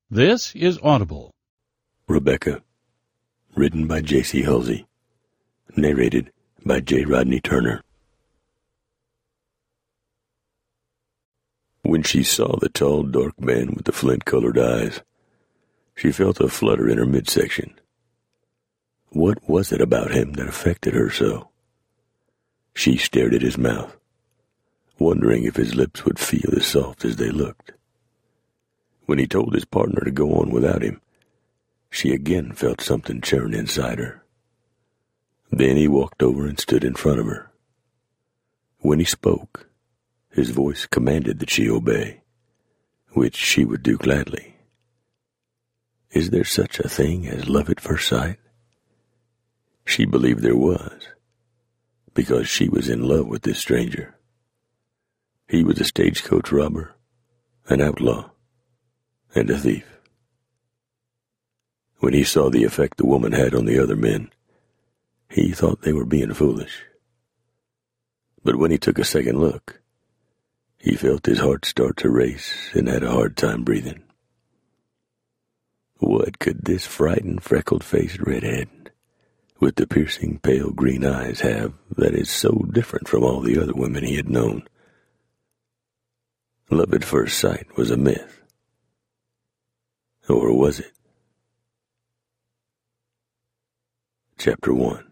This is Audible. Rebecca, written by J.C. Halsey, narrated by J. Rodney Turner. When she saw the tall, dark man with the flint-colored eyes, she felt a flutter in her midsection. What was it about him that affected her so? She stared at his mouth, wondering if his lips would feel as soft as they looked. When he told his partner to go on without him, she again felt something churn inside her. Then he walked over and stood in front of her. When he spoke, his voice commanded that she obey, which she would do gladly. Is there such a thing as love at first sight? She believed there was, because she was in love with this stranger. He was a stagecoach robber, an outlaw, and a thief. When he saw the effect the woman had on the other men, he thought they were being foolish. But when he took a second look, he felt his heart start to race and had a hard time breathing. What could this frightened, freckled-faced redhead with the piercing, pale green eyes have that is so different from all the other women he had known? Love at first sight was a myth. Or was it? Chapter 1.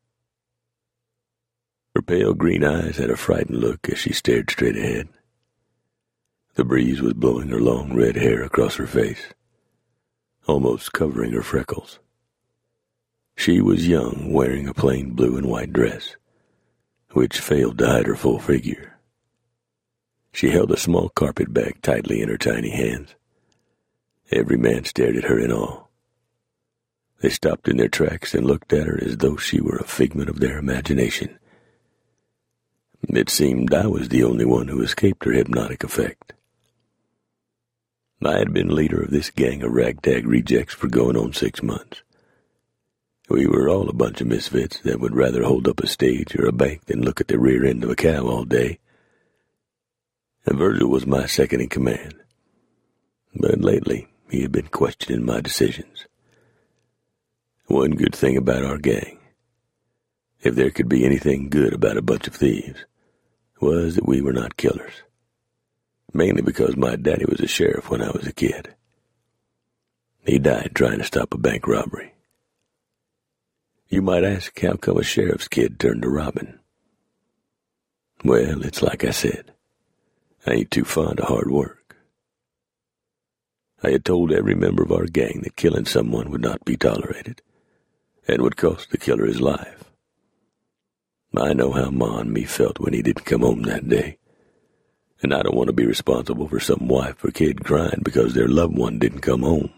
Her pale green eyes had a frightened look as she stared straight ahead. The breeze was blowing her long red hair across her face, almost covering her freckles. She was young, wearing a plain blue and white dress, which failed to hide her full figure. She held a small carpet bag tightly in her tiny hands. Every man stared at her in awe. They stopped in their tracks and looked at her as though she were a figment of their imagination. It seemed I was the only one who escaped her hypnotic effect. I had been leader of this gang of ragtag rejects for going on 6 months. We were all a bunch of misfits that would rather hold up a stage or a bank than look at the rear end of a cow all day. And Virgil was my second in command. But lately, he had been questioning my decisions. One good thing about our gang, if there could be anything good about a bunch of thieves, was that we were not killers. Mainly because my daddy was a sheriff when I was a kid. He died trying to stop a bank robbery. You might ask how come a sheriff's kid turned to robbing. Well, it's like I said. I ain't too fond of hard work. I had told every member of our gang that killing someone would not be tolerated, and would cost the killer his life. I know how Ma and me felt when he didn't come home that day, and I don't want to be responsible for some wife or kid crying because their loved one didn't come home.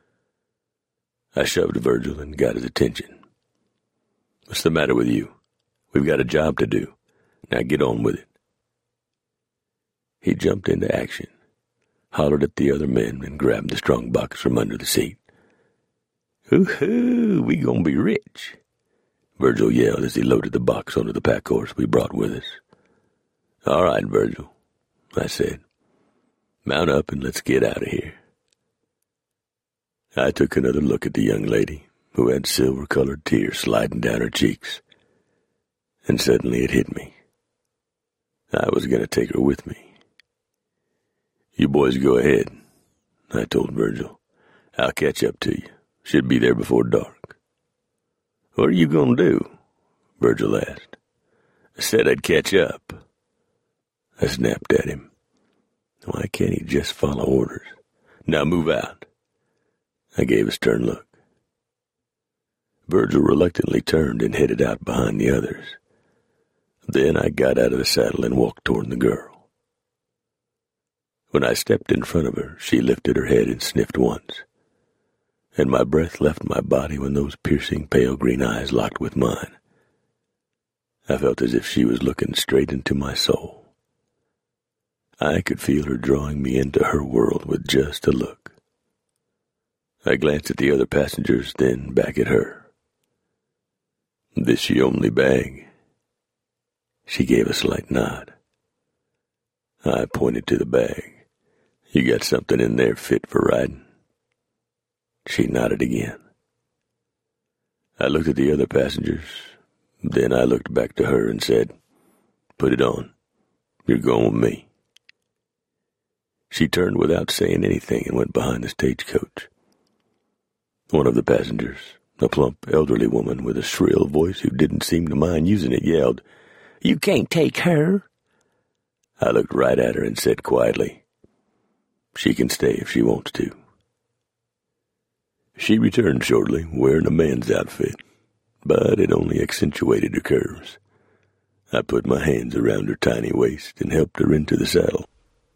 I shoved Virgil and got his attention. What's the matter with you? We've got a job to do. Now get on with it. He jumped into action, hollered at the other men, and grabbed the strong box from under the seat. "Hoo-hoo, we gonna be rich," Virgil yelled as he loaded the box onto the pack horse we brought with us. "All right, Virgil," I said. "Mount up and let's get out of here." I took another look at the young lady, who had silver-colored tears sliding down her cheeks, and suddenly it hit me. I was going to take her with me. "You boys go ahead," I told Virgil. "I'll catch up to you. Should be there before dark." "What are you going to do?" Virgil asked. "I said I'd catch up." I snapped at him. Why can't he just follow orders? "Now move out." I gave a stern look. Virgil reluctantly turned and headed out behind the others. Then I got out of the saddle and walked toward the girl. When I stepped in front of her, she lifted her head and sniffed once, and my breath left my body when those piercing pale green eyes locked with mine. I felt as if she was looking straight into my soul. I could feel her drawing me into her world with just a look. I glanced at the other passengers, then back at her. "This your only bag?" She gave a slight nod. I pointed to the bag. "You got something in there fit for riding?" She nodded again. I looked at the other passengers. Then I looked back to her and said, "Put it on. You're going with me." She turned without saying anything and went behind the stagecoach. One of the passengers, a plump, elderly woman with a shrill voice who didn't seem to mind using it, yelled, "You can't take her." I looked right at her and said quietly, "She can stay if she wants to." She returned shortly, wearing a man's outfit, but it only accentuated her curves. I put my hands around her tiny waist and helped her into the saddle.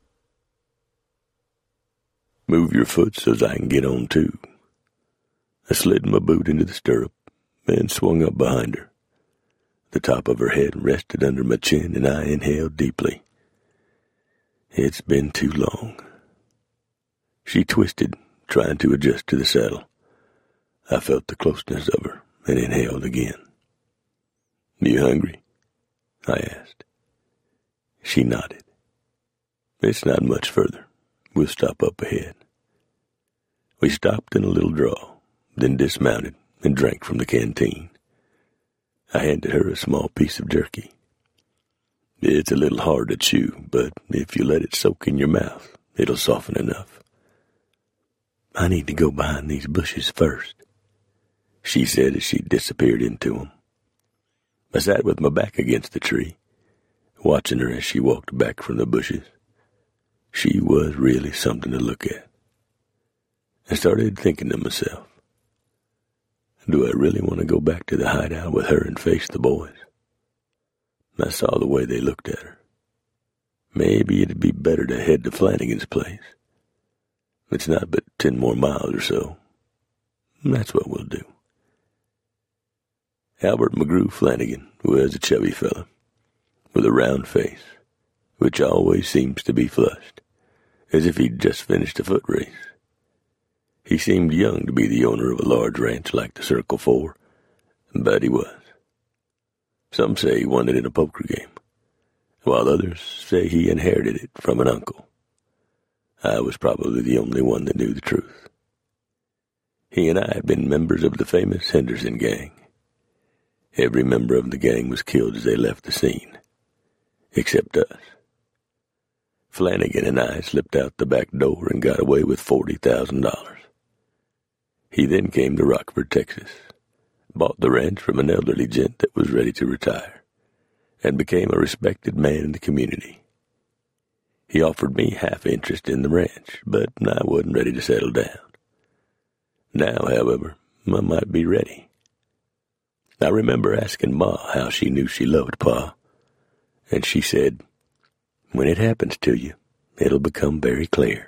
"Move your foot so's I can get on too." I slid my boot into the stirrup and swung up behind her. The top of her head rested under my chin, and I inhaled deeply. It's been too long. She twisted, trying to adjust to the saddle. I felt the closeness of her and inhaled again. "You hungry?" I asked. She nodded. "It's not much further. We'll stop up ahead." We stopped in a little draw, then dismounted and drank from the canteen. I handed her a small piece of jerky. "It's a little hard to chew, but if you let it soak in your mouth, it'll soften enough." "I need to go behind these bushes first," she said as she disappeared into them. I sat with my back against the tree, watching her as she walked back from the bushes. She was really something to look at. I started thinking to myself, do I really want to go back to the hideout with her and face the boys? I saw the way they looked at her. Maybe it'd be better to head to Flanagan's place. It's not but 10 more miles or so. That's what we'll do. Albert McGrew Flanagan was a chubby fellow with a round face, which always seems to be flushed, as if he'd just finished a foot race. He seemed young to be the owner of a large ranch like the Circle 4, but he was. Some say he won it in a poker game, while others say he inherited it from an uncle. I was probably the only one that knew the truth. He and I had been members of the famous Henderson gang. Every member of the gang was killed as they left the scene, except us. Flanagan and I slipped out the back door and got away with $40,000. He then came to Rockford, Texas, bought the ranch from an elderly gent that was ready to retire, and became a respected man in the community. He offered me half interest in the ranch, but I wasn't ready to settle down. Now, however, I might be ready. I remember asking Ma how she knew she loved Pa, and she said, "When it happens to you, it'll become very clear."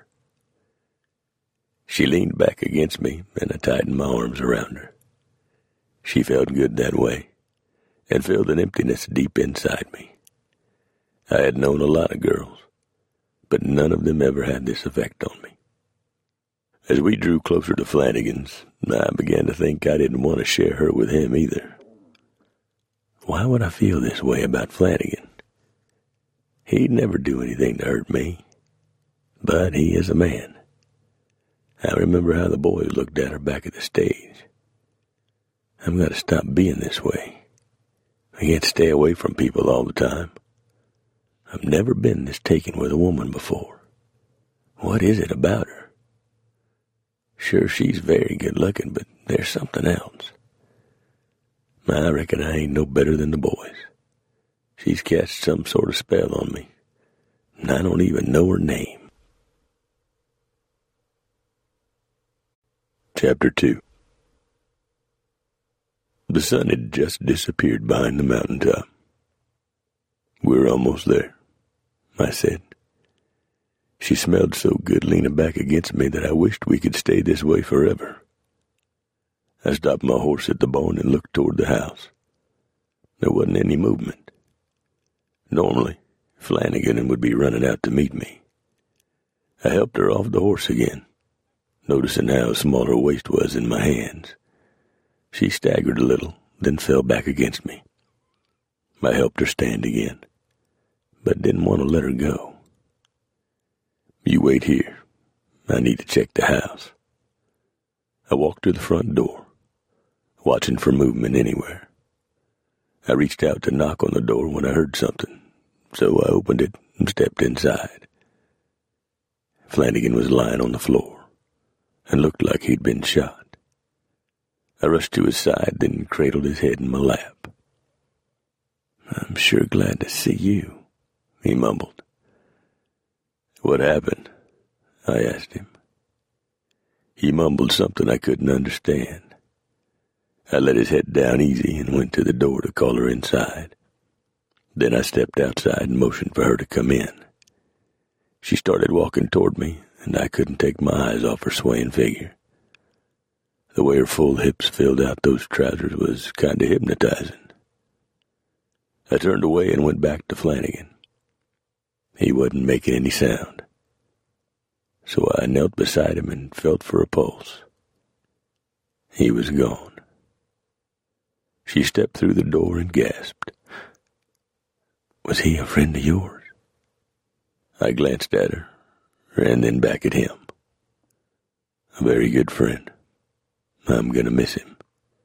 She leaned back against me, and I tightened my arms around her. She felt good that way, and filled an emptiness deep inside me. I had known a lot of girls, but none of them ever had this effect on me. As we drew closer to Flanagan's, I began to think I didn't want to share her with him either. Why would I feel this way about Flanagan? He'd never do anything to hurt me, but he is a man. I remember how the boys looked at her back at the stage. I've got to stop being this way. I can't stay away from people all the time. I've never been this taken with a woman before. What is it about her? Sure, she's very good looking, but there's something else. I reckon I ain't no better than the boys. She's cast some sort of spell on me, and I don't even know her name. Chapter 2. The sun had just disappeared behind the mountaintop. "We're almost there," I said. She smelled so good leaning back against me that I wished we could stay this way forever. I stopped my horse at the barn and looked toward the house. There wasn't any movement. Normally, Flanagan would be running out to meet me. I helped her off the horse again, noticing how small her waist was in my hands. She staggered a little, then fell back against me. I helped her stand again, but didn't want to let her go. "You wait here. I need to check the house." I walked to the front door, watching for movement anywhere. I reached out to knock on the door when I heard something, so I opened it and stepped inside. Flanagan was lying on the floor and looked like he'd been shot. I rushed to his side, then cradled his head in my lap. "I'm sure glad to see you," he mumbled. "What happened?" I asked him. He mumbled something I couldn't understand. I let his head down easy and went to the door to call her inside. Then I stepped outside and motioned for her to come in. She started walking toward me, and I couldn't take my eyes off her swaying figure. The way her full hips filled out those trousers was kind of hypnotizing. I turned away and went back to Flanagan. He wasn't making any sound, so I knelt beside him and felt for a pulse. He was gone. She stepped through the door and gasped. "Was he a friend of yours?" I glanced at her, and then back at him. "A very good friend. I'm going to miss him.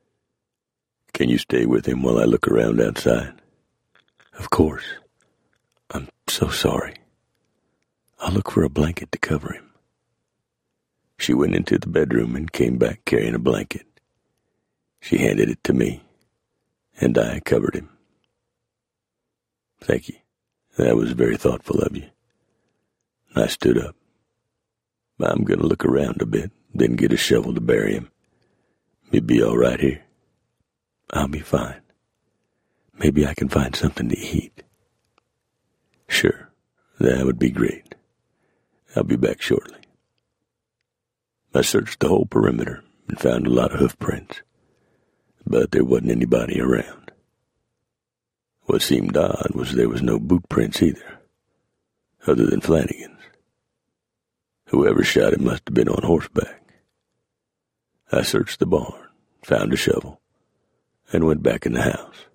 Can you stay with him while I look around outside?" "Of course. I'm so sorry. I'll look for a blanket to cover him." She went into the bedroom and came back carrying a blanket. She handed it to me, and I covered him. "Thank you. That was very thoughtful of you." I stood up. "I'm going to look around a bit, then get a shovel to bury him. You'd be all right here?" "I'll be fine. Maybe I can find something to eat." "Sure, that would be great. I'll be back shortly." I searched the whole perimeter and found a lot of hoof prints, but there wasn't anybody around. What seemed odd was there was no boot prints either, other than Flanagan's. Whoever shot him must have been on horseback. I searched the barn, found a shovel, and went back in the house.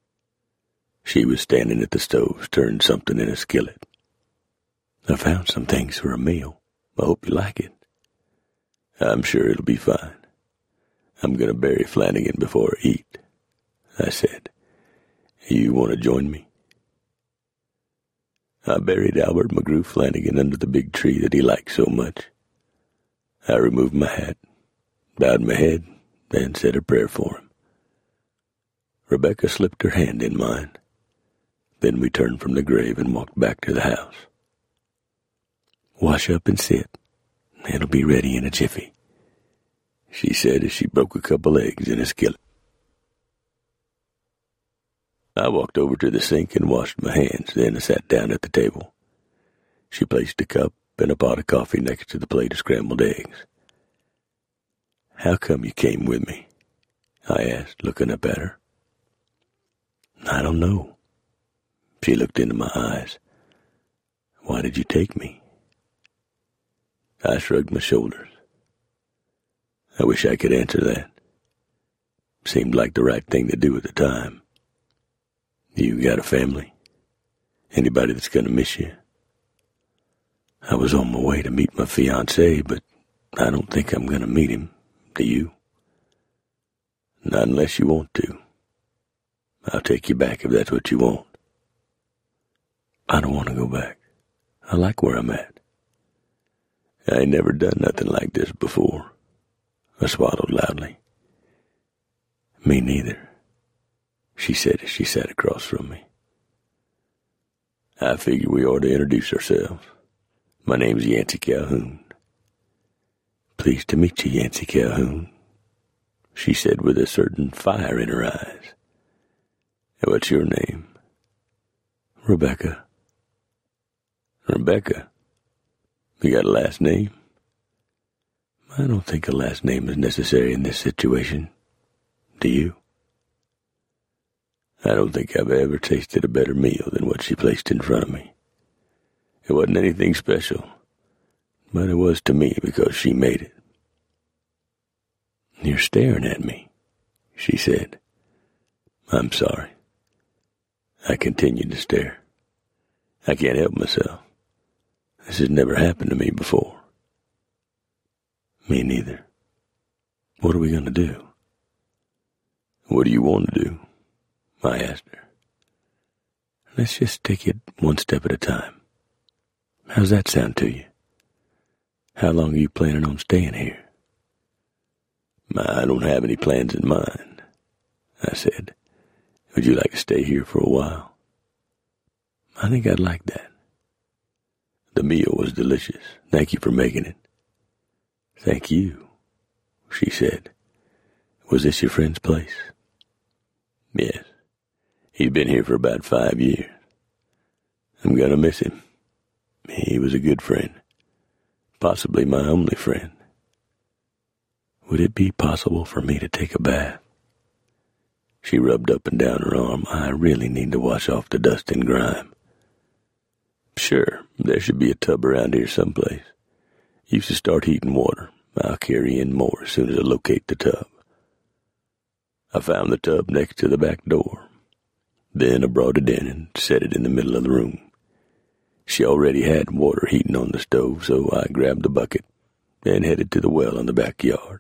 She was standing at the stove, stirring something in a skillet. "I found some things for a meal. I hope you like it." "I'm sure it'll be fine. I'm going to bury Flanagan before I eat," I said. "You want to join me?" I buried Albert McGrew Flanagan under the big tree that he liked so much. I removed my hat, bowed my head, and said a prayer for him. Rebecca slipped her hand in mine. Then we turned from the grave and walked back to the house. "Wash up and sit. It'll be ready in a jiffy," she said as she broke a couple eggs in a skillet. I walked over to the sink and washed my hands, then I sat down at the table. She placed a cup and a pot of coffee next to the plate of scrambled eggs. "How come you came with me?" I asked, looking up at her. "I don't know." She looked into my eyes. "Why did you take me?" I shrugged my shoulders. I wish I could answer that. Seemed like the right thing to do at the time. "You got a family? Anybody that's going to miss you?" "I was on my way to meet my fiancé, but I don't think I'm going to meet him. Do you?" "Not unless you want to. I'll take you back if that's what you want." "I don't want to go back. I like where I'm at." "I ain't never done nothing like this before." I swallowed loudly. "Me neither," she said as she sat across from me. "I figure we ought to introduce ourselves. My name's Yancey Calhoun." "Pleased to meet you, Yancey Calhoun," she said with a certain fire in her eyes. "What's your name?" "Rebecca." "Rebecca? You got a last name?" "I don't think a last name is necessary in this situation. Do you?" I don't think I've ever tasted a better meal than what she placed in front of me. It wasn't anything special, but it was to me because she made it. "You're staring at me," she said. "I'm sorry." I continued to stare. I can't help myself. This has never happened to me before. "Me neither." What are we going to do? What do you want to do? I asked her. Let's just take it one step at a time. How's that sound to you? How long are you planning on staying here? I don't have any plans in mind, I said. Would you like to stay here for a while? I think I'd like that. The meal was delicious. Thank you for making it. Thank you, she said. Was this your friend's place? Yes. He's been here for about 5 years. I'm gonna miss him. He was a good friend. Possibly my only friend. Would it be possible for me to take a bath? She rubbed up and down her arm. I really need to wash off the dust and grime. Sure, there should be a tub around here someplace. You should start heating water. I'll carry in more as soon as I locate the tub. I found the tub next to the back door. Then I brought it in and set it in the middle of the room. She already had water heating on the stove, so I grabbed the bucket and headed to the well in the backyard.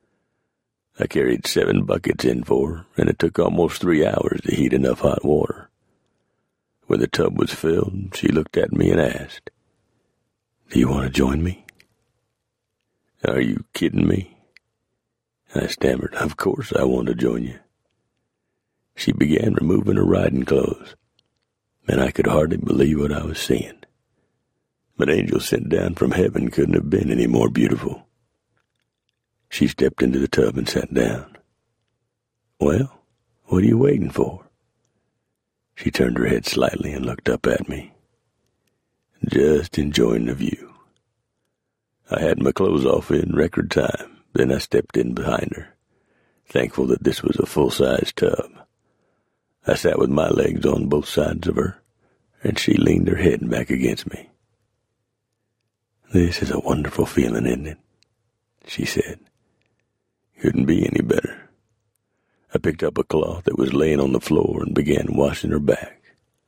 I carried 7 buckets in for her, and it took almost 3 hours to heat enough hot water. When the tub was filled, she looked at me and asked, "Do you want to join me?" "Are you kidding me?" I stammered. "Of course I want to join you." She began removing her riding clothes, and I could hardly believe what I was seeing. An angel sent down from heaven couldn't have been any more beautiful. She stepped into the tub and sat down. "Well, what are you waiting for?" She turned her head slightly and looked up at me. "Just enjoying the view." I had my clothes off in record time. Then I stepped in behind her, thankful that this was a full-size tub. I sat with my legs on both sides of her, and she leaned her head back against me. "This is a wonderful feeling, isn't it?" she said. Couldn't be any better. I picked up a cloth that was laying on the floor and began washing her back.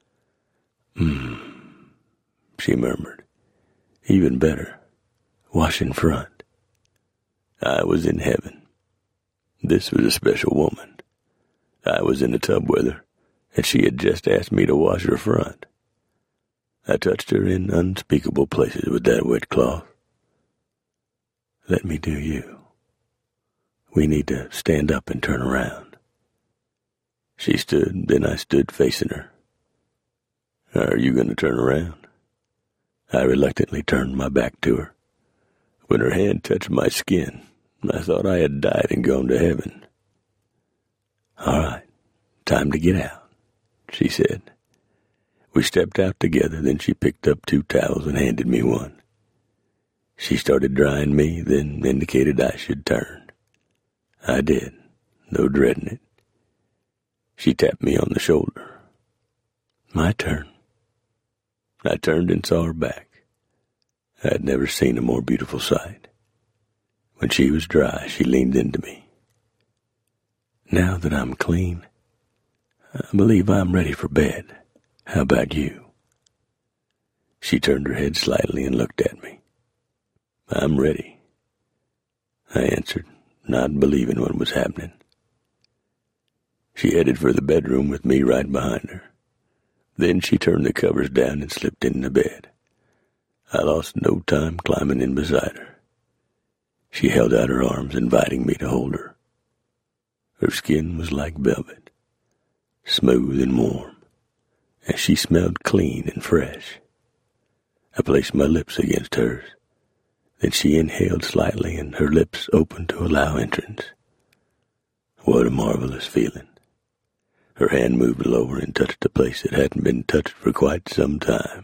She murmured. Even better. Wash in front. I was in heaven. This was a special woman. I was in the tub with her, and she had just asked me to wash her front. I touched her in unspeakable places with that wet cloth. "Let me do you. We need to stand up and turn around." She stood, then I stood facing her. "Are you going to turn around?" I reluctantly turned my back to her. When her hand touched my skin, I thought I had died and gone to heaven. "All right, time to get out," she said. We stepped out together, then she picked up 2 towels and handed me one. She started drying me, then indicated I should turn. I did, though dreading it. She tapped me on the shoulder. My turn. I turned and saw her back. I had never seen a more beautiful sight. When she was dry, she leaned into me. "Now that I'm clean, I believe I'm ready for bed. How about you?" She turned her head slightly and looked at me. "I'm ready," I answered, not believing what was happening. She headed for the bedroom with me right behind her. Then she turned the covers down and slipped into bed. I lost no time climbing in beside her. She held out her arms, inviting me to hold her. Her skin was like velvet, smooth and warm, and she smelled clean and fresh. I placed my lips against hers. Then she inhaled slightly, and her lips opened to allow entrance. What a marvelous feeling. Her hand moved lower and touched a place that hadn't been touched for quite some time.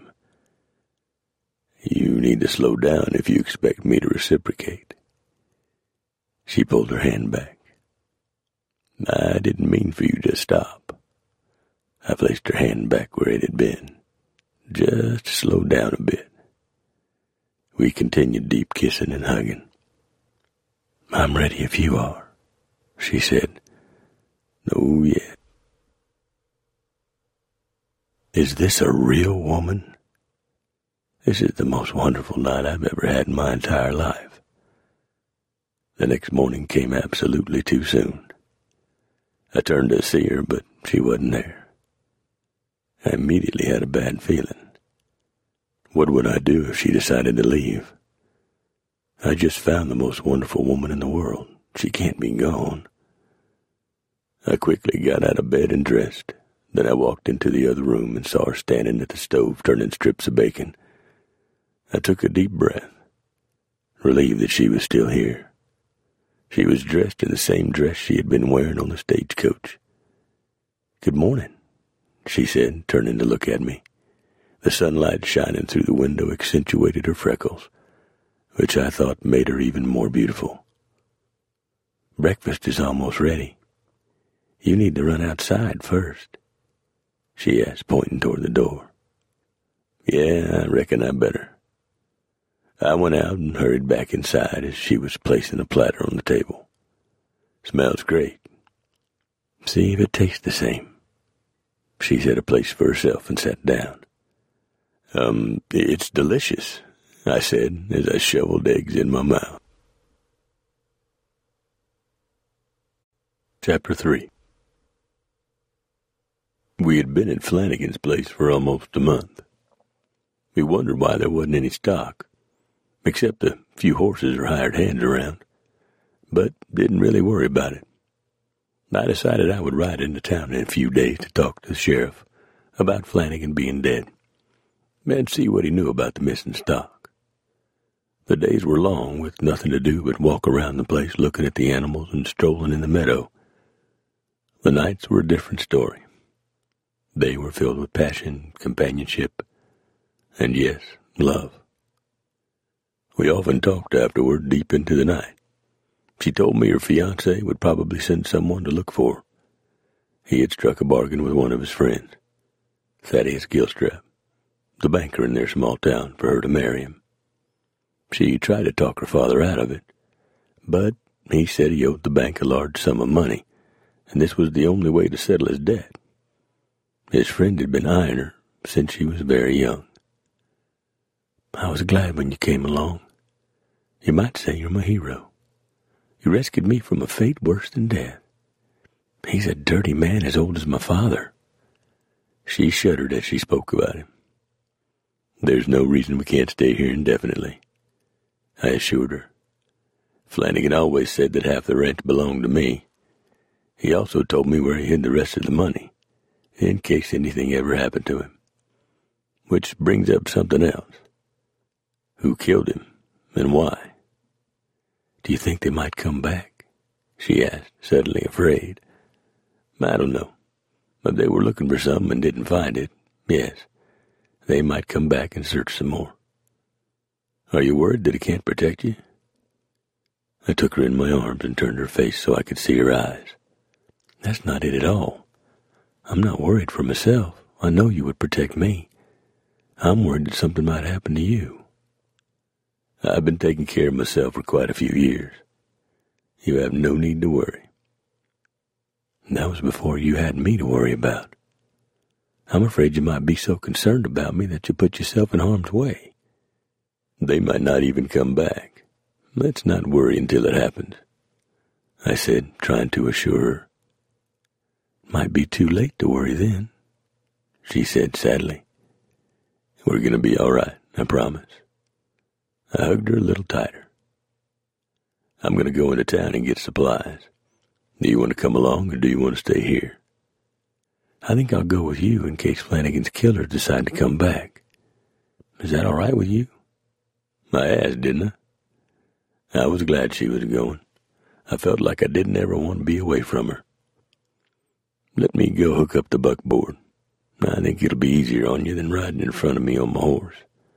"You need to slow down if you expect me to reciprocate." She pulled her hand back. "I didn't mean for you to stop." I placed her hand back where it had been. Just slow down a bit. We continued deep kissing and hugging. "I'm ready if you are," she said. "Oh, yeah." Is this a real woman? This is the most wonderful night I've ever had in my entire life. The next morning came absolutely too soon. I turned to see her, but she wasn't there. I immediately had a bad feeling. What would I do if she decided to leave? I just found the most wonderful woman in the world. She can't be gone. I quickly got out of bed and dressed. Then I walked into the other room and saw her standing at the stove turning strips of bacon. I took a deep breath, relieved that she was still here. She was dressed in the same dress she had been wearing on the stagecoach. "Good morning," she said, turning to look at me. The sunlight shining through the window accentuated her freckles, which I thought made her even more beautiful. "Breakfast is almost ready. You need to run outside first," she asked, pointing toward the door. "Yeah, I reckon I better." I went out and hurried back inside as she was placing a platter on the table. "Smells great. See if it tastes the same." She set a place for herself and sat down. It's delicious," I said as I shoveled eggs in my mouth. Chapter 3. We had been at Flanagan's place for almost a month. We wondered why there wasn't any stock, except a few horses or hired hands around, but didn't really worry about it. I decided I would ride into town in a few days to talk to the sheriff about Flanagan being dead, and see what he knew about the missing stock. The days were long, with nothing to do but walk around the place looking at the animals and strolling in the meadow. The nights were a different story. They were filled with passion, companionship, and yes, love. We often talked afterward deep into the night. She told me her fiancé would probably send someone to look for her. He had struck a bargain with one of his friends, Thaddeus Gilstrap, the banker in their small town, for her to marry him. She tried to talk her father out of it, but he said he owed the bank a large sum of money, and this was the only way to settle his debt. His friend had been eyeing her since she was very young. "I was glad when you came along. You might say you're my hero. You rescued me from a fate worse than death. He's a dirty man as old as my father." She shuddered as she spoke about him. "There's no reason we can't stay here indefinitely," I assured her. "Flanagan always said that half the rent belonged to me. He also told me where he hid the rest of the money, in case anything ever happened to him. Which brings up something else. Who killed him, and why?" "Do you think they might come back?" she asked, suddenly afraid. "I don't know. If they were looking for something and didn't find it, yes, they might come back and search some more. Are you worried that he can't protect you?" I took her in my arms and turned her face so I could see her eyes. "That's not it at all. I'm not worried for myself. I know you would protect me. I'm worried that something might happen to you." "I've been taking care of myself for quite a few years. You have no need to worry." "That was before you had me to worry about. I'm afraid you might be so concerned about me that you put yourself in harm's way." "They might not even come back. Let's not worry until it happens," I said, trying to assure her. "Might be too late to worry then," she said sadly. "We're going to be all right, I promise." I hugged her a little tighter. "I'm going to go into town and get supplies. Do you want to come along, or do you want to stay here?" "I think I'll go with you in case Flanagan's killers decide to come back. Is that all right with you?" I asked, didn't I? I was glad she was going. I felt like I didn't ever want to be away from her. "Let me go hook up the buckboard. I think it'll be easier on you than riding in front of me on my horse."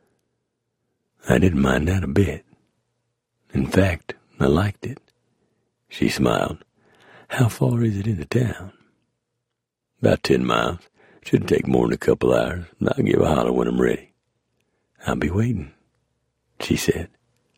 I didn't mind that a bit. In fact, I liked it. She smiled. "How far is it into town?" "About 10 miles. Shouldn't take more than a couple hours. I'll give a holler when I'm ready." "I'll be waiting," she said.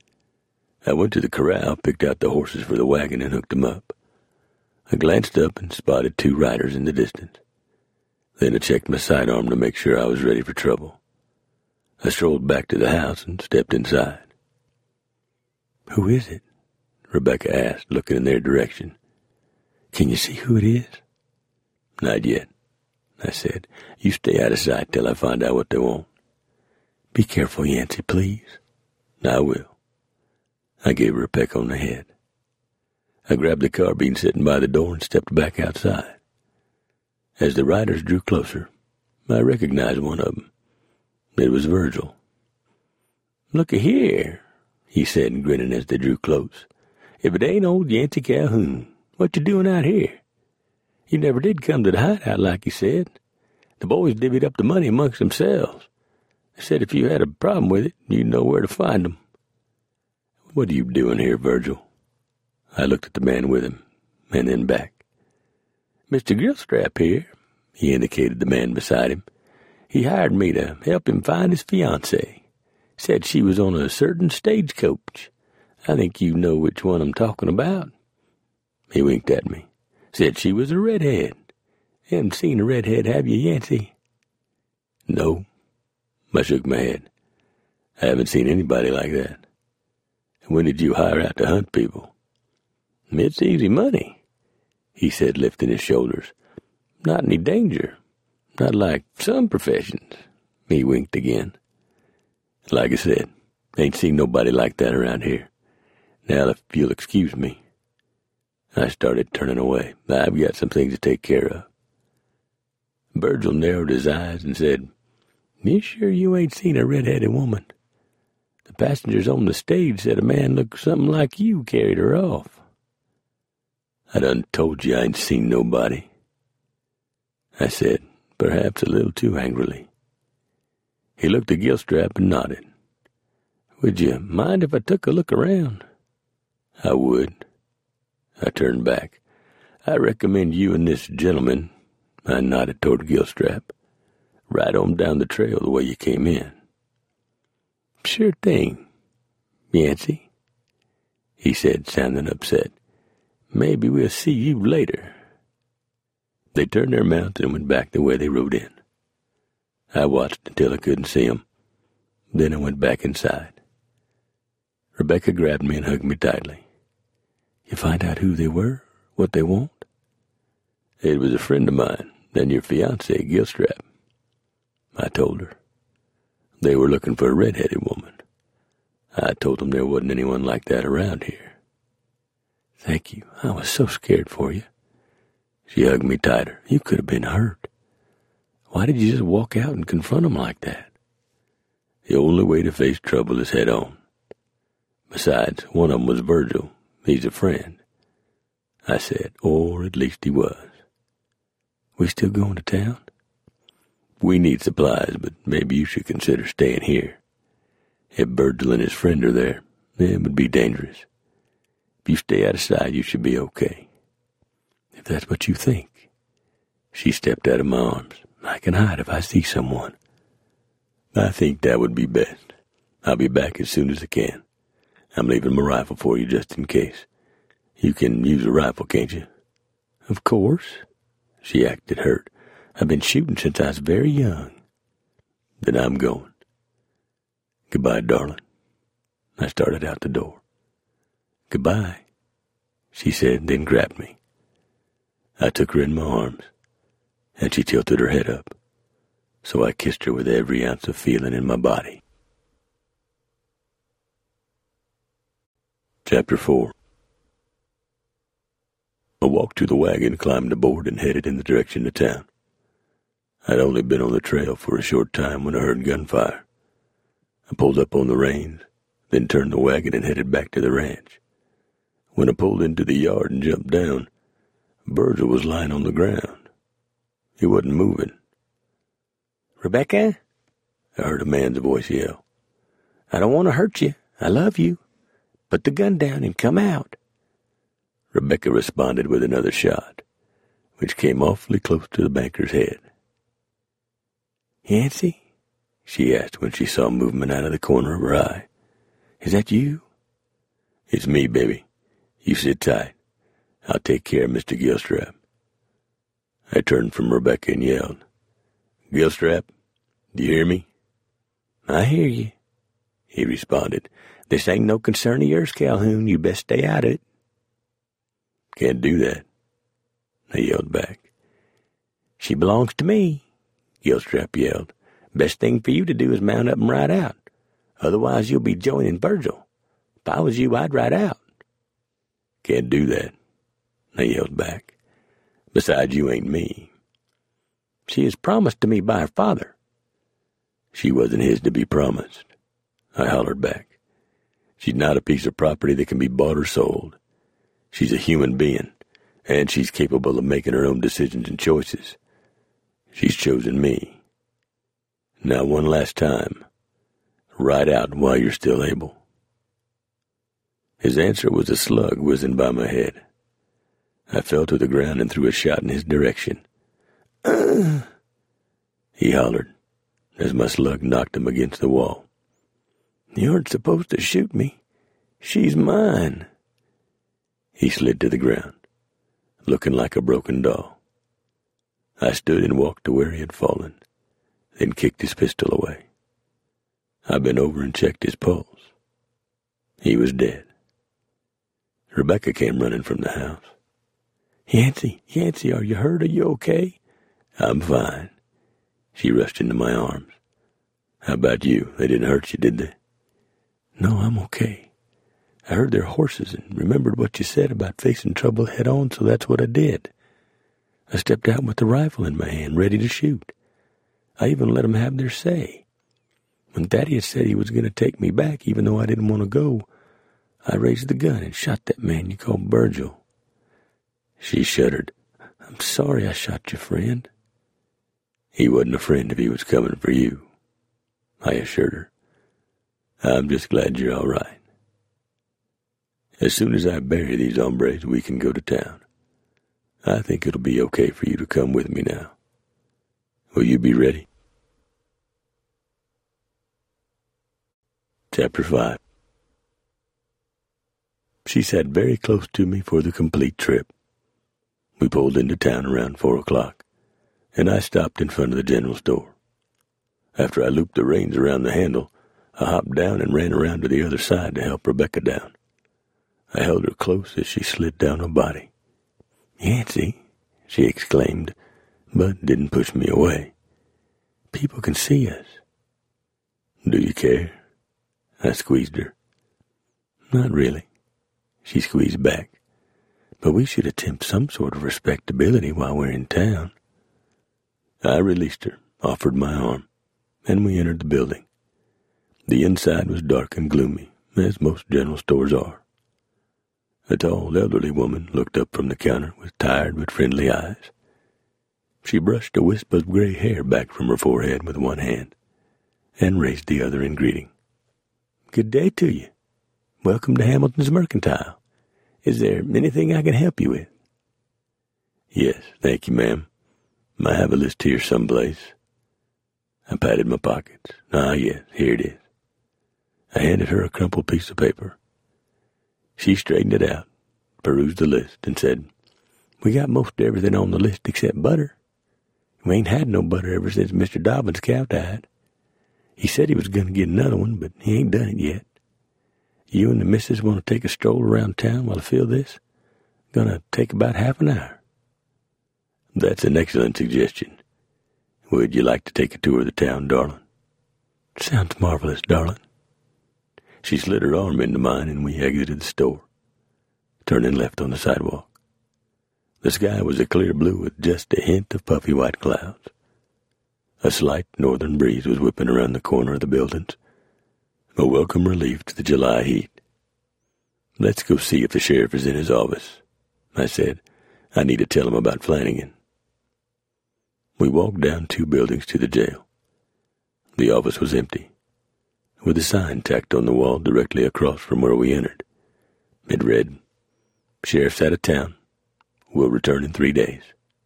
I went to the corral, picked out the horses for the wagon, and hooked them up. I glanced up and spotted 2 riders in the distance. Then I checked my sidearm to make sure I was ready for trouble. I strolled back to the house and stepped inside. "Who is it?" Rebecca asked, looking in their direction. "Can you see who it is?" "Not yet," I said. "You stay out of sight till I find out what they want." "Be careful, Yancey, please." "I will." I gave her a peck on the head. I grabbed the carbine sitting by the door and stepped back outside. As the riders drew closer, I recognized one of them. It was Virgil. "Looky here," he said, grinning as they drew close. "If it ain't old Yancey Calhoun, what you doing out here? You never did come to the hideout like you said. The boys divvied up the money amongst themselves. They said if you had a problem with it, you'd know where to find them." "What are you doing here, Virgil?" I looked at the man with him, and then back. "Mr. Gilstrap here," he indicated the man beside him. "He hired me to help him find his fiancée. Said she was on a certain stagecoach. I think you know which one I'm talking about." He winked at me. "Said she was a redhead. Haven't seen a redhead, have you, Yancey?" "No." I shook my head. "I haven't seen anybody like that. When did you hire out to hunt people?" "It's easy money," he said, lifting his shoulders. "Not any danger. Not like some professions." He winked again. "Like I said, ain't seen nobody like that around here. Now, if you'll excuse me." I started turning away. "I've got some things to take care of." Virgil narrowed his eyes and said, "You sure you ain't seen a red-headed woman? The passengers on the stage said a man looked something like you carried her off." "I done told you I ain't seen nobody," I said, perhaps a little too angrily. He looked at Gilstrap and nodded. "Would you mind if I took a look around?" "I would." I turned back. "I recommend you and this gentleman," I nodded toward Gilstrap, "ride on down the trail the way you came in." "Sure thing, Yancey," he said, sounding upset. "Maybe we'll see you later." They turned their mounts and went back the way they rode in. I watched until I couldn't see them. Then I went back inside. Rebecca grabbed me and hugged me tightly. "You find out who they were? What they want?" "It was a friend of mine, and your fiancé, Gilstrap," I told her. "They were looking for a red-headed woman. I told them there wasn't anyone like that around here." "Thank you. I was so scared for you." She hugged me tighter. "You could have been hurt. Why did you just walk out and confront them like that?" "The only way to face trouble is head on. Besides, one of them was Virgil. He's a friend," I said, "or at least he was." "We still going to town?" "We need supplies, but maybe you should consider staying here. If Virgil and his friend are there, it would be dangerous. If you stay out of sight, you should be okay." "If that's what you think." She stepped out of my arms. "I can hide if I see someone." "I think that would be best. I'll be back as soon as I can. I'm leaving my rifle for you just in case. You can use a rifle, can't you?" "Of course." She acted hurt. "I've been shooting since I was very young." "Then I'm going. Goodbye, darling." I started out the door. "Goodbye," she said, then grabbed me. I took her in my arms, and she tilted her head up, so I kissed her with every ounce of feeling in my body. Chapter 4. I walked to the wagon, climbed aboard, and headed in the direction of town. I'd only been on the trail for a short time when I heard gunfire. I pulled up on the reins, then turned the wagon and headed back to the ranch. When I pulled into the yard and jumped down, Virgil was lying on the ground. He wasn't moving. "Rebecca?" I heard a man's voice yell. "I don't want to hurt you. I love you. Put the gun down and come out." Rebecca responded with another shot, which came awfully close to the banker's head. "Yancey?" she asked when she saw movement out of the corner of her eye. "Is that you?" "It's me, baby. You sit tight. I'll take care of Mr. Gilstrap." I turned from Rebecca and yelled, "Gilstrap, do you hear me?" "I hear you," he responded, This ain't no concern of yours, Calhoun. You best stay out of it. Can't do that, I yelled back. She belongs to me, Gilstrap yelled. Best thing for you to do is mount up and ride out. Otherwise you'll be joining Virgil. If I was you, I'd ride out. Can't do that, I yelled back. Besides, you ain't me. She is promised to me by her father. She wasn't his to be promised, I hollered back. She's not a piece of property that can be bought or sold. She's a human being, and she's capable of making her own decisions and choices. She's chosen me. Now one last time, ride out while you're still able. His answer was a slug whizzing by my head. I fell to the ground and threw a shot in his direction. He hollered as my slug knocked him against the wall. You aren't supposed to shoot me. She's mine. He slid to the ground, looking like a broken doll. I stood and walked to where he had fallen, then kicked his pistol away. I bent over and checked his pulse. He was dead. Rebecca came running from the house. Yancey, are you hurt? Are you okay? I'm fine. She rushed into my arms. How about you? They didn't hurt you, did they? No, I'm okay. I heard their horses and remembered what you said about facing trouble head on, so that's what I did. I stepped out with the rifle in my hand, ready to shoot. I even let them have their say. When Thaddeus said he was going to take me back, even though I didn't want to go, I raised the gun and shot that man you call Virgil. She shuddered. I'm sorry I shot your friend. He wasn't a friend if he was coming for you, I assured her. I'm just glad you're all right. As soon as I bury these hombres, we can go to town. I think it'll be okay for you to come with me now. Will you be ready? Chapter 5. She sat very close to me for the complete trip. We pulled into town around 4 o'clock, and I stopped in front of the general store. After I looped the reins around the handle, I hopped down and ran around to the other side to help Rebecca down. I held her close as she slid down her body. Yancey, she exclaimed, but didn't push me away. People can see us. Do you care? I squeezed her. Not really. She squeezed back. But we should attempt some sort of respectability while we're in town. I released her, offered my arm, and we entered the building. The inside was dark and gloomy, as most general stores are. A tall, elderly woman looked up from the counter with tired but friendly eyes. She brushed a wisp of gray hair back from her forehead with one hand and raised the other in greeting. Good day to you. Welcome to Hamilton's Mercantile. Is there anything I can help you with? Yes, thank you, ma'am. I have a list here someplace. I patted my pockets. Yes, here it is. I handed her a crumpled piece of paper. She straightened it out, perused the list, and said, We got most everything on the list except butter. We ain't had no butter ever since Mr. Dobbins' cow died. He said he was going to get another one, but he ain't done it yet. You and the missus want to take a stroll around town while I fill this? Gonna take about half an hour. That's an excellent suggestion. Would you like to take a tour of the town, darling? Sounds marvelous, darling. She slid her arm into mine and we exited the store, turning left on the sidewalk. The sky was a clear blue with just a hint of puffy white clouds. A slight northern breeze was whipping around the corner of the buildings, a welcome relief to the July heat. Let's go see if the sheriff is in his office, I said. I need to tell him about Flanagan. We walked down 2 buildings to the jail. The office was empty, with a sign tacked on the wall directly across from where we entered. It read, Sheriff's out of town. Will return in 3 days.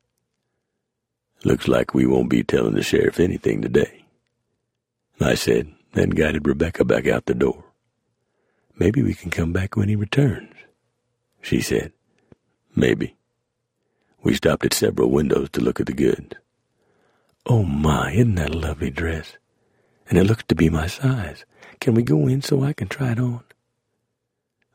Looks like we won't be telling the sheriff anything today, I said, and guided Rebecca back out the door. Maybe we can come back when he returns, she said. Maybe. We stopped at several windows to look at the goods. Oh my, isn't that a lovely dress? And it looks to be my size. Can we go in so I can try it on?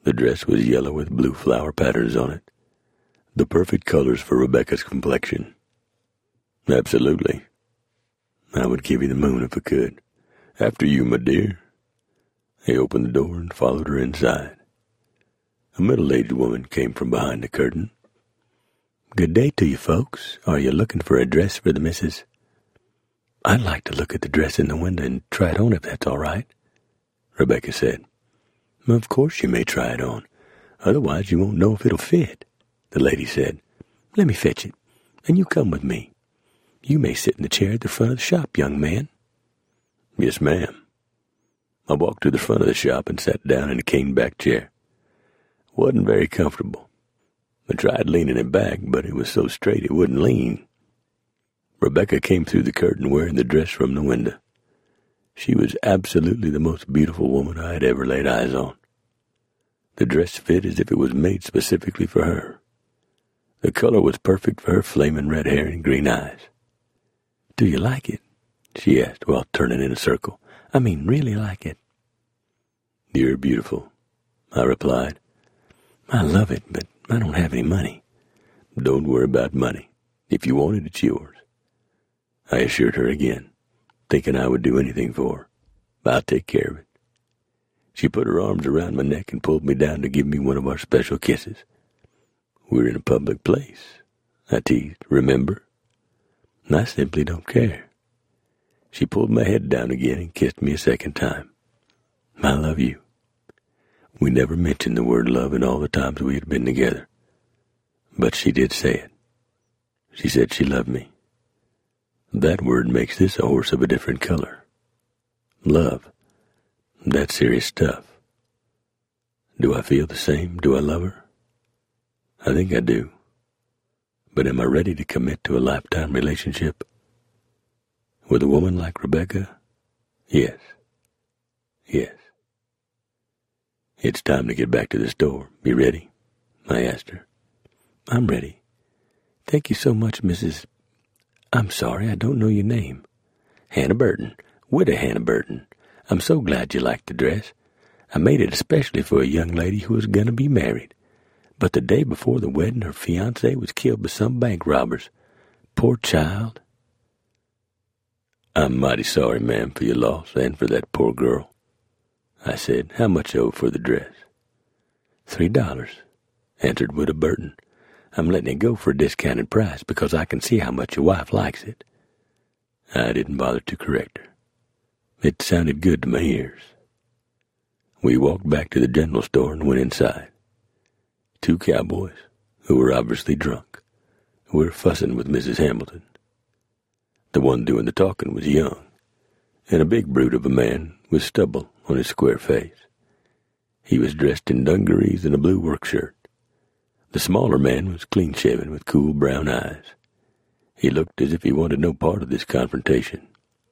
The dress was yellow with blue flower patterns on it, the perfect colors for Rebecca's complexion. Absolutely. I would give you the moon if I could. After you, my dear. He opened the door and followed her inside. A middle-aged woman came from behind the curtain. Good day to you, folks. Are you looking for a dress for the missus? I'd like to look at the dress in the window and try it on if that's all right, Rebecca said. Of course you may try it on. Otherwise you won't know if it'll fit, the lady said. Let me fetch it, and you come with me. You may sit in the chair at the front of the shop, young man. Yes, ma'am. I walked to the front of the shop and sat down in a cane-back chair. Wasn't very comfortable. I tried leaning it back, but it was so straight it wouldn't lean. Rebecca came through the curtain wearing the dress from the window. She was absolutely the most beautiful woman I had ever laid eyes on. The dress fit as if it was made specifically for her. The color was perfect for her flaming red hair and green eyes. Do you like it? She asked while turning in a circle. I mean, really like it. You're beautiful, I replied. I love it, but I don't have any money. Don't worry about money. If you want it, it's yours. I assured her again, thinking I would do anything for her. I'll take care of it. She put her arms around my neck and pulled me down to give me one of our special kisses. We're in a public place, I teased, remember? And I simply don't care. She pulled my head down again and kissed me a second time. I love you. We never mentioned the word love in all the times we had been together. But she did say it. She said she loved me. That word makes this a horse of a different color. Love. That's serious stuff. Do I feel the same? Do I love her? I think I do. But am I ready to commit to a lifetime relationship? With a woman like Rebecca? Yes. Yes. It's time to get back to the store. You ready? I asked her. I'm ready. Thank you so much, Mrs. I'm sorry, I don't know your name. Hannah Burton. Widow Hannah Burton. I'm so glad you liked the dress. I made it especially for a young lady who was going to be married. But the day before the wedding, her fiancé was killed by some bank robbers. Poor child. I'm mighty sorry, ma'am, for your loss and for that poor girl. I said, how much owe for the dress? $3, answered Widow Burton. I'm letting it go for a discounted price because I can see how much your wife likes it. I didn't bother to correct her. It sounded good to my ears. We walked back to the general store and went inside. Two cowboys, who were obviously drunk, were fussing with Mrs. Hamilton. The one doing the talking was young, and a big brute of a man with stubble on his square face. He was dressed in dungarees and a blue work shirt. The smaller man was clean-shaven with cool brown eyes. He looked as if he wanted no part of this confrontation.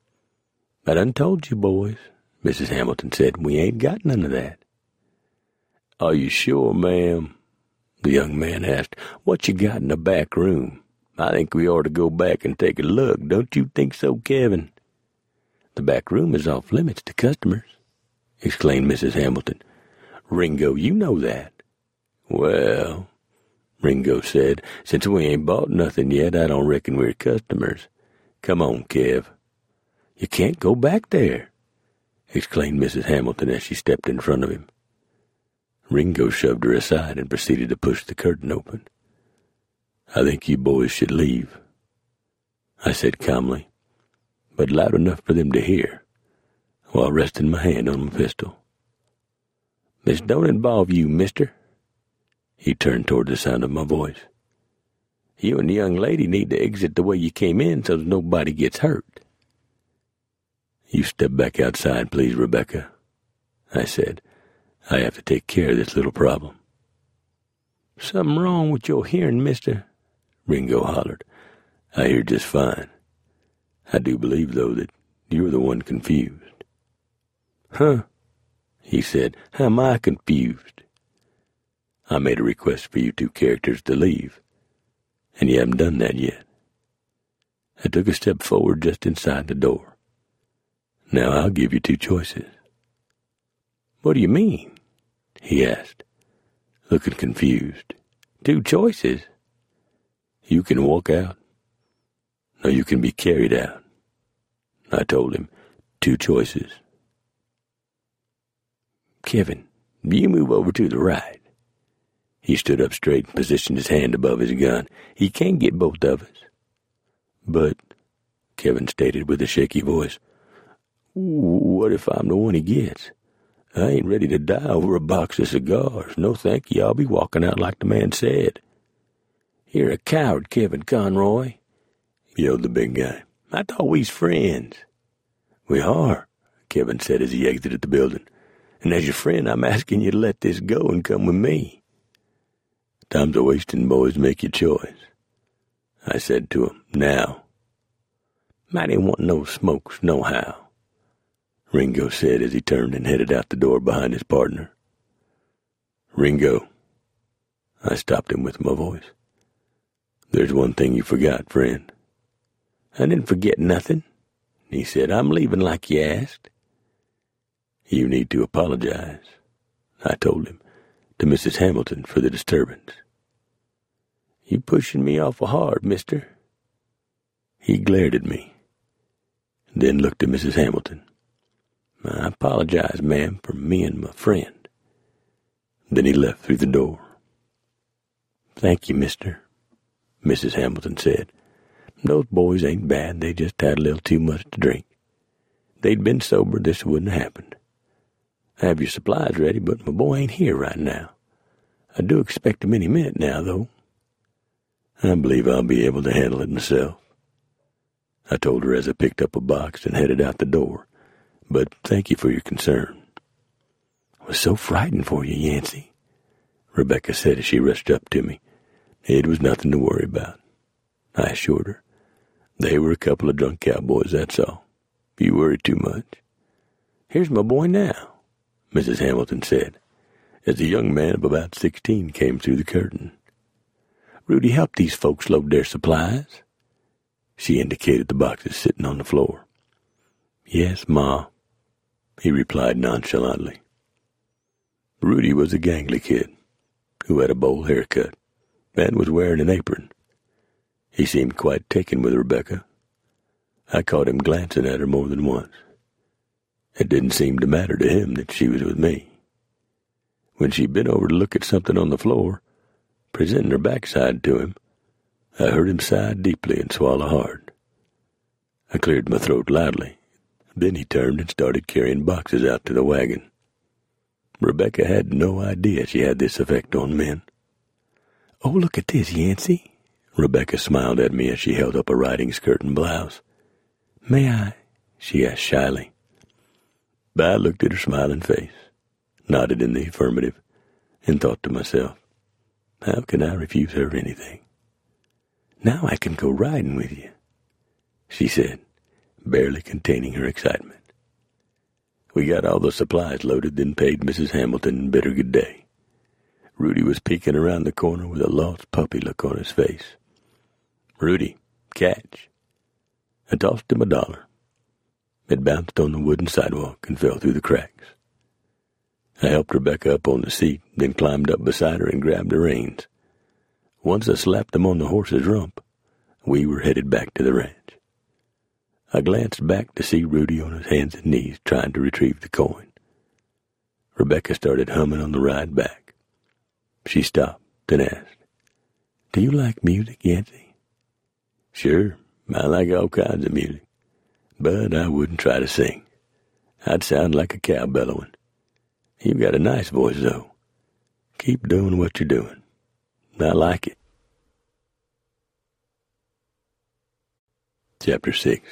I done told you, boys, Mrs. Hamilton said, we ain't got none of that. Are you sure, ma'am? The young man asked. What you got in the back room? I think we ought to go back and take a look. Don't you think so, Kevin? The back room is off limits to customers, exclaimed Mrs. Hamilton. Ringo, you know that. Well, Ringo said, since we ain't bought nothing yet, I don't reckon we're customers. Come on, Kev. You can't go back there, exclaimed Mrs. Hamilton as she stepped in front of him. Ringo shoved her aside and proceeded to push the curtain open. I think you boys should leave, I said calmly, but loud enough for them to hear, while resting my hand on my pistol. This don't involve you, mister. He turned toward the sound of my voice. You and the young lady need to exit the way you came in so nobody gets hurt. You step back outside, please, Rebecca, I said. I have to take care of this little problem. Something wrong with your hearing, mister? Ringo hollered. I hear just fine. I do believe, though, that you're the one confused. Huh? He said. How am I confused? I made a request for you two characters to leave, and you haven't done that yet. I took a step forward just inside the door. Now I'll give you two choices. What do you mean? He asked. looking confused. 2 choices. You can walk out, or you can be carried out. I told him, 2 choices. Kevin, you move over to the right. He stood up straight and positioned his hand above his gun. He can't get both of us. But, Kevin stated with a shaky voice, what if I'm the one he gets? I ain't ready to die over a box of cigars. No thank you, I'll be walking out like the man said. You're a coward, Kevin Conroy, yelled the big guy. I thought we's friends. We are, Kevin said as he exited the building. And as your friend, I'm asking you to let this go and come with me. Time's a wasting, boys. Make your choice. I said to him, now. I didn't want no smokes, nohow, Ringo said as he turned and headed out the door behind his partner. Ringo, I stopped him with my voice. There's one thing you forgot, friend. I didn't forget nothing, he said. I'm leaving like you asked. You need to apologize, I told him, to Mrs. Hamilton for the disturbance. You pushing me awful hard, mister. He glared at me, then looked at Mrs. Hamilton. I apologize, ma'am, for me and my friend. Then he left through the door. Thank you, mister, Mrs. Hamilton said. Those boys ain't bad. They just had a little too much to drink. If they'd been sober, this wouldn't have happened. I have your supplies ready, but my boy ain't here right now. I do expect him any minute now, though. I believe I'll be able to handle it myself, I told her as I picked up a box and headed out the door. But thank you for your concern. I was so frightened for you, Yancey, Rebecca said as she rushed up to me. It was nothing to worry about, I assured her. They were a couple of drunk cowboys, that's all. You worry too much. Here's my boy now, Mrs. Hamilton said, as a young man of about 16 came through the curtain. Rudy helped these folks load their supplies. She indicated the boxes sitting on the floor. Yes, Ma, he replied nonchalantly. Rudy was a gangly kid who had a bowl haircut and was wearing an apron. He seemed quite taken with Rebecca. I caught him glancing at her more than once. It didn't seem to matter to him that she was with me. When she bent over to look at something on the floor, presenting her backside to him, I heard him sigh deeply and swallow hard. I cleared my throat loudly. Then he turned and started carrying boxes out to the wagon. Rebecca had no idea she had this effect on men. Oh, look at this, Yancey. Rebecca smiled at me as she held up a riding skirt and blouse. May I? She asked shyly. But I looked at her smiling face, nodded in the affirmative, and thought to myself, how can I refuse her anything? Now I can go riding with you, she said, barely containing her excitement. We got all the supplies loaded, then paid Mrs. Hamilton and bid her good day. Rudy was peeking around the corner with a lost puppy look on his face. Rudy, catch. I tossed him $1. It bounced on the wooden sidewalk and fell through the cracks. I helped Rebecca up on the seat, then climbed up beside her and grabbed the reins. Once I slapped them on the horse's rump, we were headed back to the ranch. I glanced back to see Rudy on his hands and knees trying to retrieve the coin. Rebecca started humming on the ride back. She stopped and asked, Do you like music, Yancey? Sure, I like all kinds of music, but I wouldn't try to sing. I'd sound like a cow bellowing. You've got a nice voice, though. Keep doing what you're doing. I like it. Chapter 6.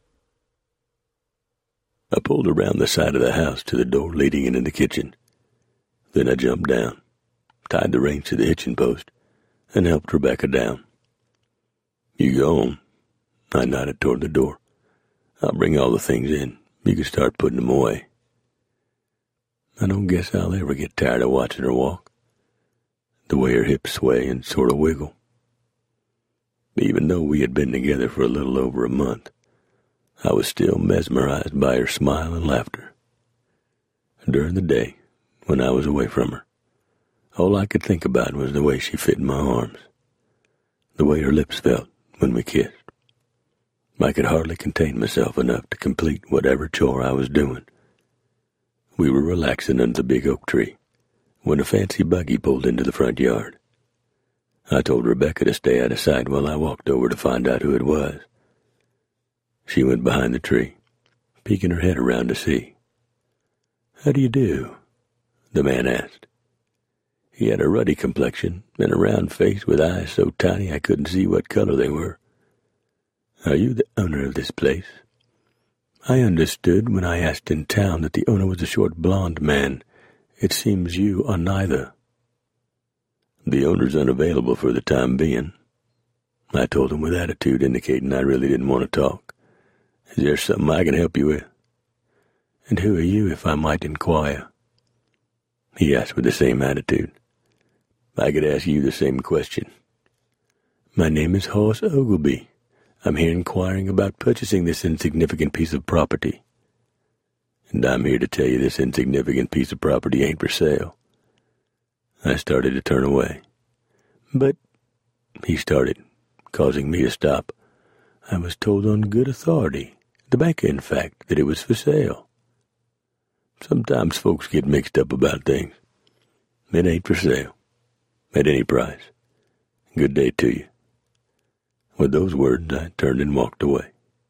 I pulled around the side of the house to the door leading into the kitchen. Then I jumped down, tied the reins to the hitching post, and helped Rebecca down. You go on. I nodded toward the door. I'll bring all the things in. You can start putting them away. I don't guess I'll ever get tired of watching her walk, the way her hips sway and sort of wiggle. Even though we had been together for a little over a month, I was still mesmerized by her smile and laughter. During the day, when I was away from her, All I could think about was the way she fit in my arms, the way her lips felt when we kissed. I could hardly contain myself enough to complete whatever chore I was doing. We were relaxing under the big oak tree when a fancy buggy pulled into the front yard. I told Rebecca to stay out of sight while I walked over to find out who it was. She went behind the tree, peeking her head around to see. "How do you do?" the man asked. He had a ruddy complexion and a round face with eyes so tiny I couldn't see what color they were. "Are you the owner of this place?" "I understood when I asked in town that the owner was a short blond man. It seems you are neither." "The owner's unavailable for the time being," I told him with attitude, indicating I really didn't want to talk. "Is there something I can help you with?" "And who are you, if I might inquire?" he asked with the same attitude. "I could ask you the same question." "My name is Horace Ogleby. I'm here inquiring about purchasing this insignificant piece of property." "And I'm here to tell you this insignificant piece of property ain't for sale." I started to turn away. "But," he started, causing me to stop, "I was told on good authority, the banker in fact, that it was for sale." "Sometimes folks get mixed up about things. It ain't for sale, at any price. Good day to you." With those words, I turned and walked away.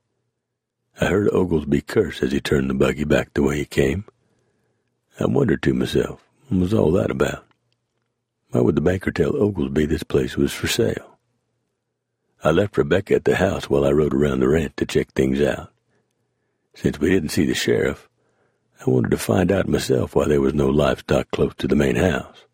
I heard Oglesby curse as he turned the buggy back the way he came. I wondered to myself, what was all that about? Why would the banker tell Oglesby this place was for sale? I left Rebecca at the house while I rode around the ranch to check things out. Since we didn't see the sheriff, I wanted to find out myself why there was no livestock close to the main house.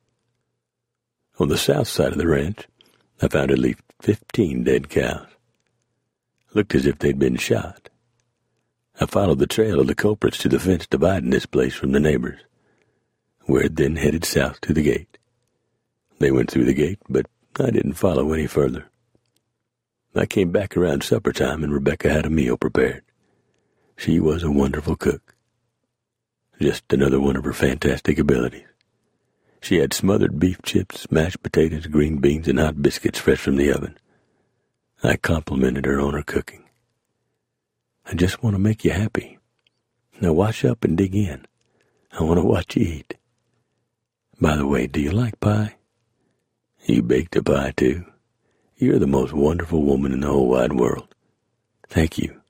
On the south side of the ranch, I found at least 15 dead cows. Looked as if they'd been shot. I followed the trail of the culprits to the fence dividing this place from the neighbors, where it then headed south to the gate. They went through the gate, but I didn't follow any further. I came back around supper time, and Rebecca had a meal prepared. She was a wonderful cook. Just another one of her fantastic abilities. She had smothered beef chips, mashed potatoes, green beans, and hot biscuits fresh from the oven. I complimented her on her cooking. "I just want to make you happy. Now wash up and dig in. I want to watch you eat. By the way, do you like pie?" "You baked a pie, too. You're the most wonderful woman in the whole wide world." "Thank you."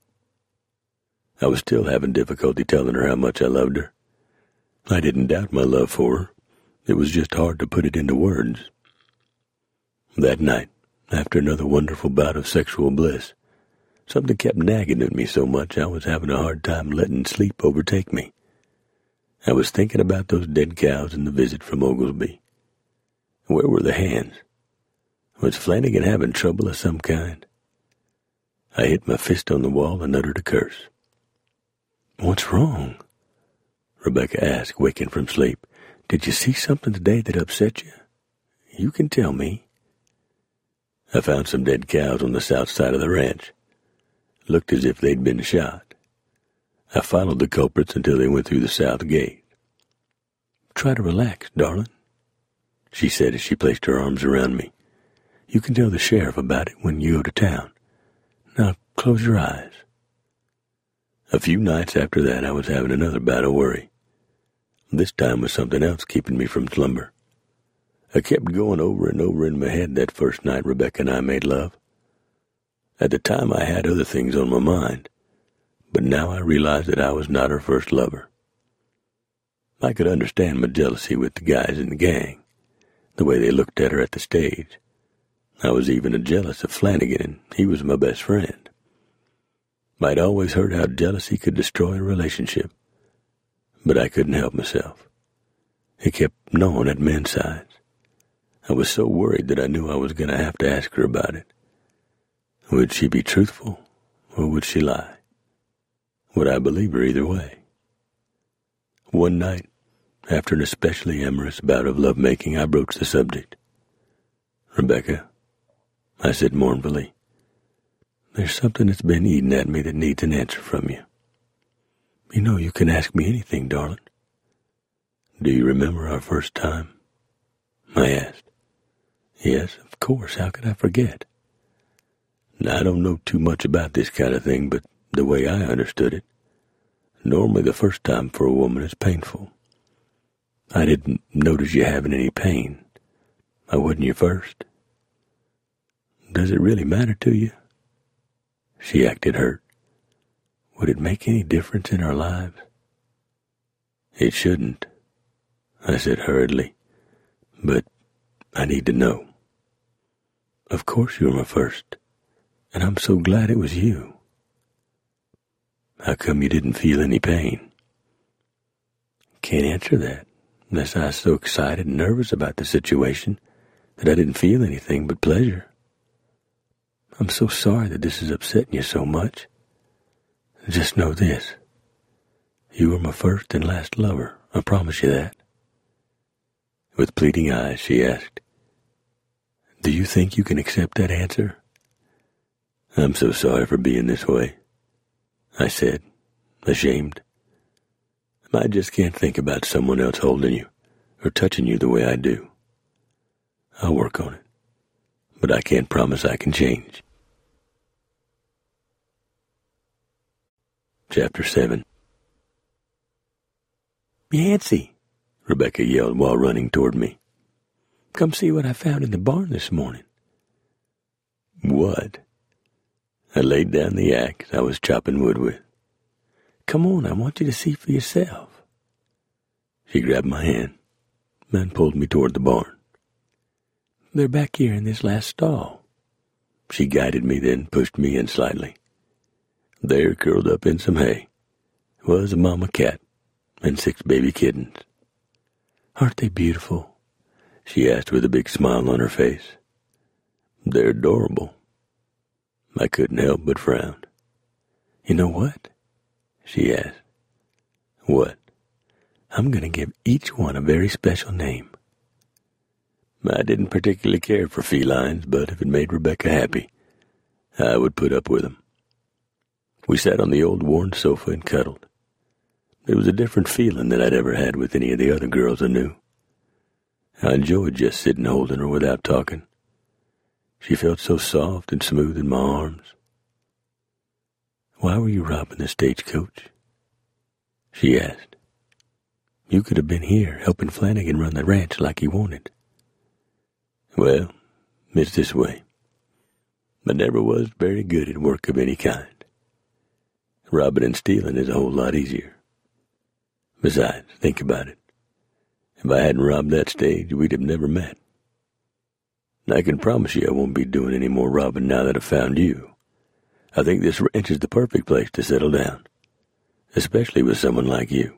I was still having difficulty telling her how much I loved her. I didn't doubt my love for her. It was just hard to put it into words. That night, after another wonderful bout of sexual bliss, something kept nagging at me so much I was having a hard time letting sleep overtake me. I was thinking about those dead cows and the visit from Oglesby. Where were the hands? Was Flanagan having trouble of some kind? I hit my fist on the wall and uttered a curse. "What's wrong?" Rebecca asked, waking from sleep. "Did you see something today that upset you? You can tell me." I found some dead cows on the south side of the ranch. Looked as if they'd been shot. I followed the culprits until they went through the south gate. "Try to relax, darling," she said as she placed her arms around me. "You can tell the sheriff about it when you go to town. Now close your eyes." A few nights after that, I was having another bout of worry. This time was something else keeping me from slumber. I kept going over and over in my head that first night Rebecca and I made love. At the time I had other things on my mind, but now I realized that I was not her first lover. I could understand my jealousy with the guys in the gang, the way they looked at her at the stage. I was even jealous of Flanagan, and he was my best friend. I'd always heard how jealousy could destroy a relationship, but I couldn't help myself. It kept gnawing at my insides. I was so worried that I knew I was going to have to ask her about it. Would she be truthful, or would she lie? Would I believe her either way? One night, after an especially amorous bout of love-making, I broached the subject. "Rebecca," I said mournfully, "there's something that's been eating at me that needs an answer from you." "You know you can ask me anything, darling." "Do you remember our first time?" I asked. Yes, of course, how could I forget? Now, I don't know too much about this kind of thing, but the way I understood it, normally the first time for a woman is painful. I didn't notice you having any pain. I wasn't your first. Does it really matter to you? She acted hurt. Would it make any difference in our lives? It shouldn't, I said hurriedly, but I need to know. Of course you were my first, and I'm so glad it was you. How come you didn't feel any pain? Can't answer that, unless I was so excited and nervous about the situation that I didn't feel anything but pleasure. I'm so sorry that this is upsetting you so much. Just know this. You were my first and last lover, I promise you that. With pleading eyes, she asked, Do you think you can accept that answer? I'm so sorry for being this way, I said, ashamed. I just can't think about someone else holding you or touching you the way I do. I'll work on it, but I can't promise I can change. Chapter 7. Yancey, Rebecca yelled while running toward me. Come see what I found in the barn this morning. What? I laid down the axe I was chopping wood with. Come on, I want you to see for yourself. She grabbed my hand and pulled me toward the barn. They're back here in this last stall. She guided me, then pushed me in slightly. There, curled up in some hay, was a mama cat and 6 baby kittens. Aren't they beautiful? She asked with a big smile on her face. They're adorable. I couldn't help but frown. You know what? She asked. What? I'm going to give each one a very special name. I didn't particularly care for felines, but if it made Rebecca happy, I would put up with them. We sat on the old worn sofa and cuddled. It was a different feeling than I'd ever had with any of the other girls I knew. I enjoyed just sitting holding her without talking. She felt so soft and smooth in my arms. Why were you robbing the stagecoach? She asked. You could have been here helping Flanagan run the ranch like he wanted. Well, it's this way. I never was very good at work of any kind. Robbing and stealing is a whole lot easier. Besides, think about it. If I hadn't robbed that stage, we'd have never met. I can promise you I won't be doing any more robbing now that I've found you. I think this ranch is the perfect place to settle down, especially with someone like you.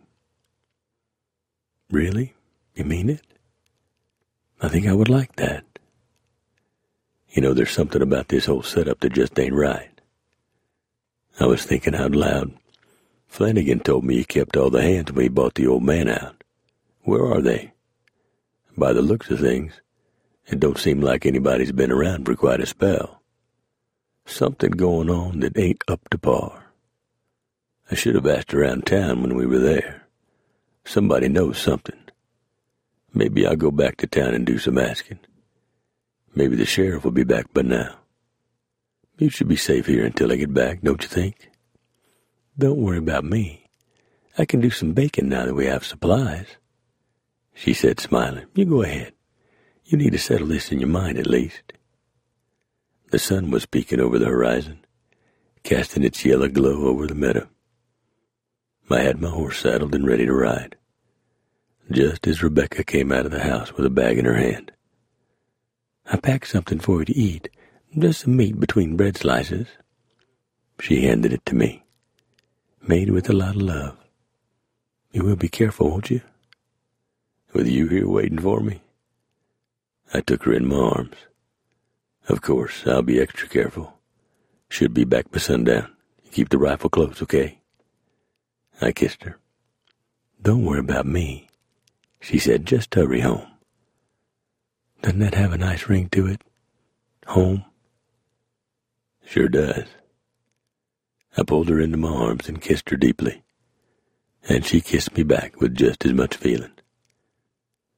Really? You mean it? I think I would like that. You know, there's something about this whole setup that just ain't right. I was thinking out loud. Flanagan told me he kept all the hands when he bought the old man out. Where are they? By the looks of things, it don't seem like anybody's been around for quite a spell. Something going on that ain't up to par. I should have asked around town when we were there. Somebody knows something. Maybe I'll go back to town and do some asking. Maybe the sheriff will be back by now. You should be safe here until I get back, don't you think? Don't worry about me. I can do some baking now that we have supplies. She said, smiling. You go ahead. You need to settle this in your mind at least. The sun was peeking over the horizon, casting its yellow glow over the meadow. I had my horse saddled and ready to ride, just as Rebecca came out of the house with a bag in her hand. I packed something for you to eat, just some meat between bread slices. She handed it to me, made with a lot of love. You will be careful, won't you? With you here waiting for me? I took her in my arms. Of course, I'll be extra careful. Should be back by sundown. Keep the rifle close, okay? I kissed her. Don't worry about me, she said. Just hurry home. Doesn't that have a nice ring to it? Home? Sure does. I pulled her into my arms and kissed her deeply, and she kissed me back with just as much feeling.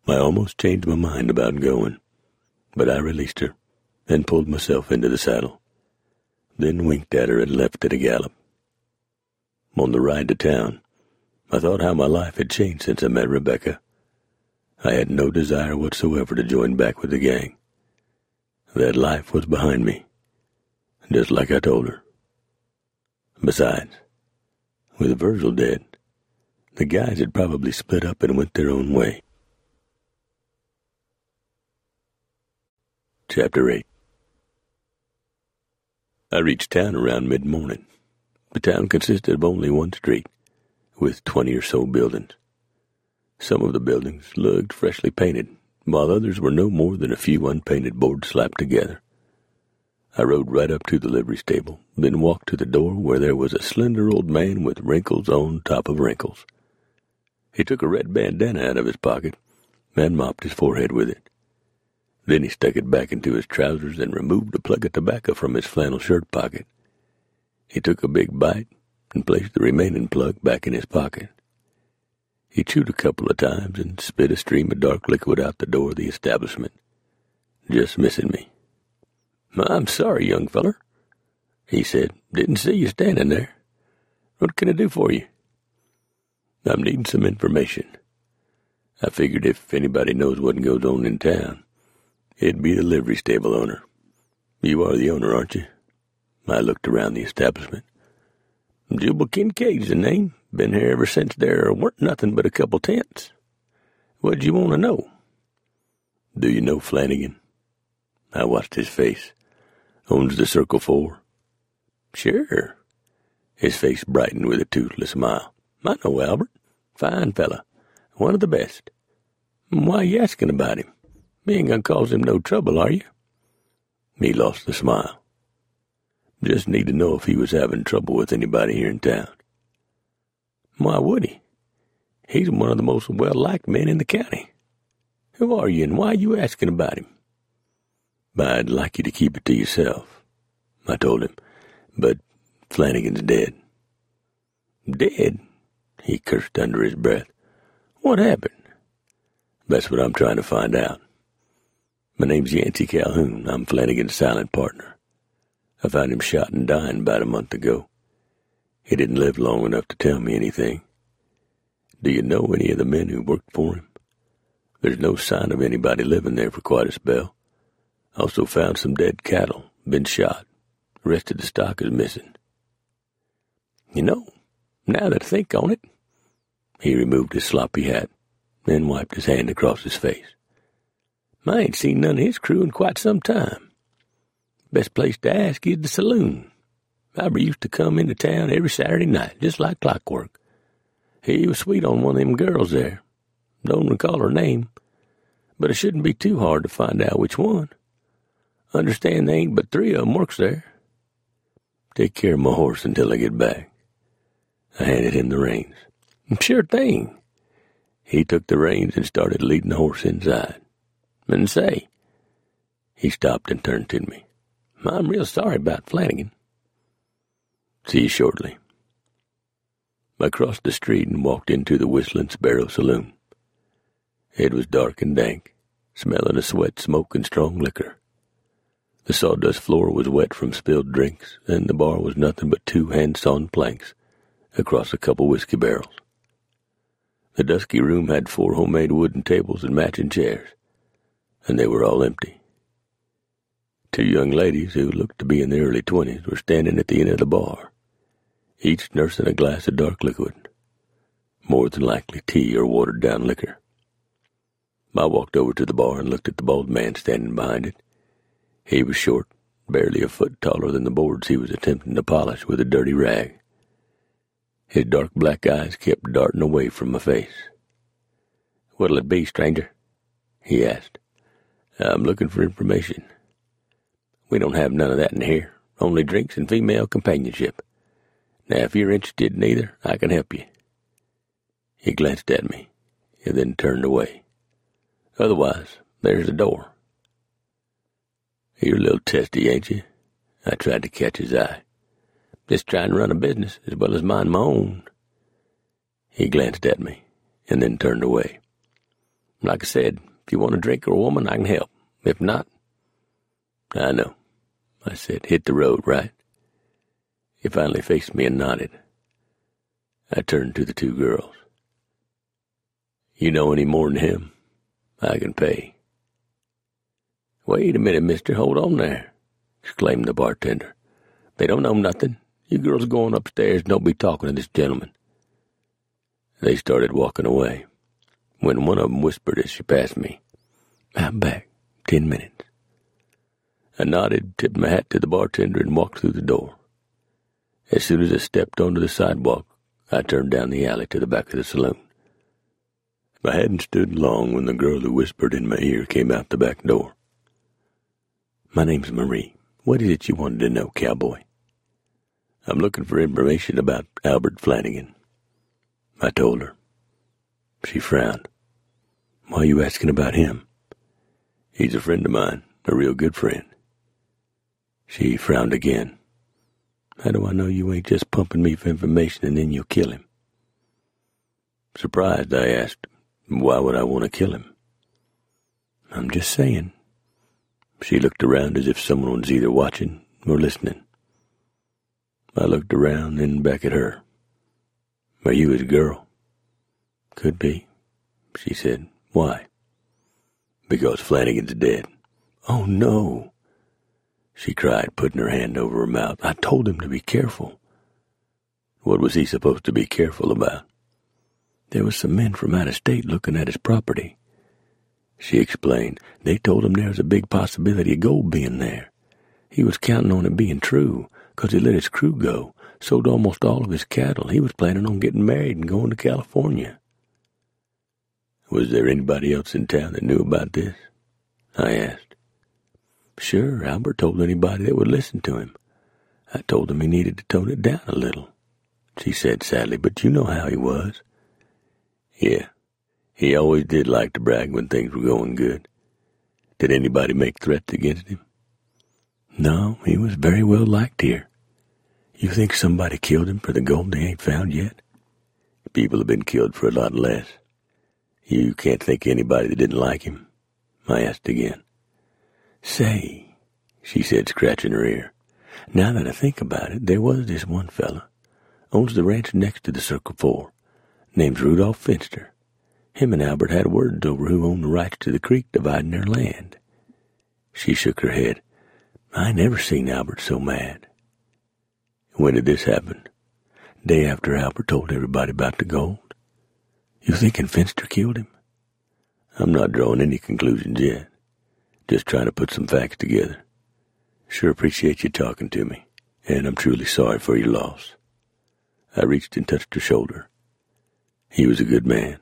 I almost changed my mind about going, but I released her and pulled myself into the saddle, then winked at her and left at a gallop. On the ride to town, I thought how my life had changed since I met Rebecca. I had no desire whatsoever to join back with the gang. That life was behind me, just like I told her. Besides, with Virgil dead, the guys had probably split up and went their own way. Chapter 8. I reached town around mid-morning. The town consisted of only one street, with 20 or so buildings. Some of the buildings looked freshly painted, while others were no more than a few unpainted boards slapped together. I rode right up to the livery stable, then walked to the door where there was a slender old man with wrinkles on top of wrinkles. He took a red bandana out of his pocket and mopped his forehead with it. Then he stuck it back into his trousers and removed a plug of tobacco from his flannel shirt pocket. He took a big bite and placed the remaining plug back in his pocket. He chewed a couple of times and spit a stream of dark liquid out the door of the establishment, just missing me. "I'm sorry, young feller," he said. "Didn't see you standing there. What can I do for you?" "I'm needing some information. I figured if anybody knows what goes on in town, it'd be the livery stable owner. You are the owner, aren't you?" I looked around the establishment. "Jubal Kincaid's the name. Been here ever since there weren't nothing but a couple tents. What'd you want to know?" "Do you know Flanagan?" I watched his face. "Owns the Circle 4? "Sure." His face brightened with a toothless smile. "I know Albert. Fine fella. One of the best. Why you asking about him? You ain't gonna cause him no trouble, are you?" He lost the smile. "Just need to know if he was having trouble with anybody here in town." "Why would he? He's one of the most well-liked men in the county. Who are you and why are you asking about him?" "I'd like you to keep it to yourself," I told him, "but Flanagan's dead." "Dead?" He cursed under his breath. "What happened?" "That's what I'm trying to find out. My name's Yancey Calhoun. I'm Flanagan's silent partner. I found him shot and dying about a month ago. He didn't live long enough to tell me anything. Do you know any of the men who worked for him? There's no sign of anybody living there for quite a spell. Also found some dead cattle, been shot. The rest of the stock is missing." "You know, now that I think on it," he removed his sloppy hat, then wiped his hand across his face. "I ain't seen none of his crew in quite some time. Best place to ask is the saloon. Albert used to come into town every Saturday night, just like clockwork. He was sweet on one of them girls there. Don't recall her name, but it shouldn't be too hard to find out which one. Understand there ain't but 3 of them works there." "Take care of my horse until I get back." I handed him the reins. "Sure thing." He took the reins and started leading the horse inside. "And say," he stopped and turned to me, "I'm real sorry about Flanagan." "See you shortly." I crossed the street and walked into the Whistling Sparrow Saloon. It was dark and dank, smelling of sweat, smoke, and strong liquor. The sawdust floor was wet from spilled drinks, and the bar was nothing but 2 hand-sawn planks across a couple whiskey barrels. The dusky room had 4 homemade wooden tables and matching chairs, and they were all empty. 2 young ladies who looked to be in their early 20s were standing at the end of the bar, each nursing a glass of dark liquid, more than likely tea or watered-down liquor. I walked over to the bar and looked at the bald man standing behind it. He was short, barely a foot taller than the boards he was attempting to polish with a dirty rag. His dark black eyes kept darting away from my face. "What'll it be, stranger?" he asked. "I'm looking for information." "We don't have none of that in here, only drinks and female companionship. Now, if you're interested in either, I can help you." He glanced at me and then turned away. "Otherwise, there's the door." "You're a little testy, ain't you?" I tried to catch his eye. "Just trying to run a business as well as mind my own." He glanced at me and then turned away. Like I said, if you want a drink or a woman, I can help. If not, I know, I said. Hit the road, right? He finally faced me and nodded. I turned to the two girls. You know any more than him? I can pay. Wait a minute, mister. Hold on there, exclaimed the bartender. They don't know nothing. You girls go on upstairs and don't be talking to this gentleman. They started walking away, when one of them whispered as she passed me, I'm back. 10 minutes. I nodded, tipped my hat to the bartender, and walked through the door. As soon as I stepped onto the sidewalk, I turned down the alley to the back of the saloon. I hadn't stood long when the girl who whispered in my ear came out the back door. My name's Marie. What is it you wanted to know, cowboy? I'm looking for information about Albert Flanagan, I told her. She frowned. Why are you asking about him? He's a friend of mine, a real good friend. She frowned again. How do I know you ain't just pumping me for information and then you'll kill him? Surprised, I asked, why would I want to kill him? I'm just saying. She looked around as if someone was either watching or listening. I looked around, then back at her. Are you his girl? Could be, she said. Why? Because Flanagan's dead. Oh, no, she cried, putting her hand over her mouth. I told him to be careful. What was he supposed to be careful about? There was some men from out of state looking at his property. She explained. They told him there was a big possibility of gold being there. He was counting on it being true, 'cause he let his crew go, sold almost all of his cattle. He was planning on getting married and going to California. Was there anybody else in town that knew about this? I asked. Sure, Albert told anybody that would listen to him. I told him he needed to tone it down a little, she said sadly, but you know how he was. Yeah, he always did like to brag when things were going good. Did anybody make threats against him? No, he was very well liked here. You think somebody killed him for the gold they ain't found yet? People have been killed for a lot less. You can't think of anybody that didn't like him? I asked again. Say, she said, scratching her ear, now that I think about it, there was this one fella, owns the ranch next to the Circle 4, name's Rudolph Finster. Him and Albert had words over who owned the rights to the creek dividing their land. She shook her head. I never seen Albert so mad. When did this happen? Day after Albert told everybody about the gold. You thinking Finster killed him? I'm not drawing any conclusions yet. Just trying to put some facts together. Sure appreciate you talking to me, and I'm truly sorry for your loss. I reached and touched her shoulder. He was a good man.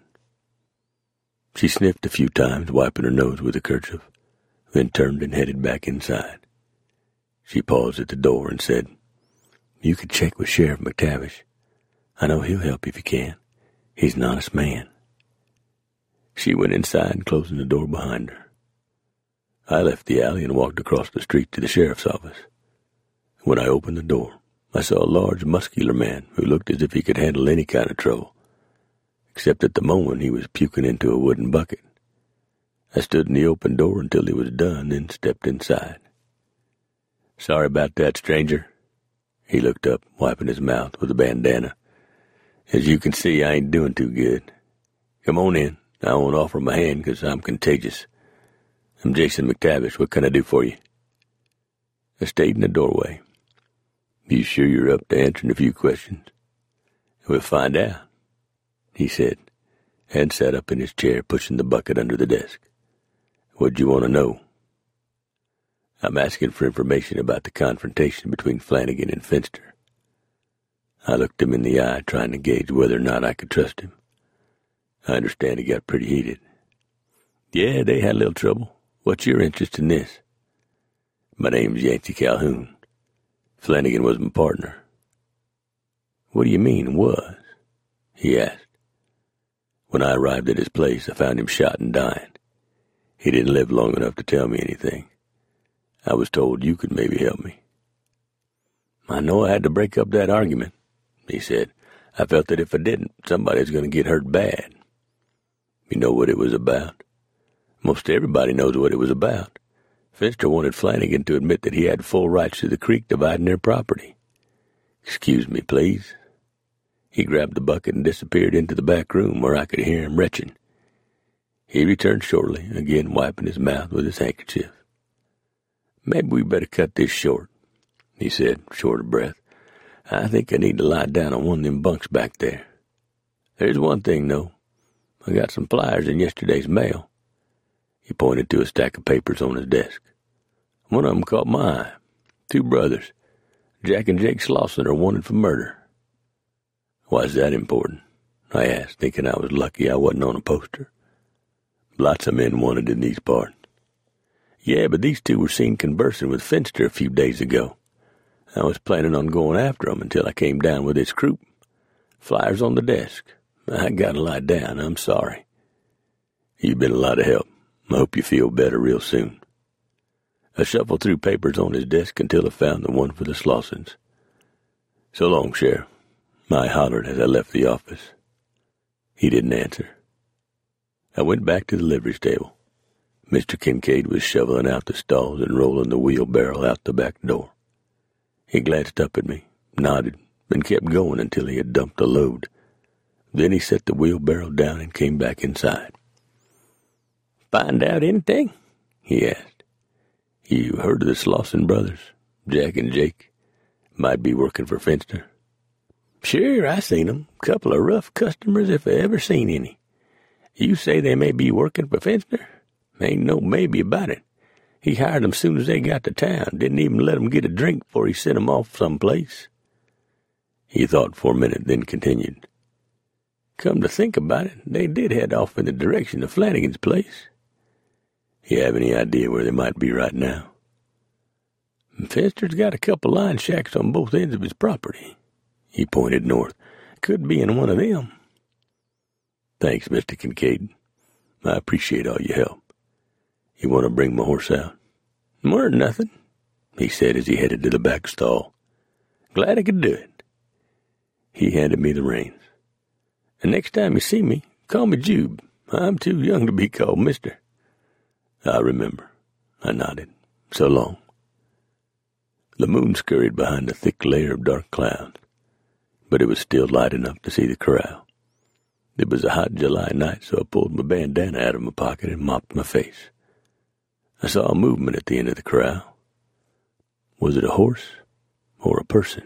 She sniffed a few times, wiping her nose with a kerchief, then turned and headed back inside. She paused at the door and said, You could check with Sheriff McTavish. I know he'll help if you can. He's an honest man. She went inside, closing the door behind her. I left the alley and walked across the street to the sheriff's office. When I opened the door, I saw a large, muscular man who looked as if he could handle any kind of trouble, except at the moment he was puking into a wooden bucket. I stood in the open door until he was done, then stepped inside. Sorry about that, stranger. He looked up, wiping his mouth with a bandana. As you can see, I ain't doing too good. Come on in. I won't offer my hand 'cause I'm contagious. I'm Jason McTavish. What can I do for you? I stayed in the doorway. You sure you're up to answering a few questions? We'll find out, he said, and sat up in his chair, pushing the bucket under the desk. What'd you want to know? I'm asking for information about the confrontation between Flanagan and Finster. I looked him in the eye, trying to gauge whether or not I could trust him. I understand he got pretty heated. Yeah, they had a little trouble. What's your interest in this? My name's Yancey Calhoun. Flanagan was my partner. What do you mean, was? He asked. When I arrived at his place, I found him shot and dying. He didn't live long enough to tell me anything. I was told you could maybe help me. I know I had to break up that argument, he said. I felt that if I didn't, somebody was going to get hurt bad. You know what it was about? Most everybody knows what it was about. Finster wanted Flanagan to admit that he had full rights to the creek dividing their property. "Excuse me, please." He grabbed the bucket and disappeared into the back room where I could hear him retching. He returned shortly, again wiping his mouth with his handkerchief. "Maybe we better cut this short," he said, short of breath. "I think I need to lie down on one of them bunks back there. There's one thing, though. I got some flyers in yesterday's mail." He pointed to a stack of papers on his desk. "One of them caught my eye. 2 brothers, Jack and Jake Slauson, are wanted for murder." "Why is that important?" I asked, thinking I was lucky I wasn't on a poster. "Lots of men wanted in these parts." "Yeah, but these 2 were seen conversing with Finster a few days ago. I was planning on going after them until I came down with this croup. Flyers on the desk. I gotta lie down. I'm sorry." "You've been a lot of help. I hope you feel better real soon." I shuffled through papers on his desk until I found the one for the Slausons. "So long, Sheriff," I hollered as I left the office. He didn't answer. I went back to the livery stable. Mr. Kincaid was shoveling out the stalls and rolling the wheelbarrow out the back door. He glanced up at me, nodded, and kept going until he had dumped the load. Then he set the wheelbarrow down and came back inside. "Find out anything?" he asked. "You heard of the Slauson brothers, Jack and Jake? Might be working for Finster." "Sure, I seen 'em. Couple of rough customers if I ever seen any. You say they may be working for Finster? Ain't no maybe about it. He hired 'em soon as they got to town. Didn't even let 'em get a drink before he sent 'em off someplace." He thought for a minute, then continued. "Come to think about it, they did head off in the direction of Flanagan's place." "You have any idea where they might be right now?" "Finster's got a couple line shacks on both ends of his property." He pointed north. "Could be in one of them." "Thanks, Mr. Kincaid. I appreciate all your help. You want to bring my horse out?" "More than nothing," he said as he headed to the back stall. "Glad I could do it." He handed me the reins. "And next time you see me, call me Jube. I'm too young to be called Mister." "I remember." I nodded. "So long." The moon scurried behind a thick layer of dark clouds, but it was still light enough to see the corral. It was a hot July night, so I pulled my bandana out of my pocket and mopped my face. I saw a movement at the end of the corral. Was it a horse or a person?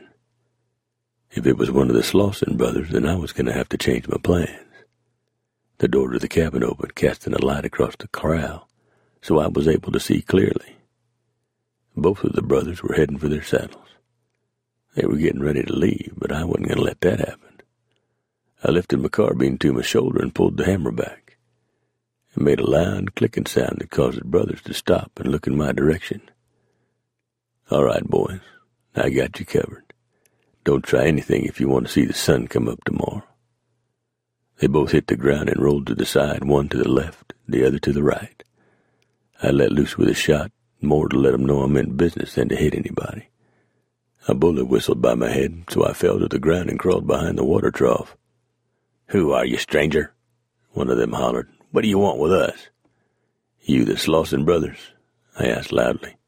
If it was one of the Slauson brothers, then I was going to have to change my plans. The door to the cabin opened, casting a light across the corral, so I was able to see clearly. Both of the brothers were heading for their saddles. They were getting ready to leave, but I wasn't going to let that happen. I lifted my carbine to my shoulder and pulled the hammer back. It made a loud clicking sound that caused the brothers to stop and look in my direction. "All right, boys, I got you covered. Don't try anything if you want to see the sun come up tomorrow." They both hit the ground and rolled to the side, one to the left, the other to the right. I let loose with a shot, more to let them know I meant business than to hit anybody. A bullet whistled by my head, so I fell to the ground and crawled behind the water trough. "Who are you, stranger?" one of them hollered. "What do you want with us?" "You the Slauson brothers?" I asked loudly.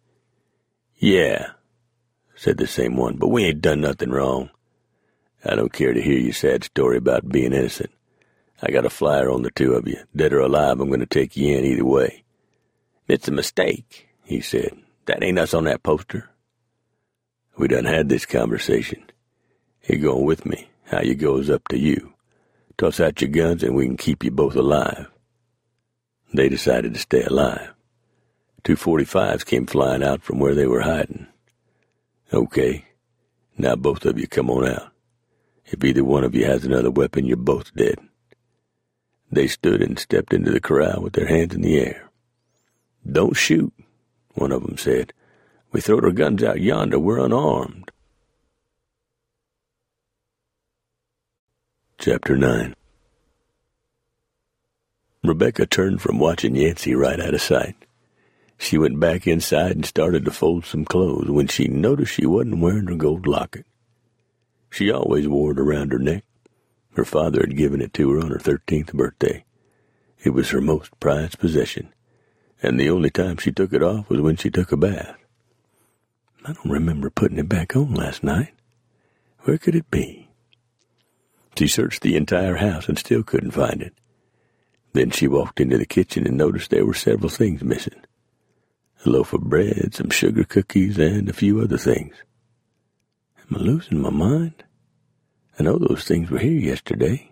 "Yeah," said the same one, "but we ain't done nothing wrong." "I don't care to hear your sad story about being innocent. I got a flyer on the 2 of you. Dead or alive, I'm going to take you in either way." "It's a mistake," he said. "That ain't us on that poster." "We done had this conversation. You're going with me. How you go is up to you. Toss out your guns and we can keep you both alive." They decided to stay alive. 2 .45s came flying out from where they were hiding. "Okay, now both of you come on out. If either one of you has another weapon, you're both dead." They stood and stepped into the corral with their hands in the air. "Don't shoot," one of them said. "We throwed our guns out yonder. We're unarmed." Chapter 9. Rebecca turned from watching Yancey right out of sight. She went back inside and started to fold some clothes when she noticed she wasn't wearing her gold locket. She always wore it around her neck. Her father had given it to her on her 13th birthday. It was her most prized possession, and the only time she took it off was when she took a bath. I don't remember putting it back on last night. Where could it be? She searched the entire house and still couldn't find it. Then she walked into the kitchen and noticed there were several things missing. A loaf of bread, some sugar cookies, and a few other things. Am I losing my mind? I know those things were here yesterday.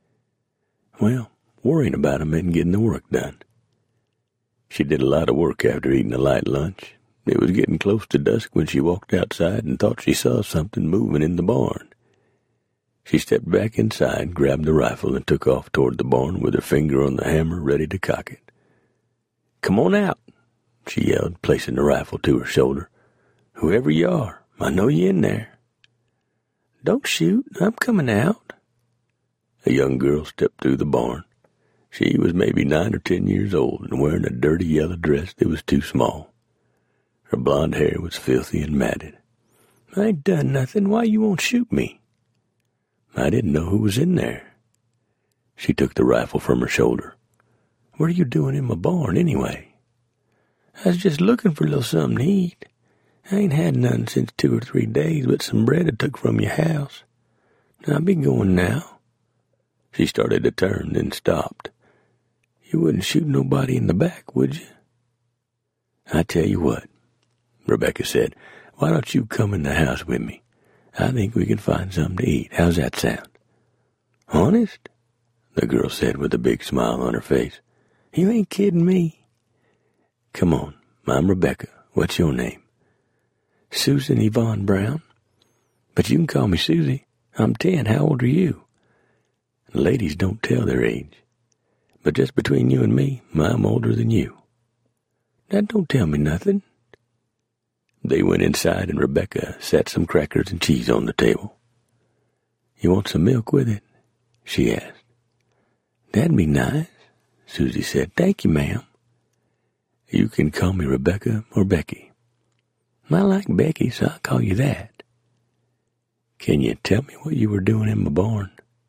Well, worrying about them and getting the work done. She did a lot of work after eating a light lunch. It was getting close to dusk when she walked outside and thought she saw something moving in the barn. She stepped back inside, grabbed the rifle, and took off toward the barn with her finger on the hammer ready to cock it. "Come on out," she yelled, placing the rifle to her shoulder. "Whoever you are, I know you in there." "Don't shoot, I'm coming out." A young girl stepped through the barn. She was maybe 9 or 10 years old and wearing a dirty yellow dress that was too small. Her blonde hair was filthy and matted. "I ain't done nothing. Why you won't shoot me?" "I didn't know who was in there." She took the rifle from her shoulder. "What are you doing in my barn anyway?" "I was just looking for a little something to eat. I ain't had none since 2 or 3 days but some bread I took from your house. I'll be going now." She started to turn, then stopped. "You wouldn't shoot nobody in the back, would you?" "I tell you what," Rebecca said, "why don't you come in the house with me? I think we can find something to eat. How's that sound?" "Honest?" the girl said with a big smile on her face. "You ain't kidding me." "Come on, I'm Rebecca. What's your name?" "Susan Yvonne Brown. But you can call me Susie. I'm 10. How old are you?" Ladies don't tell their age. But just between you and me, I'm older than you. "That don't tell me nothing." They went inside and Rebecca set some crackers and cheese on the table. "You want some milk with it?" she asked. "That'd be nice," Susie said. "Thank you, ma'am." "You can call me Rebecca or Becky." "I like Becky, so I'll call you that." "Can you tell me what you were doing in my barn?"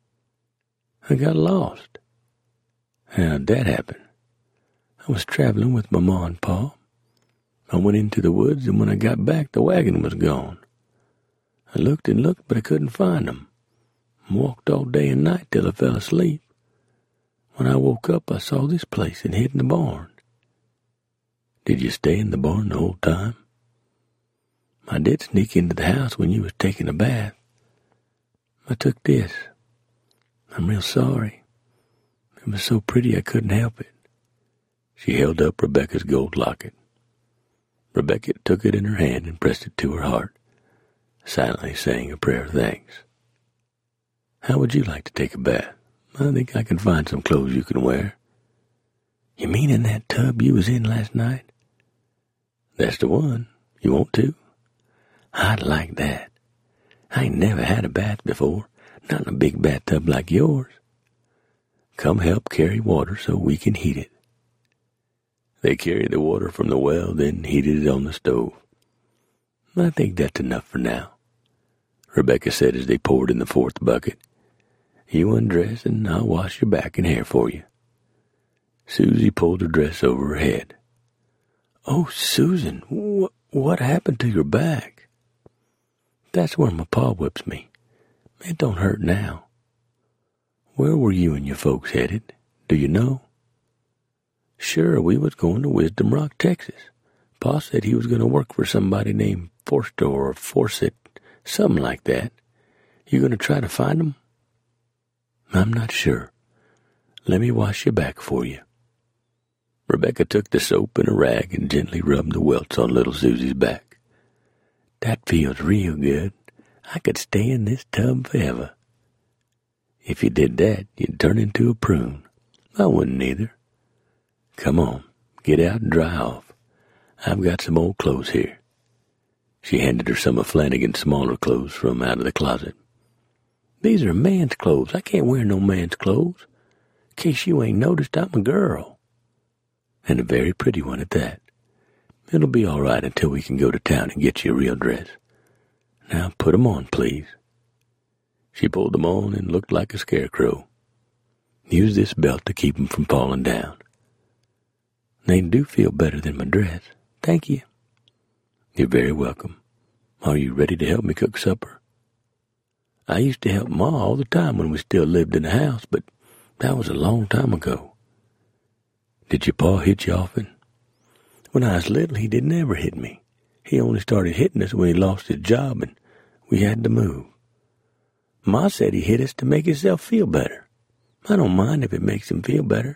"I got lost." "How'd that happen?" "I was traveling with my ma and pa. I went into the woods, and when I got back, the wagon was gone. I looked and looked, but I couldn't find them. I walked all day and night till I fell asleep. When I woke up, I saw this place and hid in the barn." "Did you stay in the barn the whole time?" "I did sneak into the house when you was taking a bath. I took this. I'm real sorry. It was so pretty I couldn't help it." She held up Rebecca's gold locket. Rebecca took it in her hand and pressed it to her heart, silently saying a prayer of thanks. "How would you like to take a bath? I think I can find some clothes you can wear." "You mean in that tub you was in last night?" "That's the one. You want to?" "I'd like that. I ain't never had a bath before, not in a big bathtub like yours." "Come help carry water so we can heat it." They carried the water from the well, then heated it on the stove. "I think that's enough for now," Rebecca said as they poured in the 4th bucket. "You undress and I'll wash your back and hair for you." Susie pulled her dress over her head. "Oh, Susan, what happened to your back?" "That's where my pa whips me. It don't hurt now." "Where were you and your folks headed? Do you know?" "Sure, we was going to Wisdom Rock, Texas. Pa said he was going to work for somebody named Forster or Forsett, something like that. You going to try to find him?" "I'm not sure. Let me wash your back for you." Rebecca took the soap and a rag and gently rubbed the welts on little Susie's back. "That feels real good. I could stay in this tub forever." "If you did that, you'd turn into a prune. I wouldn't either. Come on, get out and dry off. I've got some old clothes here." She handed her some of Flanagan's smaller clothes from out of the closet. "These are man's clothes. I can't wear no man's clothes. In case you ain't noticed, I'm a girl. And a very pretty one at that. It'll be all right until we can go to town and get you a real dress. Now put 'em on, please." She pulled them on and looked like a scarecrow. "Use this belt to keep 'em from falling down." They do feel better than my dress. Thank you. You're very welcome. Are you ready to help me cook supper? I used to help Ma all the time when we still lived in the house, but that was a long time ago. Did your pa hit you often? When I was little, he didn't ever hit me. He only started hitting us when he lost his job and we had to move. Ma said he hit us to make himself feel better. I don't mind if it makes him feel better.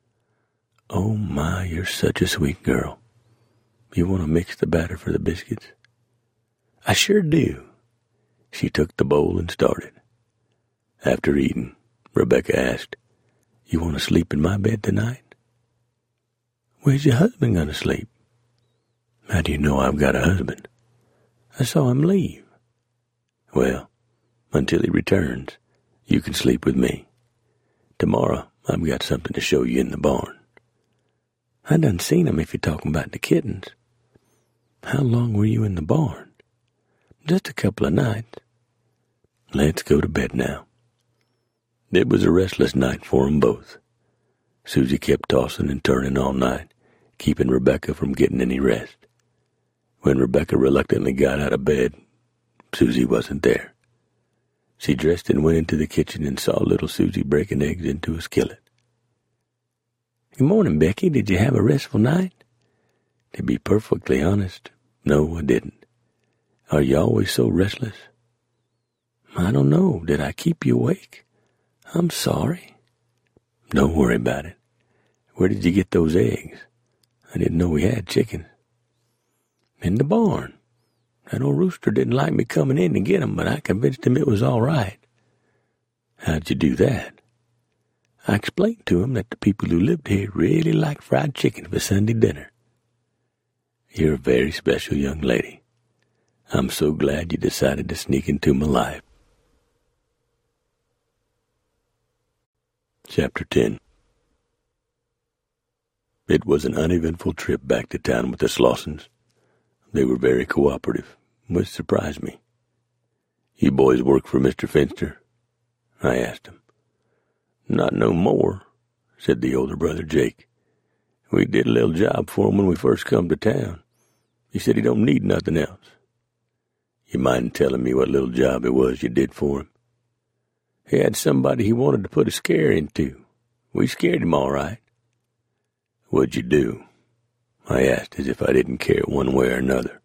Oh, my, you're such a sweet girl. You want to mix the batter for the biscuits? I sure do. She took the bowl and started. After eating, Rebecca asked, You want to sleep in my bed tonight? Where's your husband going to sleep? How do you know I've got a husband? I saw him leave. Well, until he returns, you can sleep with me. Tomorrow, I've got something to show you in the barn. I done seen him if you're talking about the kittens. How long were you in the barn? Just a couple of nights. Let's go to bed now. It was a restless night for 'em both. Susie kept tossing and turning all night, keeping Rebecca from getting any rest. When Rebecca reluctantly got out of bed, Susie wasn't there. She dressed and went into the kitchen and saw little Susie breaking eggs into a skillet. Good morning, Becky. Did you have a restful night? To be perfectly honest, no, I didn't. Are you always so restless? I don't know. Did I keep you awake? I'm sorry. Don't worry about it. Where did you get those eggs? I didn't know we had chickens. In the barn. That old rooster didn't like me coming in to get 'em, but I convinced him it was all right. How'd you do that? I explained to him that the people who lived here really liked fried chicken for Sunday dinner. You're a very special young lady. I'm so glad you decided to sneak into my life. Chapter 10. It was an uneventful trip back to town with the Slossons. They were very cooperative, which surprised me. You boys work for Mr. Finster? I asked him. Not no more, said the older brother, Jake. We did a little job for him when we first come to town. He said he don't need nothing else. You mind telling me what little job it was you did for him? He had somebody he wanted to put a scare into. We scared him all right. What'd you do? I asked as if I didn't care one way or another.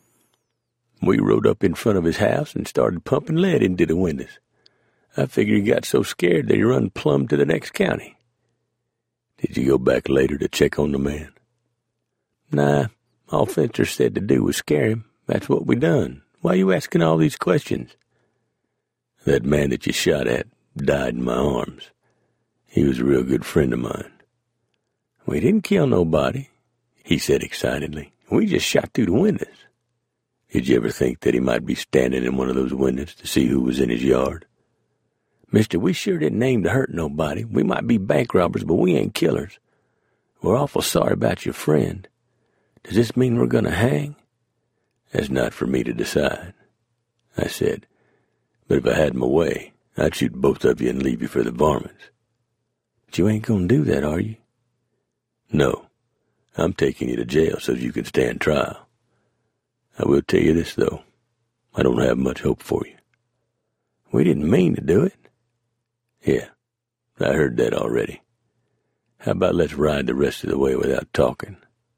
We rode up in front of his house and started pumping lead into the windows. I figured he got so scared that he run plumb to the next county. Did you go back later to check on the man? Nah, all Finster said to do was scare him. That's what we done. Why you asking all these questions? That man that you shot at died in my arms. He was a real good friend of mine. We didn't kill nobody, he said excitedly. We just shot through the windows. Did you ever think that he might be standing in one of those windows to see who was in his yard? Mister, we sure didn't aim to hurt nobody. We might be bank robbers, but we ain't killers. We're awful sorry about your friend. Does this mean we're going to hang? That's not for me to decide, I said. But if I had my way, I'd shoot both of you and leave you for the varmints. But you ain't going to do that, are you? No, I'm taking you to jail so you can stand trial. I will tell you this, though. I don't have much hope for you. We didn't mean to do it. Yeah, I heard that already. How about let's ride the rest of the way without talking?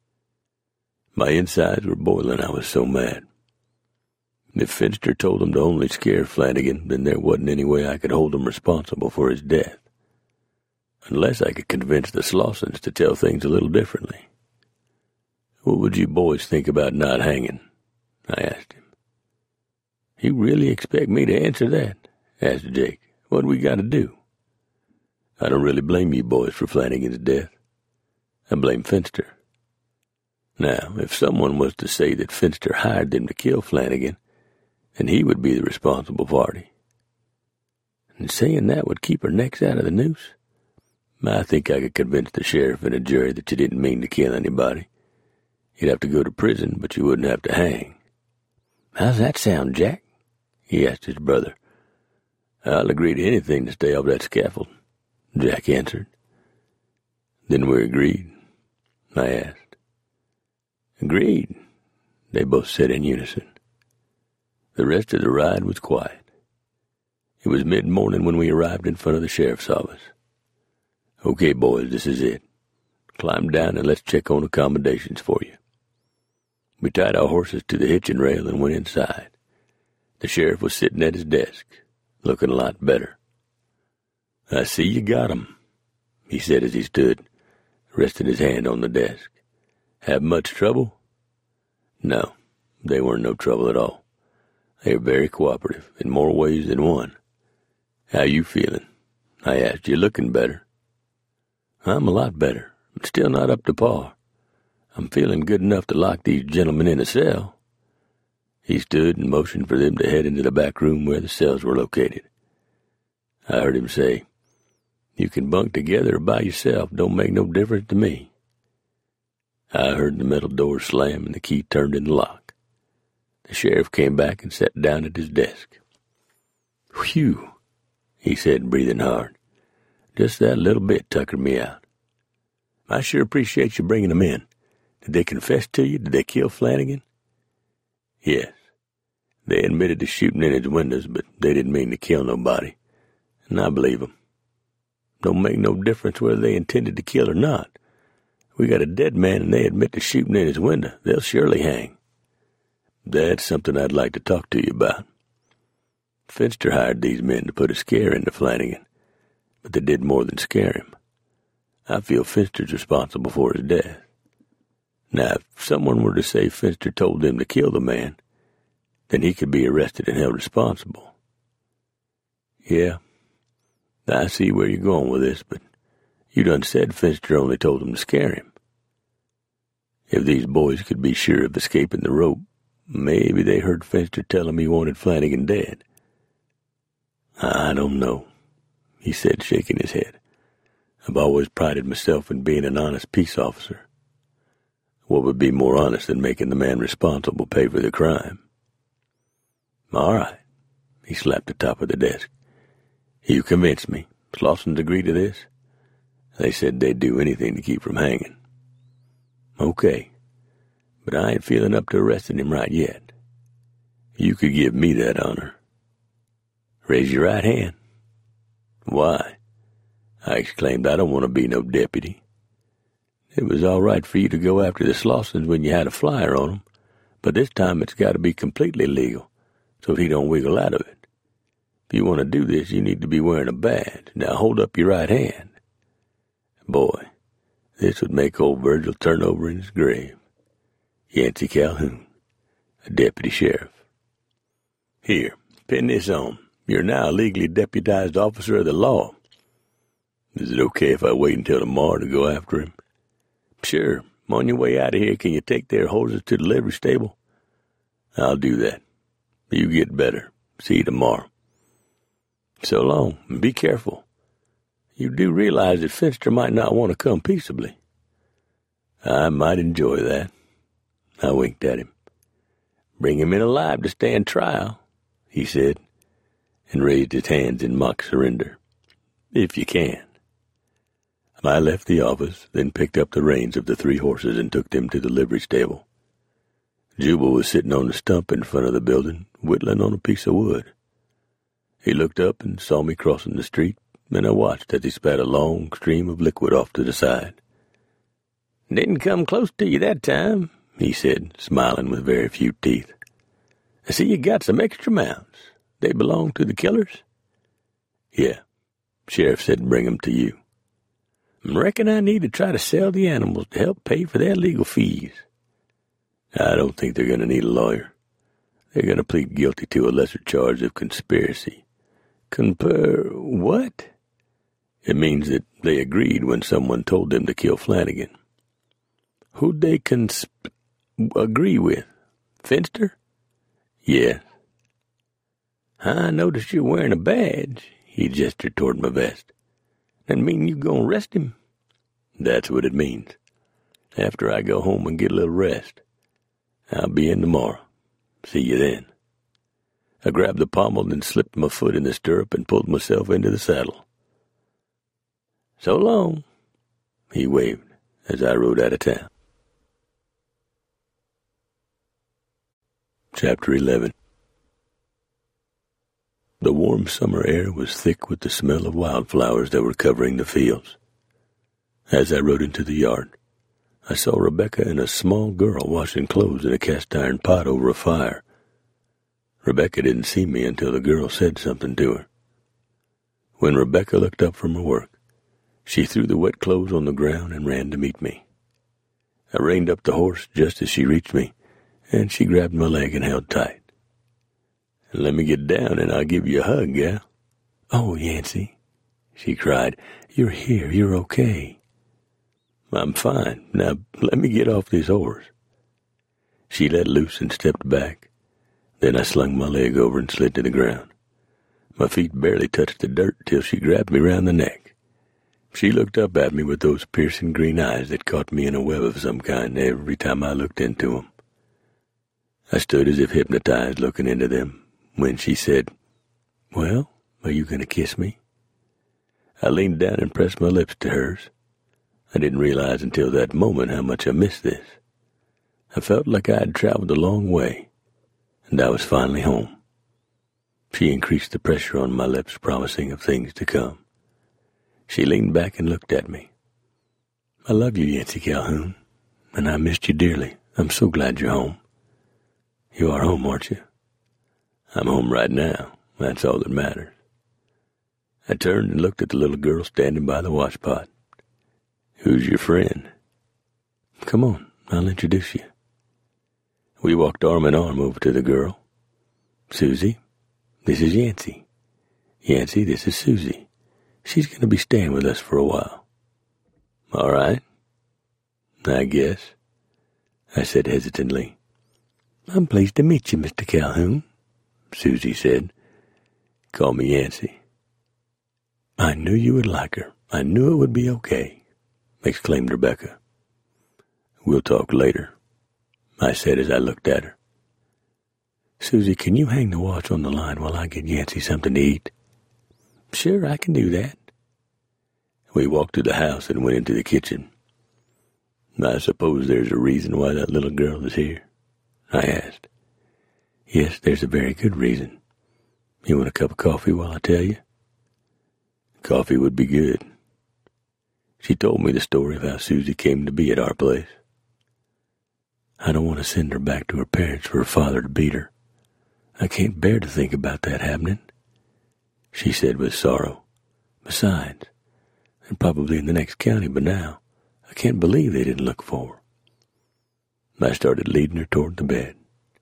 My insides were boiling. I was so mad. If Finster told him to only scare Flanagan, then there wasn't any way I could hold him responsible for his death. Unless I could convince the Slossons to tell things a little differently. What would you boys think about not hanging? I asked him. You really expect me to answer that? Asked Jake. What do we got to do? I don't really blame you boys for Flanagan's death. I blame Finster. Now, if someone was to say that Finster hired them to kill Flanagan, then he would be the responsible party. And saying that would keep our necks out of the noose? I think I could convince the sheriff and a jury that you didn't mean to kill anybody. You'd have to go to prison, but you wouldn't have to hang. How's that sound, Jack? He asked his brother. I'll agree to anything to stay off that scaffold, Jack answered. Then we agreed. I asked. Agreed, they both said in unison. The rest of the ride was quiet. It was mid-morning when we arrived in front of the sheriff's office. Okay, boys, this is it. Climb down and let's check on accommodations for you. We tied our horses to the hitching rail and went inside. The sheriff was sitting at his desk, looking a lot better. I see you got 'em, he said as he stood, resting his hand on the desk. Have much trouble? No, they weren't no trouble at all. They were very cooperative in more ways than one. How you feeling? I asked. You looking better? I'm a lot better, but still not up to par. I'm feeling good enough to lock these gentlemen in a cell. He stood and motioned for them to head into the back room where the cells were located. I heard him say, You can bunk together or by yourself, don't make no difference to me. I heard the metal door slam and the key turned in the lock. The sheriff came back and sat down at his desk. Whew, he said, breathing hard. Just that little bit tuckered me out. I sure appreciate you bringing them in. Did they confess to you? Did they kill Flanagan? Yes. They admitted to shooting in his windows, but they didn't mean to kill nobody. And I believe them. Don't make no difference whether they intended to kill or not. We got a dead man and they admit to shooting in his window. They'll surely hang. That's something I'd like to talk to you about. Finster hired these men to put a scare into Flanagan, but they did more than scare him. I feel Finster's responsible for his death. Now, if someone were to say Finster told them to kill the man, then he could be arrested and held responsible. Yeah, I see where you're going with this, but you done said Finster only told them to scare him. If these boys could be sure of escaping the rope, maybe they heard Finster tell him he wanted Flanagan dead. I don't know, he said, shaking his head. I've always prided myself in being an honest peace officer. What would be more honest than making the man responsible pay for the crime? All right, he slapped the top of the desk. You convinced me. Slossons agree to this? They said they'd do anything to keep from hanging. Okay, but I ain't feeling up to arresting him right yet. You could give me that honor. Raise your right hand. Why? I exclaimed, I don't want to be no deputy. It was all right for you to go after the Slossons when you had a flyer on them, but this time it's got to be completely legal, so he don't wiggle out of it. If you want to do this, you need to be wearing a badge. Now hold up your right hand. Boy, this would make old Virgil turn over in his grave. Yancey Calhoun, a deputy sheriff. Here, pin this on. You're now a legally deputized officer of the law. Is it okay if I wait until tomorrow to go after him? Sure. On your way out of here, can you take their horses to the livery stable? I'll do that. You get better. See you tomorrow. So long, and be careful. You do realize that Finster might not want to come peaceably. I might enjoy that. I winked at him. Bring him in alive to stand trial, he said, and raised his hands in mock surrender. If you can. I left the office, then picked up the reins of the 3 horses and took them to the livery stable. Jubal was sitting on the stump in front of the building, whittling on a piece of wood. He looked up and saw me crossing the street, and I watched as he spat a long stream of liquid off to the side. Didn't come close to you that time, he said, smiling with very few teeth. I see you got some extra mounts. They belong to the killers? Yeah. Sheriff said bring 'em to you. Reckon I need to try to sell the animals to help pay for their legal fees. I don't think they're going to need a lawyer. They're going to plead guilty to a lesser charge of conspiracy. What? It means that they agreed when someone told them to kill Flanagan. Who'd they agree with? Finster? Yes. I noticed you're wearing a badge. He gestured toward my vest. That mean you gonna arrest him? That's what it means. After I go home and get a little rest. I'll be in tomorrow. See you then. I grabbed the pommel and slipped my foot in the stirrup and pulled myself into the saddle. So long, he waved, as I rode out of town. Chapter 11. The warm summer air was thick with the smell of wildflowers that were covering the fields. As I rode into the yard, I saw Rebecca and a small girl washing clothes in a cast-iron pot over a fire. Rebecca didn't see me until the girl said something to her. When Rebecca looked up from her work, she threw the wet clothes on the ground and ran to meet me. I reined up the horse just as she reached me, and she grabbed my leg and held tight. "Let me get down and I'll give you a hug, gal." "Oh, Yancey," she cried, "you're here, you're okay." "I'm fine. Now let me get off this horse." She let loose and stepped back. Then I slung my leg over and slid to the ground. My feet barely touched the dirt till she grabbed me round the neck. She looked up at me with those piercing green eyes that caught me in a web of some kind every time I looked into them. I stood as if hypnotized looking into them when she said, "Well, are you going to kiss me?" I leaned down and pressed my lips to hers. I didn't realize until that moment how much I missed this. I felt like I had traveled a long way, and I was finally home. She increased the pressure on my lips, promising of things to come. She leaned back and looked at me. "I love you, Yancey Calhoun, and I missed you dearly. I'm so glad you're home." "You are home, aren't you?" "I'm home right now. That's all that matters." I turned and looked at the little girl standing by the washpot. "Who's your friend?" "Come on, I'll introduce you." We walked arm in arm over to the girl. "Susie, this is Yancey. Yancey, this is Susie. She's going to be staying with us for a while." "All right, I guess," I said hesitantly. "I'm pleased to meet you, Mr. Calhoun," Susie said. "Call me Yancey." "I knew you would like her. I knew it would be okay," exclaimed Rebecca. "We'll talk later," I said as I looked at her. "Susie, can you hang the watch on the line while I get Yancey something to eat?" "Sure, I can do that." We walked to the house and went into the kitchen. "I suppose there's a reason why that little girl is here?" I asked. "Yes, there's a very good reason. You want a cup of coffee while I tell you?" "Coffee would be good." She told me the story of how Susie came to be at our place. "I don't want to send her back to her parents for her father to beat her. I can't bear to think about that happening," she said with sorrow. "Besides, they're probably in the next county by now. I can't believe they didn't look for her." I started leading her toward the bed.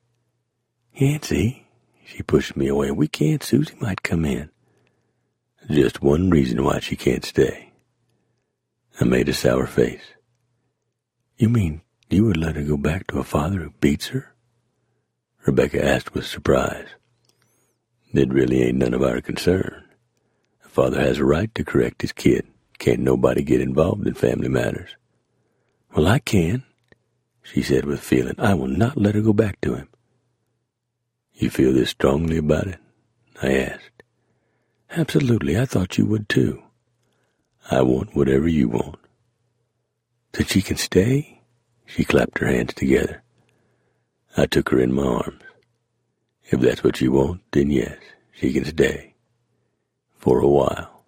"Yancey," she pushed me away. "We can't. Susie might come in." "Just one reason why she can't stay." I made a sour face. "You mean you would let her go back to a father who beats her?" Rebecca asked with surprise. "It really ain't none of our concern. A father has a right to correct his kid. Can't nobody get involved in family matters." "Well, I can," she said with feeling. "I will not let her go back to him." "You feel this strongly about it?" I asked. "Absolutely. I thought you would too." "I want whatever you want." "That she can stay?" She clapped her hands together. I took her in my arms. "If that's what you want, then yes, she can stay. For a while."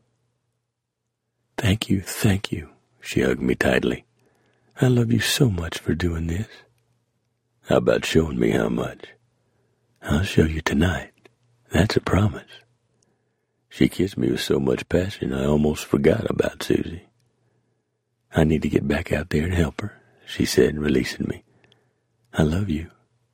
Thank you," she hugged me tightly. "I love you so much for doing this." "How about showing me how much?" "I'll show you tonight. That's a promise." She kissed me with so much passion I almost forgot about Susie. "I need to get back out there and help her," she said, releasing me. "I love you."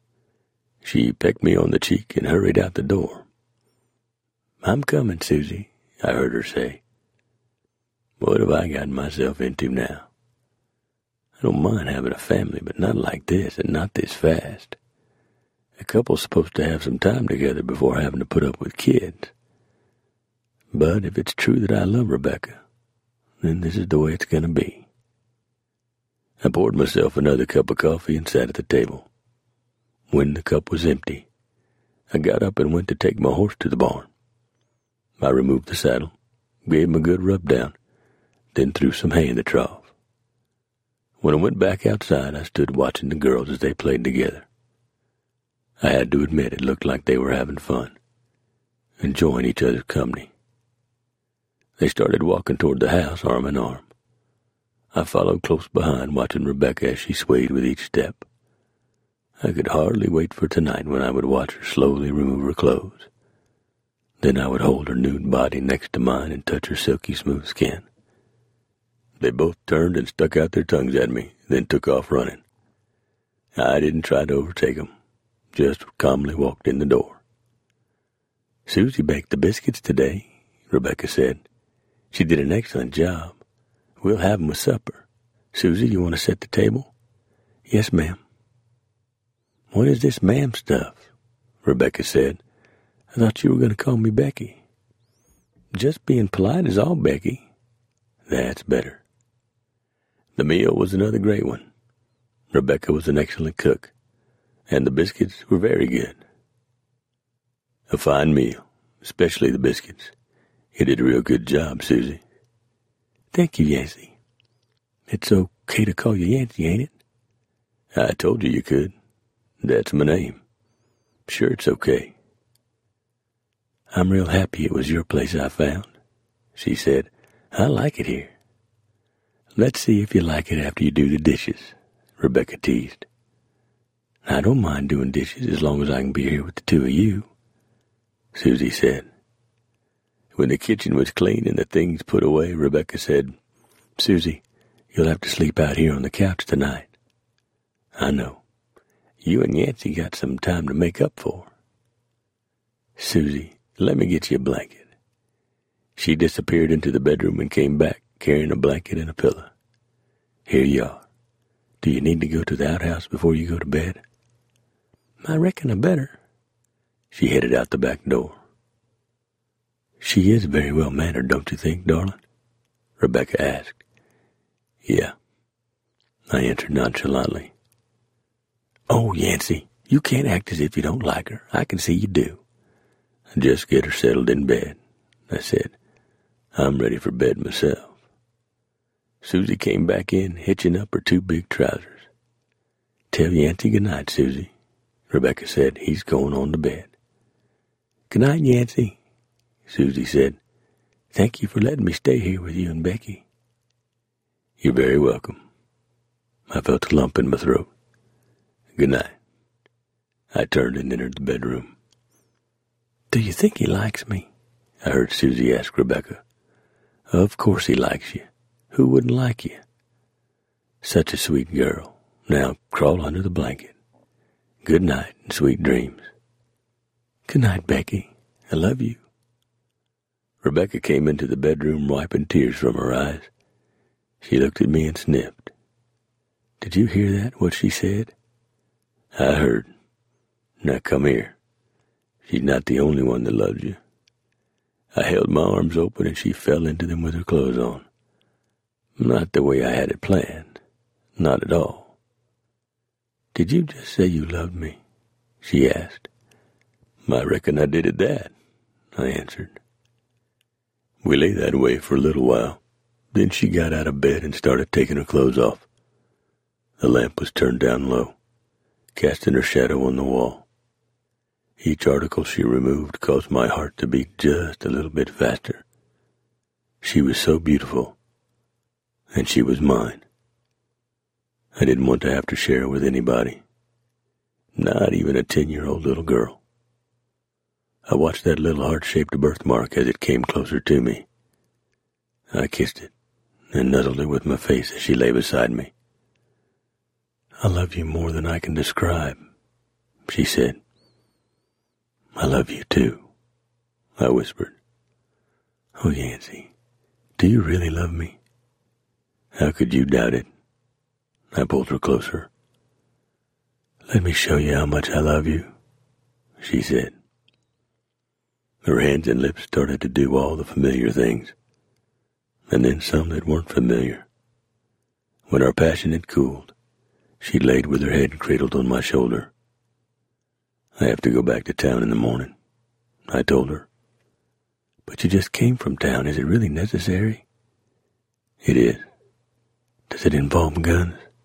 She pecked me on the cheek and hurried out the door. "I'm coming, Susie," I heard her say. What have I gotten myself into now? I don't mind having a family, but not like this and not this fast. A couple's supposed to have some time together before having to put up with kids. But if it's true that I love Rebecca, then this is the way it's going to be. I poured myself another cup of coffee and sat at the table. When the cup was empty, I got up and went to take my horse to the barn. I removed the saddle, gave him a good rub down, then threw some hay in the trough. When I went back outside, I stood watching the girls as they played together. I had to admit it looked like they were having fun, enjoying each other's company. They started walking toward the house arm in arm. I followed close behind, watching Rebecca as she swayed with each step. I could hardly wait for tonight when I would watch her slowly remove her clothes. Then I would hold her nude body next to mine and touch her silky smooth skin. They both turned and stuck out their tongues at me, then took off running. I didn't try to overtake them, just calmly walked in the door. "Susie baked the biscuits today," Rebecca said. "She did an excellent job. We'll have them with supper. Susie, you want to set the table?" "Yes, ma'am." "What is this ma'am stuff?" Rebecca said. "I thought you were going to call me Becky." "Just being polite is all, Becky." "That's better." The meal was another great one. Rebecca was an excellent cook, and the biscuits were very good. A fine meal, especially the biscuits. You did a real good job, Susie. "Thank you, Yancey." "It's okay to call you Yancey, ain't it?" "I told you could. That's my name. Sure, it's okay." "I'm real happy it was your place I found," she said. "I like it here." "Let's see if you like it after you do the dishes," Rebecca teased. "I don't mind doing dishes as long as I can be here with the two of you," Susie said. When the kitchen was clean and the things put away, Rebecca said, "Susie, you'll have to sleep out here on the couch tonight." "I know. You and Yancey got some time to make up for." "Susie, let me get you a blanket." She disappeared into the bedroom and came back, carrying a blanket and a pillow. "Here you are. Do you need to go to the outhouse before you go to bed?" "I reckon I better." She headed out the back door. "She is very well mannered, don't you think, darling?" Rebecca asked. "Yeah," I answered nonchalantly. "Oh, Yancey, you can't act as if you don't like her. I can see you do." "Just get her settled in bed," I said. "I'm ready for bed myself." Susie came back in, hitching up her two big trousers. "Tell Yancey good night, Susie," Rebecca said. "He's going on to bed." "Good night, Yancey," Susie said. "Thank you for letting me stay here with you and Becky." "You're very welcome." I felt a lump in my throat. "Good night." I turned and entered the bedroom. "Do you think he likes me?" I heard Susie ask Rebecca. "Of course he likes you. Who wouldn't like you? Such a sweet girl. Now crawl under the blanket. Good night and sweet dreams." "Good night, Becky. I love you." Rebecca came into the bedroom wiping tears from her eyes. She looked at me and sniffed. "Did you hear that, what she said?" "I heard. Now come here. She's not the only one that loves you." I held my arms open and she fell into them with her clothes on. Not the way I had it planned. Not at all. "Did you just say you loved me?" she asked. "I reckon I did at that," I answered. We lay that way for a little while. Then she got out of bed and started taking her clothes off. The lamp was turned down low, casting her shadow on the wall. Each article she removed caused my heart to beat just a little bit faster. She was so beautiful, and she was mine. I didn't want to have to share her with anybody, not even a 10-year-old little girl. I watched that little heart-shaped birthmark as it came closer to me. I kissed it and nuzzled it with my face as she lay beside me. "I love you more than I can describe," she said. "I love you too," I whispered. "Oh, Yancey, do you really love me?" "How could you doubt it?" I pulled her closer. "Let me show you how much I love you," she said. Her hands and lips started to do all the familiar things, and then some that weren't familiar. When our passion had cooled, she laid with her head cradled on my shoulder. "I have to go back to town in the morning," I told her. "But you just came from town. Is it really necessary?" "It is." "Does it involve guns?"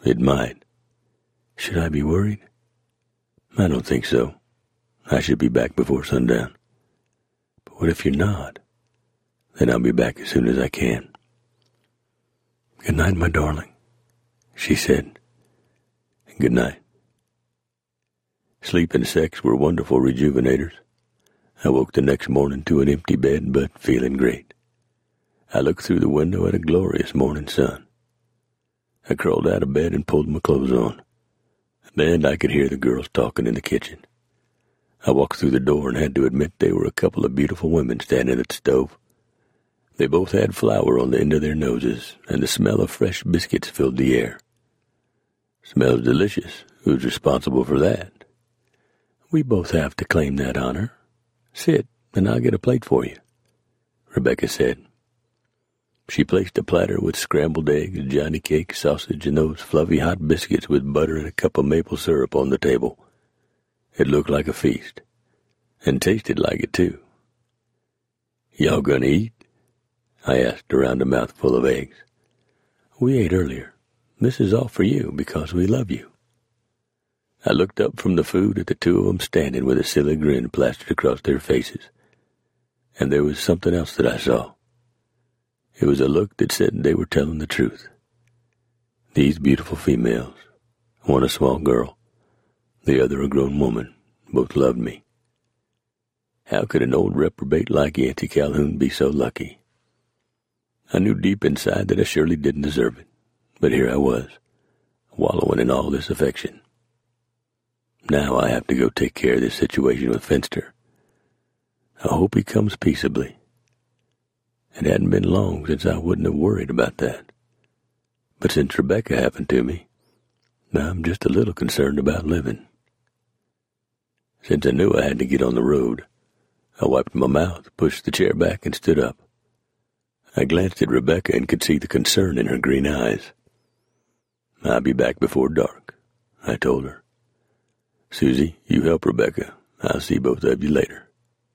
It might. Should I be worried? I don't think so. I should be back before sundown. But what if you're not? Then I'll be back as soon as I can. Good night, my darling, she said. Good night. Sleep and sex were wonderful rejuvenators. I woke the next morning to an empty bed, but feeling great. I looked through the window at a glorious morning sun. I crawled out of bed and pulled my clothes on. Then I could hear the girls talking in the kitchen. I walked through the door and had to admit they were a couple of beautiful women standing at the stove. They both had flour on the end of their noses, and the smell of fresh biscuits filled the air. Smells delicious. Who's responsible for that? We both have to claim that honor. Sit, and I'll get a plate for you, Rebecca said. She placed a platter with scrambled eggs, Johnny cake, sausage, and those fluffy hot biscuits with butter and a cup of maple syrup on the table. It looked like a feast, and tasted like it, too. Y'all gonna eat? I asked around a mouthful of eggs. We ate earlier. This is all for you because we love you. I looked up from the food at the two of them standing with a silly grin plastered across their faces. And there was something else that I saw. It was a look that said they were telling the truth. These beautiful females, one a small girl, the other a grown woman, both loved me. How could an old reprobate like Yancey Calhoun be so lucky? I knew deep inside that I surely didn't deserve it, but here I was, wallowing in all this affection. Now I have to go take care of this situation with Finster. I hope he comes peaceably. It hadn't been long since I wouldn't have worried about that. But since Rebecca happened to me, I'm just a little concerned about living. Since I knew I had to get on the road, I wiped my mouth, pushed the chair back, and stood up. I glanced at Rebecca and could see the concern in her green eyes. I'll be back before dark, I told her. Susie, you help Rebecca. I'll see both of you later.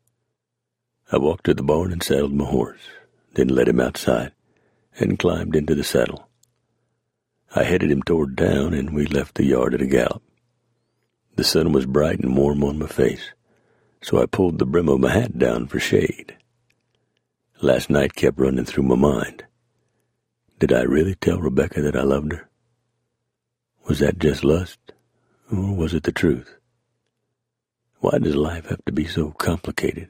I walked to the barn and saddled my horse, then led him outside and climbed into the saddle. I headed him toward town, and we left the yard at a gallop. The sun was bright and warm on my face, so I pulled the brim of my hat down for shade. Last night kept running through my mind. Did I really tell Rebecca that I loved her? Was that just lust, or was it the truth? Why does life have to be so complicated?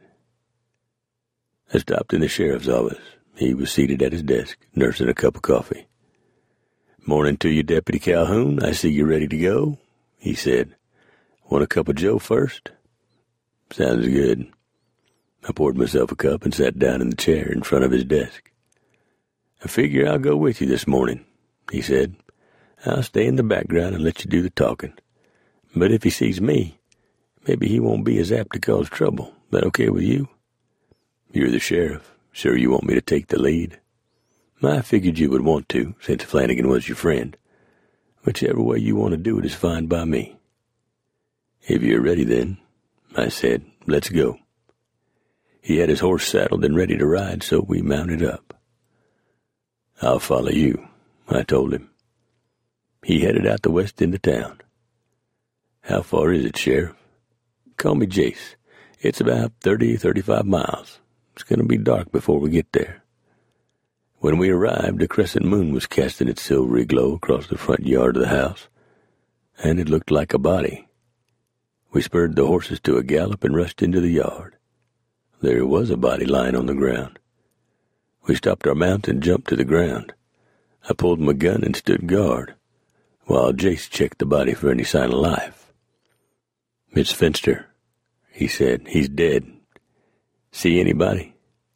I stopped in the sheriff's office. He was seated at his desk, nursing a cup of coffee. Morning to you, Deputy Calhoun. I see you're ready to go, he said. Want a cup of Joe first? Sounds good. I poured myself a cup and sat down in the chair in front of his desk. I figure I'll go with you this morning, he said. I'll stay in the background and let you do the talking. But if he sees me, maybe he won't be as apt to cause trouble. That okay with you? You're the sheriff. Sure you want me to take the lead? I figured you would want to, since Flanagan was your friend. Whichever way you want to do it is fine by me. If you're ready then, I said, let's go. He had his horse saddled and ready to ride, so we mounted up. I'll follow you, I told him. He headed out the west end of town. How far is it, Sheriff? Call me Jace. It's about 35 miles. It's going to be dark before we get there. When we arrived, a crescent moon was casting its silvery glow across the front yard of the house, and it looked like a body. We spurred the horses to a gallop and rushed into the yard. There was a body lying on the ground. We stopped our mount and jumped to the ground. I pulled my gun and stood guard, while Jace checked the body for any sign of life. It's Finster, he said. He's dead. See anybody?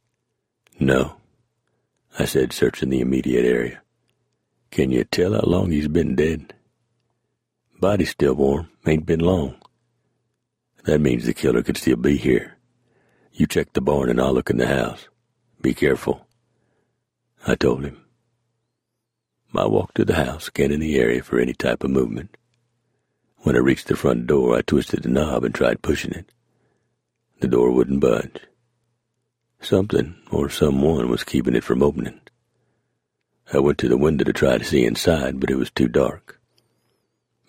No, I said, searching the immediate area. Can you tell how long he's been dead? Body's still warm. Ain't been long. That means the killer could still be here. You check the barn and I'll look in the house. Be careful, I told him. I walked to the house, scanning the area for any type of movement. When I reached the front door, I twisted the knob and tried pushing it. The door wouldn't budge. Something or someone was keeping it from opening. I went to the window to try to see inside, but it was too dark.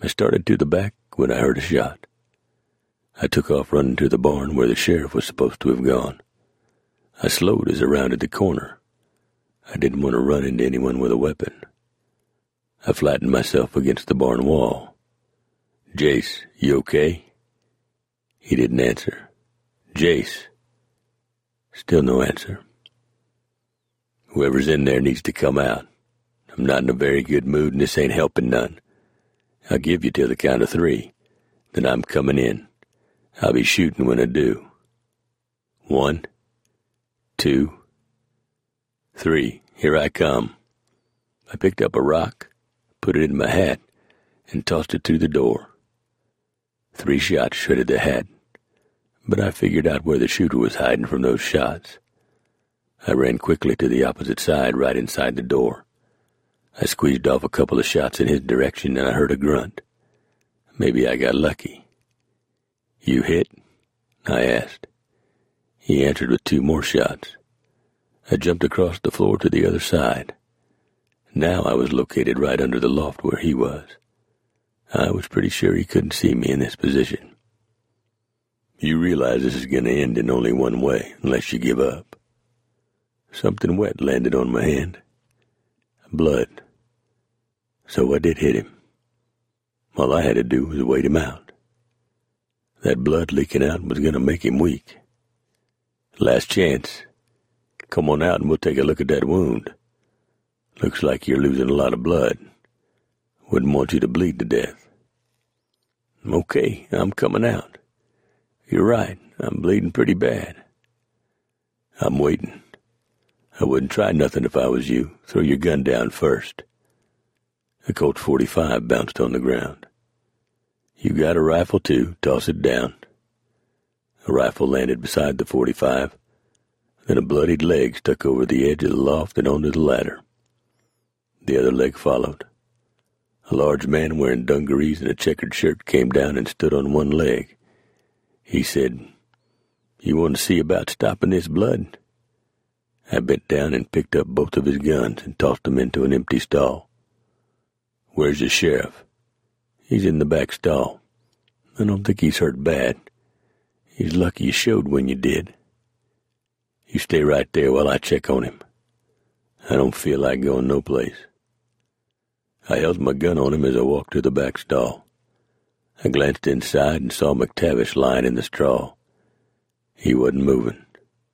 I started to the back when I heard a shot. I took off running to the barn where the sheriff was supposed to have gone. I slowed as I rounded the corner. I didn't want to run into anyone with a weapon. I flattened myself against the barn wall. "Jace, you okay?" He didn't answer. "Jace." Still no answer. "Whoever's in there needs to come out. I'm not in a very good mood and this ain't helping none. I'll give you till the count of 3. Then I'm coming in. I'll be shooting when I do. 1, 2, 3. Here I come." I picked up a rock, put it in my hat, and tossed it through the door. 3 shots shredded the hat, but I figured out where the shooter was hiding from those shots. I ran quickly to the opposite side, right inside the door. I squeezed off a couple of shots in his direction, and I heard a grunt. Maybe I got lucky. "You hit?" I asked. He answered with 2 more shots. I jumped across the floor to the other side. Now I was located right under the loft where he was. I was pretty sure he couldn't see me in this position. "You realize this is going to end in only one way, unless you give up." Something wet landed on my hand. Blood. So I did hit him. All I had to do was wait him out. That blood leaking out was going to make him weak. "Last chance. Come on out and we'll take a look at that wound. Looks like you're losing a lot of blood. Wouldn't want you to bleed to death." "Okay, I'm coming out. You're right, I'm bleeding pretty bad." "I'm waiting. I wouldn't try nothing if I was you. Throw your gun down first." A Colt 45 bounced on the ground. "You got a rifle too, toss it down." A rifle landed beside the 45. Then a bloodied leg stuck over the edge of the loft and onto the ladder. The other leg followed. A large man wearing dungarees and a checkered shirt came down and stood on one leg. He said, "You want to see about stopping this blood?" I bent down and picked up both of his guns and tossed them into an empty stall. "Where's the sheriff?" "He's in the back stall. I don't think he's hurt bad. He's lucky you showed when you did." "You stay right there while I check on him. I don't feel like going no place." I held my gun on him as I walked to the back stall. I glanced inside and saw McTavish lying in the straw. He wasn't moving.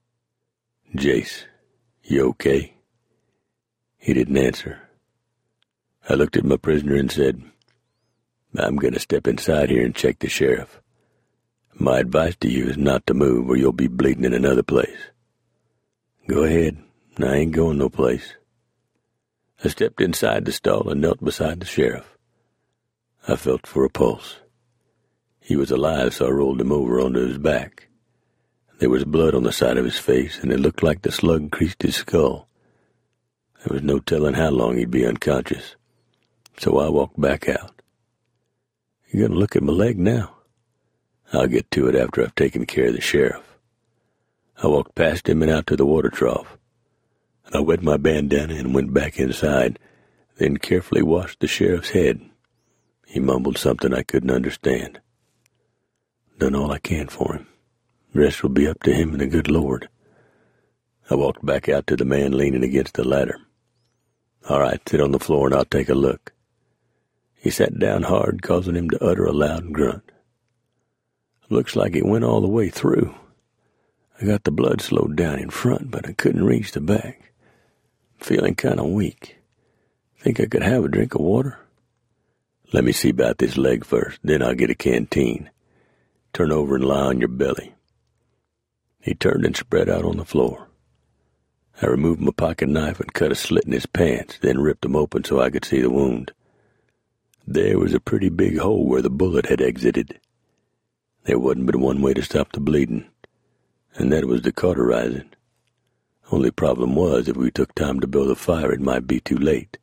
"Jace, you okay?" He didn't answer. I looked at my prisoner and said, "I'm going to step inside here and check the sheriff. My advice to you is not to move or you'll be bleeding in another place." "Go ahead. I ain't going no place." I stepped inside the stall and knelt beside the sheriff. I felt for a pulse. He was alive, so I rolled him over onto his back. There was blood on the side of his face, and it looked like the slug creased his skull. There was no telling how long he'd be unconscious, so I walked back out. "You gonna look at my leg now?" "I'll get to it after I've taken care of the sheriff." I walked past him and out to the water trough. I wet my bandana and went back inside, then carefully washed the sheriff's head. He mumbled something I couldn't understand. "Done all I can for him. The rest will be up to him and the good Lord." I walked back out to the man leaning against the ladder. "All right, sit on the floor and I'll take a look." He sat down hard, causing him to utter a loud grunt. "Looks like it went all the way through. I got the blood slowed down in front, but I couldn't reach the back. Feeling kind of weak. Think I could have a drink of water?" "Let me see about this leg first, then I'll get a canteen. Turn over and lie on your belly." He turned and spread out on the floor. I removed my pocket knife and cut a slit in his pants, then ripped them open so I could see the wound. There was a pretty big hole where the bullet had exited. There wasn't but one way to stop the bleeding, and that was to cauterize it. Only problem was, if we took time to build a fire, it might be too late.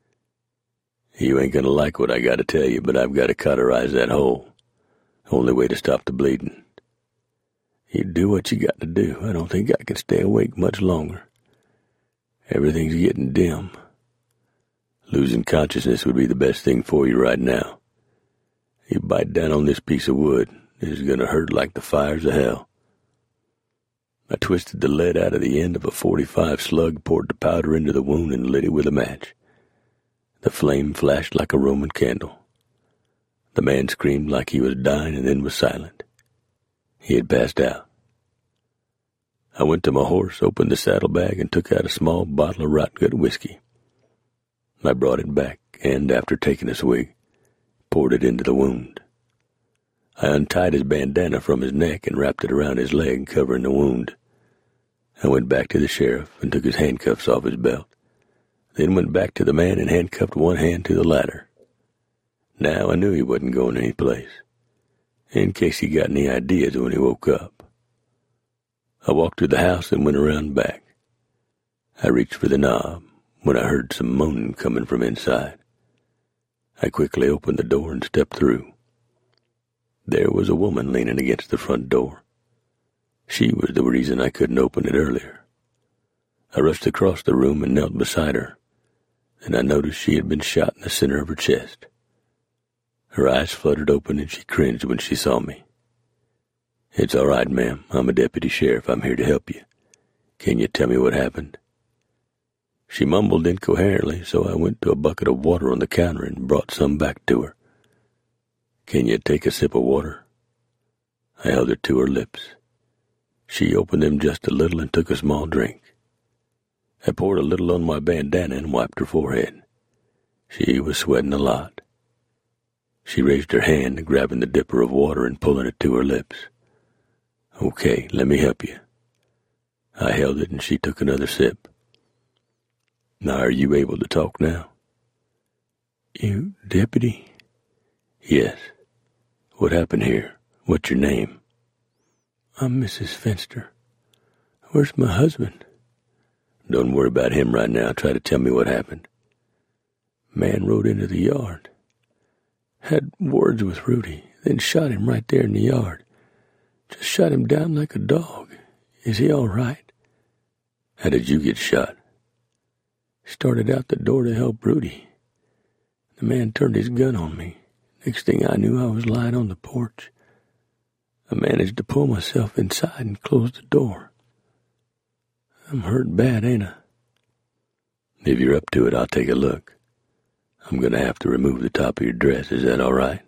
"You ain't gonna like what I gotta tell you, but I've gotta cauterize that hole. Only way to stop the bleeding." "You do what you got to do. I don't think I can stay awake much longer. Everything's getting dim. Losing consciousness would be the best thing for you right now. You bite down on this piece of wood, it's going to hurt like the fires of hell. I twisted the lead out of the end of a .45 slug, poured the powder into the wound, and lit it with a match. The flame flashed like a Roman candle. The man screamed like he was dying and then was silent. He had passed out. I went to my horse, opened the saddlebag, and took out a small bottle of rot-gut whiskey. I brought it back, and, after taking a swig, poured it into the wound. I untied his bandana from his neck and wrapped it around his leg, covering the wound. I went back to the sheriff and took his handcuffs off his belt, then went back to the man and handcuffed one hand to the ladder. Now I knew he wasn't going any place, in case he got any ideas when he woke up. I walked to the house and went around back. I reached for the knob when I heard some moaning coming from inside. I quickly opened the door and stepped through. There was a woman leaning against the front door. She was the reason I couldn't open it earlier. I rushed across the room and knelt beside her, and I noticed she had been shot in the center of her chest. Her eyes fluttered open and she cringed when she saw me. "It's all right, ma'am. I'm a deputy sheriff. I'm here to help you. Can you tell me what happened?" She mumbled incoherently, so I went to a bucket of water on the counter and brought some back to her. "Can you take a sip of water?" I held it to her lips. She opened them just a little and took a small drink. I poured a little on my bandana and wiped her forehead. She was sweating a lot. She raised her hand, grabbing the dipper of water and pulling it to her lips. "Okay, let me help you." I held it and she took another sip. "Now, are you able to talk now?" "You deputy?" "Yes. What happened here? What's your name?" "I'm Mrs. Fenster. Where's my husband?" "Don't worry about him right now. Try to tell me what happened." "Man rode into the yard. Had words with Rudy, then shot him right there in the yard. Just shot him down like a dog. Is he all right?" "How did you get shot?" "Started out the door to help Rudy. The man turned his gun on me. Next thing I knew, I was lying on the porch. I managed to pull myself inside and close the door. I'm hurt bad, ain't I?" "If you're up to it, I'll take a look. I'm going to have to remove the top of your dress. Is that all right?"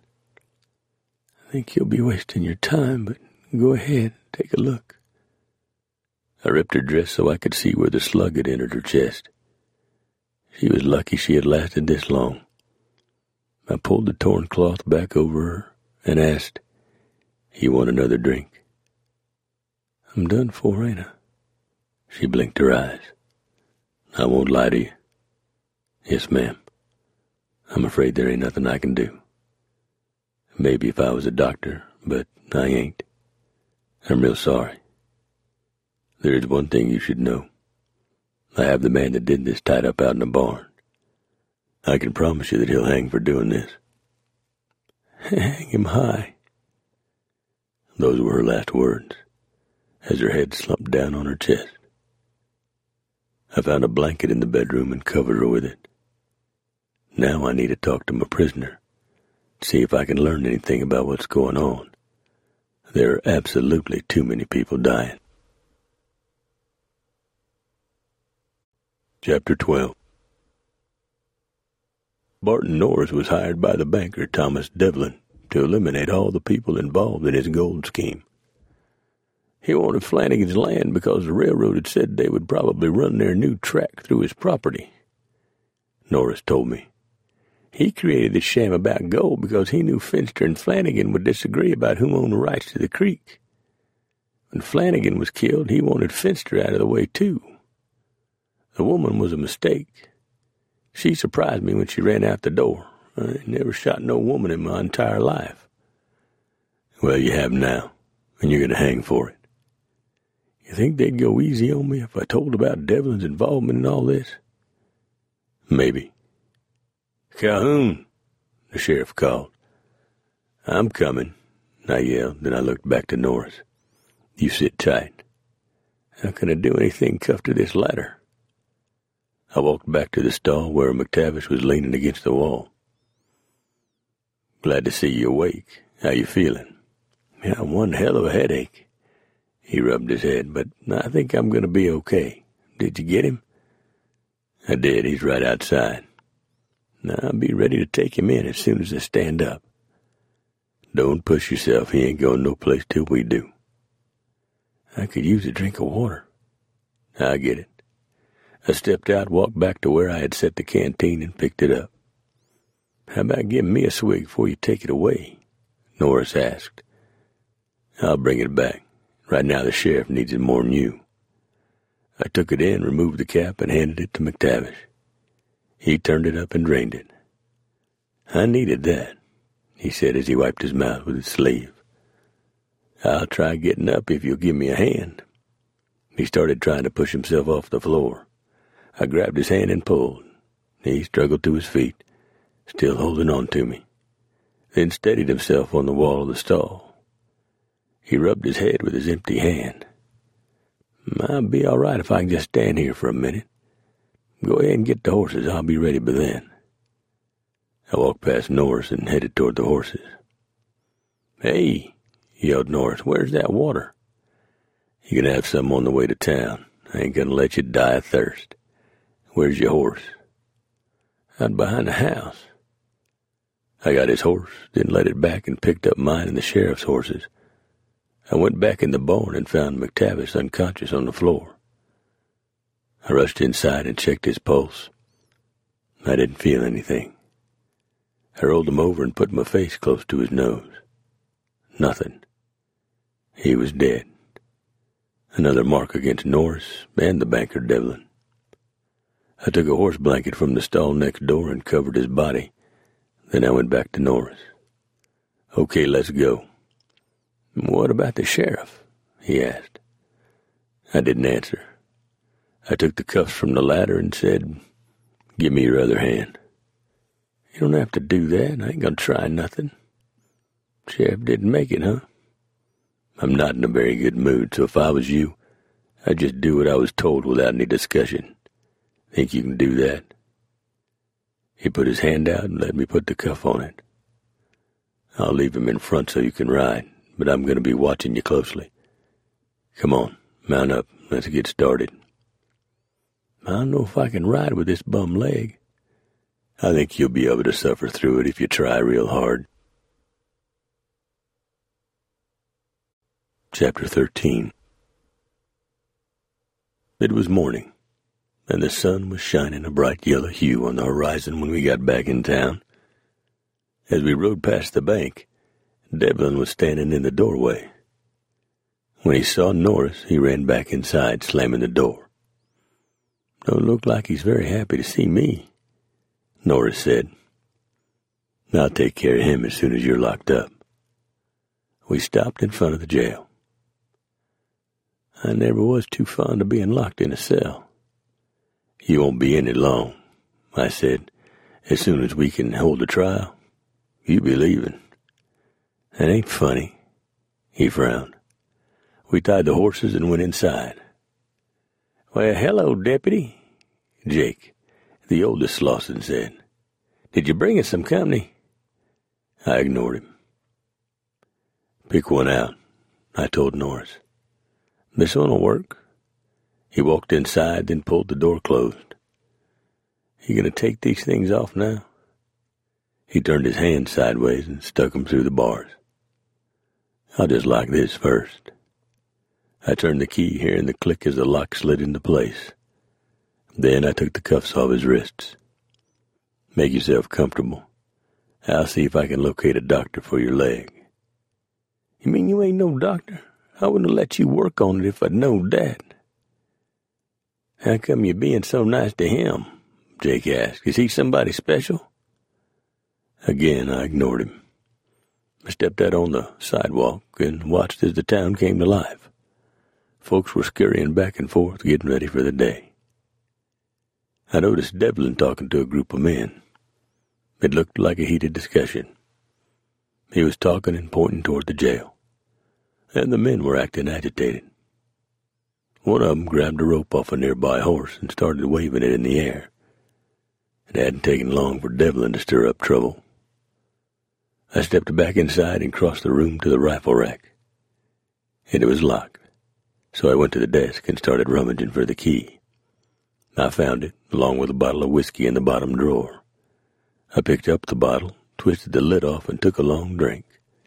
"I think you'll be wasting your time, but go ahead, take a look." I ripped her dress so I could see where the slug had entered her chest. She was lucky she had lasted this long. I pulled the torn cloth back over her and asked, "You want another drink?" "I'm done for, ain't I?" She blinked her eyes. "I won't lie to you." "Yes, ma'am. I'm afraid there ain't nothing I can do. Maybe if I was a doctor, but I ain't. I'm real sorry. There is one thing you should know. I have the man that did this tied up out in the barn. I can promise you that he'll hang for doing this." "Hang him high." Those were her last words, as her head slumped down on her chest. I found a blanket in the bedroom and covered her with it. Now I need to talk to my prisoner, see if I can learn anything about what's going on. There are absolutely too many people dying. Chapter 12. Barton Norris was hired by the banker Thomas Devlin to eliminate all the people involved in his gold scheme. He wanted Flanagan's land because the railroad had said they would probably run their new track through his property. Norris told me. He created this sham about gold because he knew Fenster and Flanagan would disagree about who owned the rights to the creek. When Flanagan was killed, he wanted Fenster out of the way too. The woman was a mistake. She surprised me when she ran out the door. I never shot no woman in my entire life. Well, you have now, and you're going to hang for it. You think they'd go easy on me if I told about Devlin's involvement in all this? Maybe. "Calhoun," the sheriff called. "I'm coming," I yelled. Then I looked back to Norris. "You sit tight. How can I do anything cuffed to this ladder?" I walked back to the stall where McTavish was leaning against the wall. Glad to see you awake. How you feeling?" "Yeah, one hell of a headache." He rubbed his head, "But I think I'm going to be okay. Did you get him?" "I did. He's right outside. Now I'll be ready to take him in as soon as I stand up." "Don't push yourself. He ain't going no place till we do." "I could use a drink of water." "I get it." I stepped out, walked back to where I had set the canteen, and picked it up. "How about giving me a swig before you take it away?" Norris asked. "I'll bring it back. Right now the sheriff needs it more'n you." I took it in, removed the cap, and handed it to McTavish. He turned it up and drained it. "I needed that," he said as he wiped his mouth with his sleeve. "I'll try getting up if you'll give me a hand." He started trying to push himself off the floor. I grabbed his hand and pulled. He struggled to his feet, still holding on to me, then steadied himself on the wall of the stall. He rubbed his head with his empty hand. "I'll be all right if I can just stand here for a minute. Go ahead and get the horses. I'll be ready by then." I walked past Norris and headed toward the horses. "Hey," yelled Norris, "where's that water?" "You can have some on the way to town. I ain't gonna let you die of thirst. Where's your horse?" "Out behind the house." I got his horse, then led it back and picked up mine and the sheriff's horses. I went back in the barn and found McTavish unconscious on the floor. I rushed inside and checked his pulse. I didn't feel anything. I rolled him over and put my face close to his nose. Nothing. He was dead. Another mark against Norris and the banker Devlin. I took a horse blanket from the stall next door and covered his body. Then I went back to Norris. "Okay, let's go." "What about the sheriff?" he asked. I didn't answer. I took the cuffs from the ladder and said, "Give me your other hand." "You don't have to do that. I ain't gonna try nothing." "Sheriff didn't make it, huh?" "I'm not in a very good mood, so if I was you, I'd just do what I was told without any discussion. Think you can do that?" He put his hand out and let me put the cuff on it. "I'll leave him in front so you can ride, but I'm going to be watching you closely. Come on, mount up. Let's get started." "I don't know if I can ride with this bum leg." "I think you'll be able to suffer through it if you try real hard." Chapter 13. It was morning, and the sun was shining a bright yellow hue on the horizon when we got back in town. As we rode past the bank, Devlin was standing in the doorway. When he saw Norris, he ran back inside, slamming the door. "Don't look like he's very happy to see me," Norris said. "I'll take care of him as soon as you're locked up." We stopped in front of the jail. "I never was too fond of being locked in a cell." "You won't be in it long," I said. "As soon as we can hold a trial, you be leaving." "That ain't funny." He frowned. We tied the horses and went inside. "Well, hello, deputy," Jake, the oldest Slauson, said. "Did you bring us some company?" I ignored him. "Pick one out," I told Norris. "This one'll work." He walked inside, then pulled the door closed. "You gonna take these things off now?" He turned his hand sideways and stuck them through the bars. "I'll just lock this first." I turned the key, hearing the click as the lock slid into place. Then I took the cuffs off his wrists. "Make yourself comfortable. I'll see if I can locate a doctor for your leg." "You mean you ain't no doctor? I wouldn't have let you work on it if I'd knowed that." "How come you being so nice to him?" Jake asked. "Is he somebody special?" Again, I ignored him. I stepped out on the sidewalk and watched as the town came to life. Folks were scurrying back and forth, getting ready for the day. I noticed Devlin talking to a group of men. It looked like a heated discussion. He was talking and pointing toward the jail, and the men were acting agitated. One of them grabbed a rope off a nearby horse and started waving it in the air. It hadn't taken long for Devlin to stir up trouble. I stepped back inside and crossed the room to the rifle rack. It was locked, so I went to the desk and started rummaging for the key. I found it, along with a bottle of whiskey in the bottom drawer. I picked up the bottle, twisted the lid off, and took a long drink.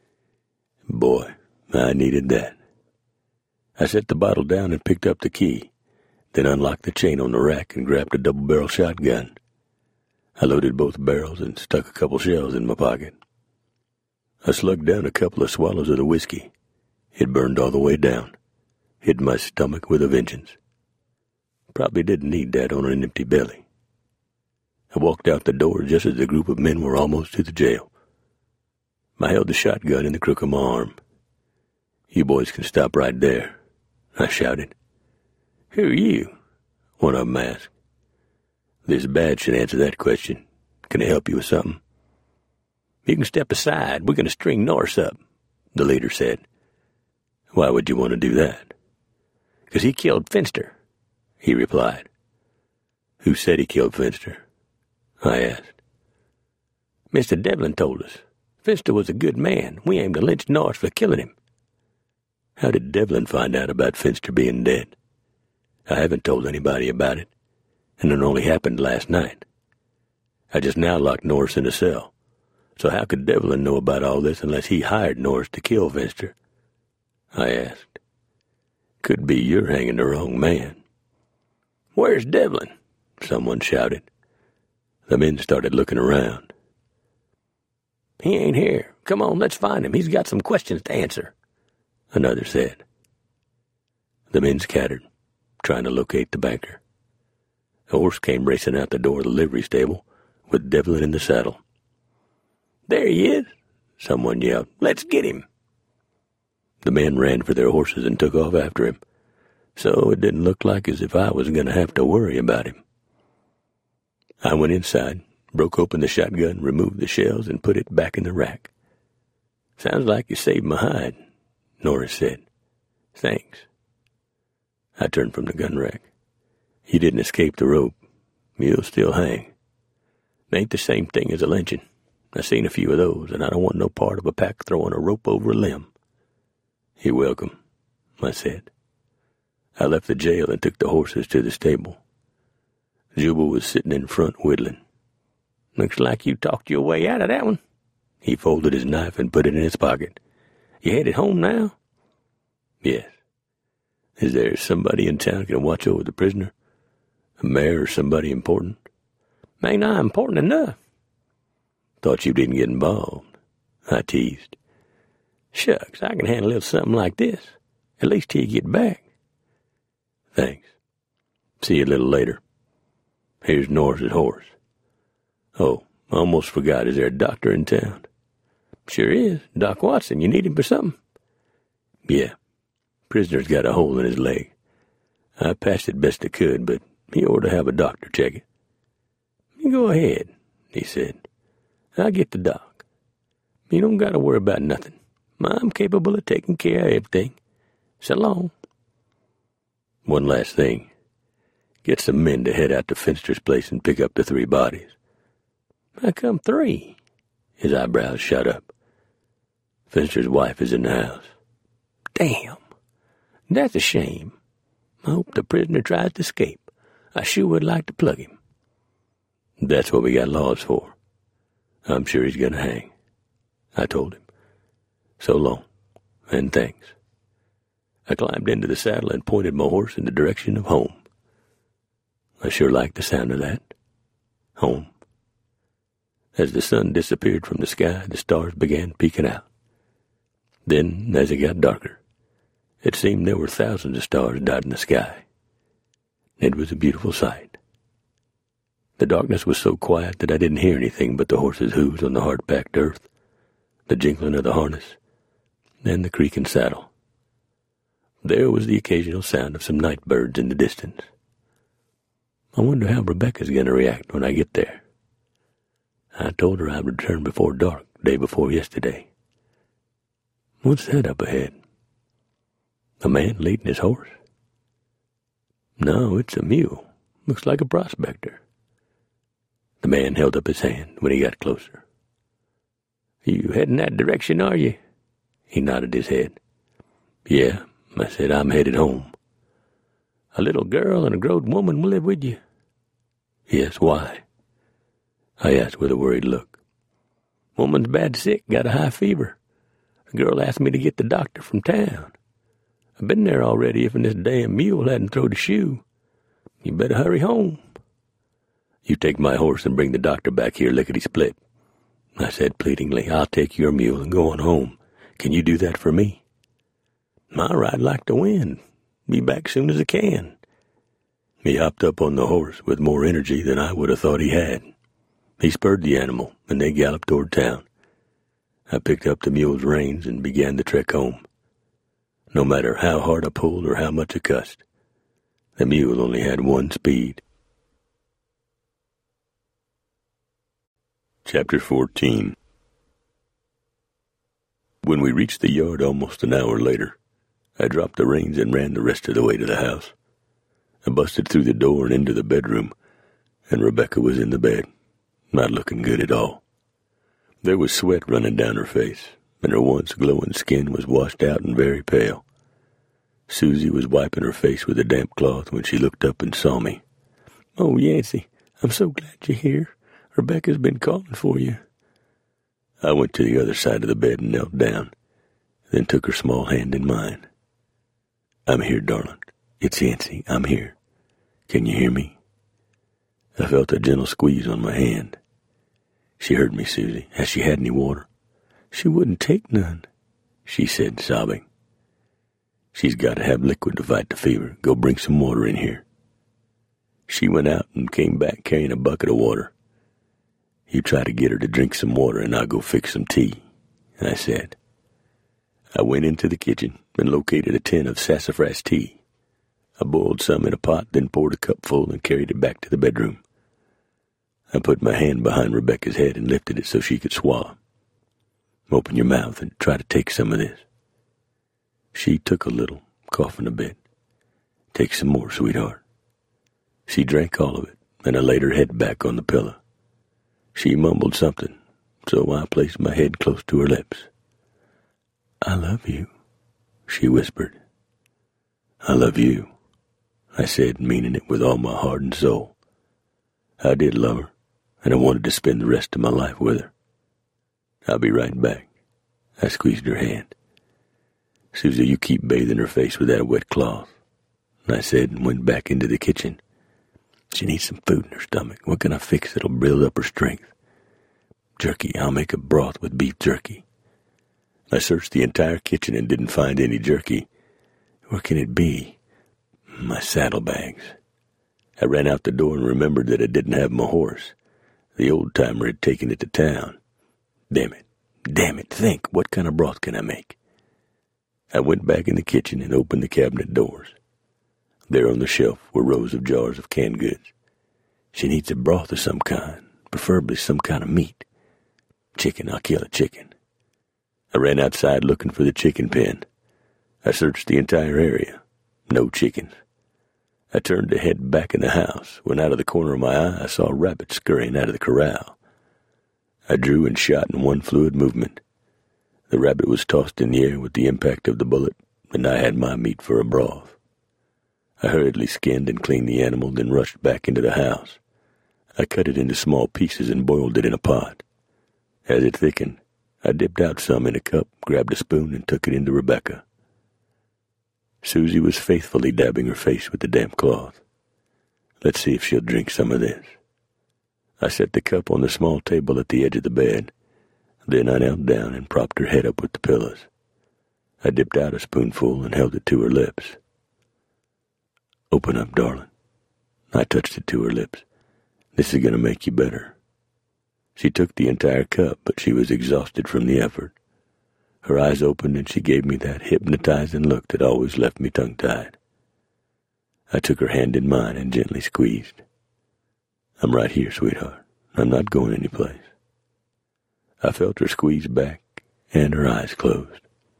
Boy, I needed that. I set the bottle down and picked up the key, then unlocked the chain on the rack and grabbed a double-barrel shotgun. I loaded both barrels and stuck a couple shells in my pocket. I slugged down a couple of swallows of the whiskey. It burned all the way down, hit my stomach with a vengeance. Probably didn't need that on an empty belly. I walked out the door just as the group of men were almost to the jail. I held the shotgun in the crook of my arm. "You boys can stop right there," I shouted. "Who are you?" one of them asked. "This badge should answer that question. Can I help you with something?" "You can step aside. We're going to string Norris up," the leader said. "Why would you want to do that?" "'Cause he killed Finster," he replied. "Who said he killed Finster?" I asked. "Mr. Devlin told us. Finster was a good man. We aimed to lynch Norris for killing him." "How did Devlin find out about Finster being dead?" "I haven't told anybody about it, and it only happened last night. I just now locked Norris in a cell. So how could Devlin know about all this unless he hired Norris to kill Finster?" I asked. "Could be you're hanging the wrong man." "Where's Devlin?" someone shouted. The men started looking around. "He ain't here. Come on, let's find him. He's got some questions to answer," another said. The men scattered, trying to locate the banker. A horse came racing out the door of the livery stable with Devlin in the saddle. "There he is," someone yelled. "Let's get him." The men ran for their horses and took off after him, so it didn't look like as if I was going to have to worry about him. I went inside, broke open the shotgun, removed the shells, and put it back in the rack. "Sounds like you saved my hide," Norris said. "Thanks." I turned from the gun rack. "You didn't escape the rope. You'll still hang. It ain't the same thing as a lynching. I've seen a few of those, and I don't want no part of a pack throwing a rope over a limb." "You're welcome," I said. I left the jail and took the horses to the stable. Jubal was sitting in front whittling. "Looks like you talked your way out of that one." He folded his knife and put it in his pocket. "You headed home now?" "Yes." "Is there somebody in town can watch over the prisoner? A mayor or somebody important?" "Ain't I important enough?" "Thought you didn't get involved," I teased. "Shucks, I can handle a little something like this, at least till you get back." "Thanks. See you a little later. Here's Norris's horse. Oh, I almost forgot. Is there a doctor in town?" "Sure is. Doc Watson. You need him for something?" "Yeah. Prisoner's got a hole in his leg. I patched it best I could, but he ought to have a doctor check it." "You go ahead," he said. "I'll get the doc. You don't got to worry about nothing. I'm capable of taking care of everything. So long." "One last thing. Get some men to head out to Finster's place and pick up the 3 bodies." "How come 3? His eyebrows shot up. "Finster's wife is in the house." "Damn. That's a shame. I hope the prisoner tries to escape. I sure would like to plug him." "That's what we got laws for. I'm sure he's going to hang," I told him. "So long, and thanks." I climbed into the saddle and pointed my horse in the direction of home. I sure liked the sound of that. Home. As the sun disappeared from the sky, the stars began peeking out. Then, as it got darker, it seemed there were thousands of stars dotting the sky. It was a beautiful sight. The darkness was so quiet that I didn't hear anything but the horses' hooves on the hard-packed earth, the jingling of the harness, and the creaking saddle. There was the occasional sound of some night birds in the distance. I wonder how Rebecca's going to react when I get there. I told her I'd return before dark, day before yesterday. What's that up ahead? A man leading his horse? No, it's a mule. Looks like a prospector. The man held up his hand when he got closer. You heading that direction, are you? He nodded his head. Yeah, I said, I'm headed home. A little girl and a grown woman will live with you? Yes, why? I asked with a worried look. Woman's bad sick, got a high fever. The girl asked me to get the doctor from town. I've been there already if this damn mule hadn't thrown a shoe. You better hurry home. You take my horse and bring the doctor back here lickety-split. I said pleadingly, I'll take your mule and go on home. Can you do that for me? I ride like the wind. Be back soon as I can. He hopped up on the horse with more energy than I would have thought he had. He spurred the animal, and they galloped toward town. I picked up the mule's reins and began the trek home. No matter how hard I pulled or how much I cussed, the mule only had one speed. Chapter 14. When we reached the yard almost an hour later, I dropped the reins and ran the rest of the way to the house. I busted through the door and into the bedroom, and Rebecca was in the bed, not looking good at all. There was sweat running down her face, and her once glowing skin was washed out and very pale. Susie was wiping her face with a damp cloth when she looked up and saw me. Oh, Yancey, I'm so glad you're here. Rebecca's been calling for you. I went to the other side of the bed and knelt down, then took her small hand in mine. I'm here, darling. It's Yancey. I'm here. Can you hear me? I felt a gentle squeeze on my hand. She heard me, Susie. Has she had any water? She wouldn't take none, she said, sobbing. She's got to have liquid to fight the fever. Go bring some water in here. She went out and came back carrying a bucket of water. You try to get her to drink some water and I'll go fix some tea, I said. I went into the kitchen and located a tin of sassafras tea. I boiled some in a pot, then poured a cupful and carried it back to the bedroom. I put my hand behind Rebecca's head and lifted it so she could swallow. Open your mouth and try to take some of this. She took a little, coughing a bit. Take some more, sweetheart. She drank all of it, and I laid her head back on the pillow. She mumbled something, so I placed my head close to her lips. I love you, she whispered. I love you, I said, meaning it with all my heart and soul. I did love her, and I wanted to spend the rest of my life with her. I'll be right back. I squeezed her hand. Susie, you keep bathing her face with that wet cloth, I said, and went back into the kitchen. She needs some food in her stomach. What can I fix that'll build up her strength? Jerky. I'll make a broth with beef jerky. I searched the entire kitchen and didn't find any jerky. Where can it be? My saddlebags. I ran out the door and remembered that I didn't have my horse. The old-timer had taken it to town. Damn it, think, what kind of broth can I make? I went back in the kitchen and opened the cabinet doors. There on the shelf were rows of jars of canned goods. She needs a broth of some kind, preferably some kind of meat. Chicken, I'll kill a chicken. I ran outside looking for the chicken pen. I searched the entire area. No chickens. I turned to head back in the house when out of the corner of my eye I saw a rabbit scurrying out of the corral. I drew and shot in one fluid movement. The rabbit was tossed in the air with the impact of the bullet, and I had my meat for a broth. I hurriedly skinned and cleaned the animal, then rushed back into the house. I cut it into small pieces and boiled it in a pot. As it thickened, I dipped out some in a cup, grabbed a spoon, and took it into Rebecca. Susie was faithfully dabbing her face with the damp cloth. Let's see if she'll drink some of this. I set the cup on the small table at the edge of the bed. Then I knelt down and propped her head up with the pillows. I dipped out a spoonful and held it to her lips. Open up, darling. I touched it to her lips. This is going to make you better. She took the entire cup, but she was exhausted from the effort. Her eyes opened and she gave me that hypnotizing look that always left me tongue-tied. I took her hand in mine and gently squeezed. I'm right here, sweetheart. I'm not going anyplace. I felt her squeeze back and her eyes closed.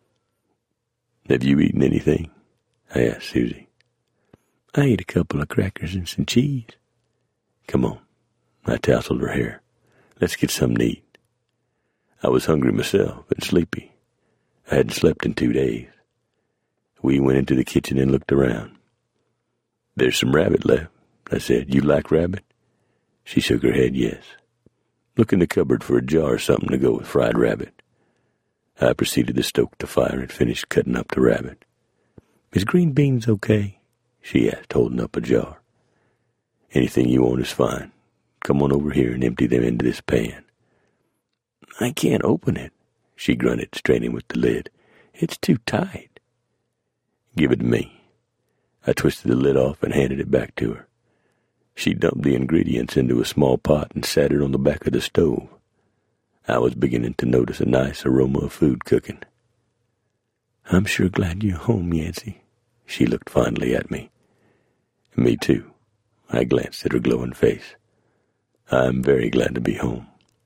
Have you eaten anything? I asked Susie. I ate a couple of crackers and some cheese. Come on. I tousled her hair. Let's get something to eat. I was hungry myself and sleepy. I hadn't slept in 2 days. We went into the kitchen and looked around. "There's some rabbit left," I said. "You like rabbit?" She shook her head yes. "Look in the cupboard for a jar or something to go with fried rabbit." I proceeded to stoke the fire and finished cutting up the rabbit. "Is green beans okay?" she asked, holding up a jar. "Anything you want is fine. Come on over here and empty them into this pan." "I can't open it," she grunted, straining with the lid. "It's too tight." "Give it to me." I twisted the lid off and handed it back to her. She dumped the ingredients into a small pot and sat it on the back of the stove. I was beginning to notice a nice aroma of food cooking. "I'm sure glad you're home, Yancey." She looked fondly at me. "Me too." I glanced at her glowing face. "I'm very glad to be home."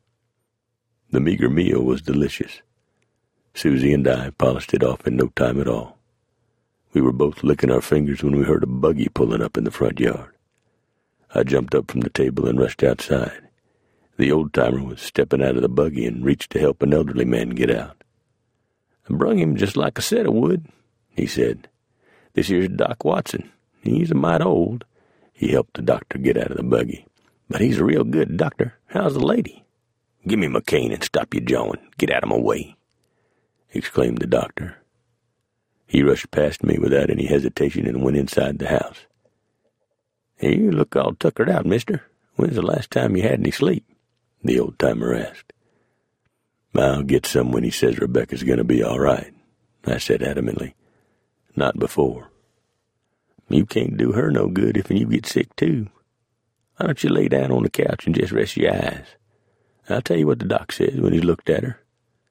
The meager meal was delicious. Susie and I polished it off in no time at all. We were both licking our fingers when we heard a buggy pulling up in the front yard. I jumped up from the table and rushed outside. The old-timer was stepping out of the buggy and reached to help an elderly man get out. "I brung him just like I said I would," he said. "This here's Doc Watson. He's a mite old." He helped the doctor get out of the buggy. "But he's a real good doctor. How's the lady?" "Give me my cane and stop your jawing. Get out of my way," exclaimed the doctor. He rushed past me without any hesitation and went inside the house. "Hey, you look all tuckered out, mister. When's the last time you had any sleep?" the old-timer asked. "I'll get some when he says Rebecca's going to be all right," I said adamantly. "Not before." "You can't do her no good if you get sick, too. Why don't you lay down on the couch and just rest your eyes? I'll tell you what the doc says when he's looked at her."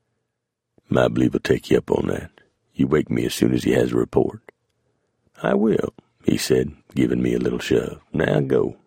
"I believe he'll take you up on that. You wake me as soon as he has a report." "I will," he said, giving me a little shove. "Now go."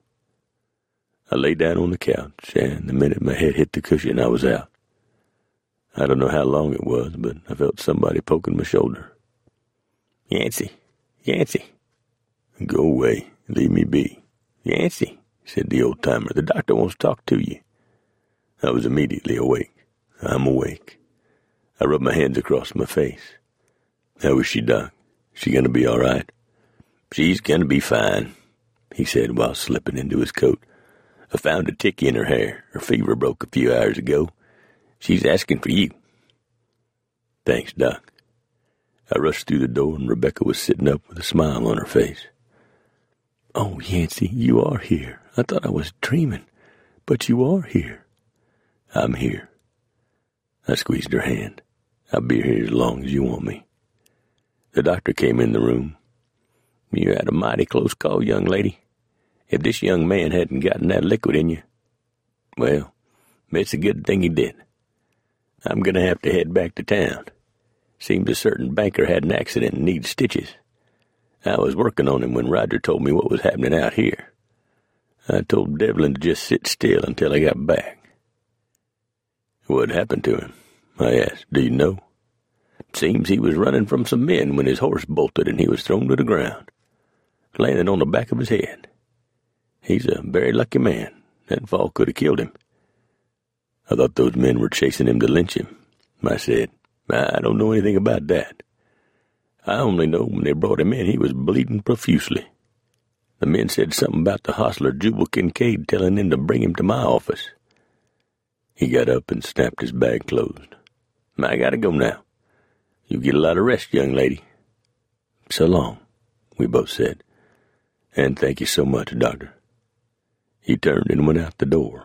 I lay down on the couch, and the minute my head hit the cushion, I was out. I don't know how long it was, but I felt somebody poking my shoulder. "Yancey, Yancey." "Go away. Leave me be." "Yancey," said the old-timer, "the doctor wants to talk to you." I was immediately awake. I'm awake. I rubbed my hands across my face. "How is she, Doc? She gonna be all right?" "She's gonna be fine," he said while slipping into his coat. "I found a tick in her hair. Her fever broke a few hours ago. She's asking for you." "Thanks, Doc." I rushed through the door, and Rebecca was sitting up with a smile on her face. "Oh, Yancey, you are here. I thought I was dreaming, but you are here." "I'm here." I squeezed her hand. "I'll be here as long as you want me." The doctor came in the room. "You had a mighty close call, young lady. If this young man hadn't gotten that liquid in you, well, it's a good thing he did. I'm going to have to head back to town. Seems a certain banker had an accident and needs stitches. I was working on him when Roger told me what was happening out here. I told Devlin to just sit still until I got back." "What happened to him?" I asked. "Do you know?" "Seems he was running from some men when his horse bolted and he was thrown to the ground, landing on the back of his head. He's a very lucky man. That fall could have killed him." "I thought those men were chasing him to lynch him," I said. "I don't know anything about that. I only know when they brought him in he was bleeding profusely. The men said something about the hostler Jubal Kincaid telling them to bring him to my office." He got up and snapped his bag closed. "I gotta go now. You get a lot of rest, young lady." "So long," we both said. "And thank you so much, Doctor." He turned and went out the door.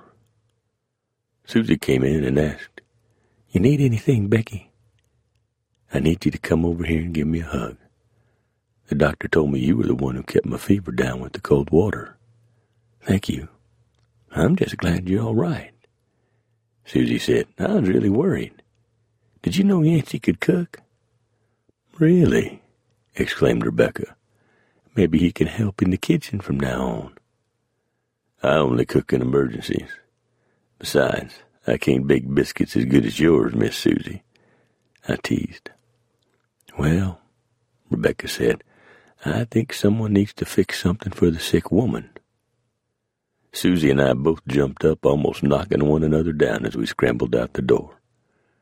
Susie came in and asked, "You need anything, Becky?" "I need you to come over here and give me a hug. The doctor told me you were the one who kept my fever down with the cold water." "Thank you. I'm just glad you're all right." Susie said, "I was really worried. Did you know Yancey could cook?" "Really?" exclaimed Rebecca. "Maybe he can help in the kitchen from now on." "I only cook in emergencies. Besides, I can't bake biscuits as good as yours, Miss Susie," I teased. "Well," Rebecca said, "I think someone needs to fix something for the sick woman." Susie and I both jumped up, almost knocking one another down as we scrambled out the door.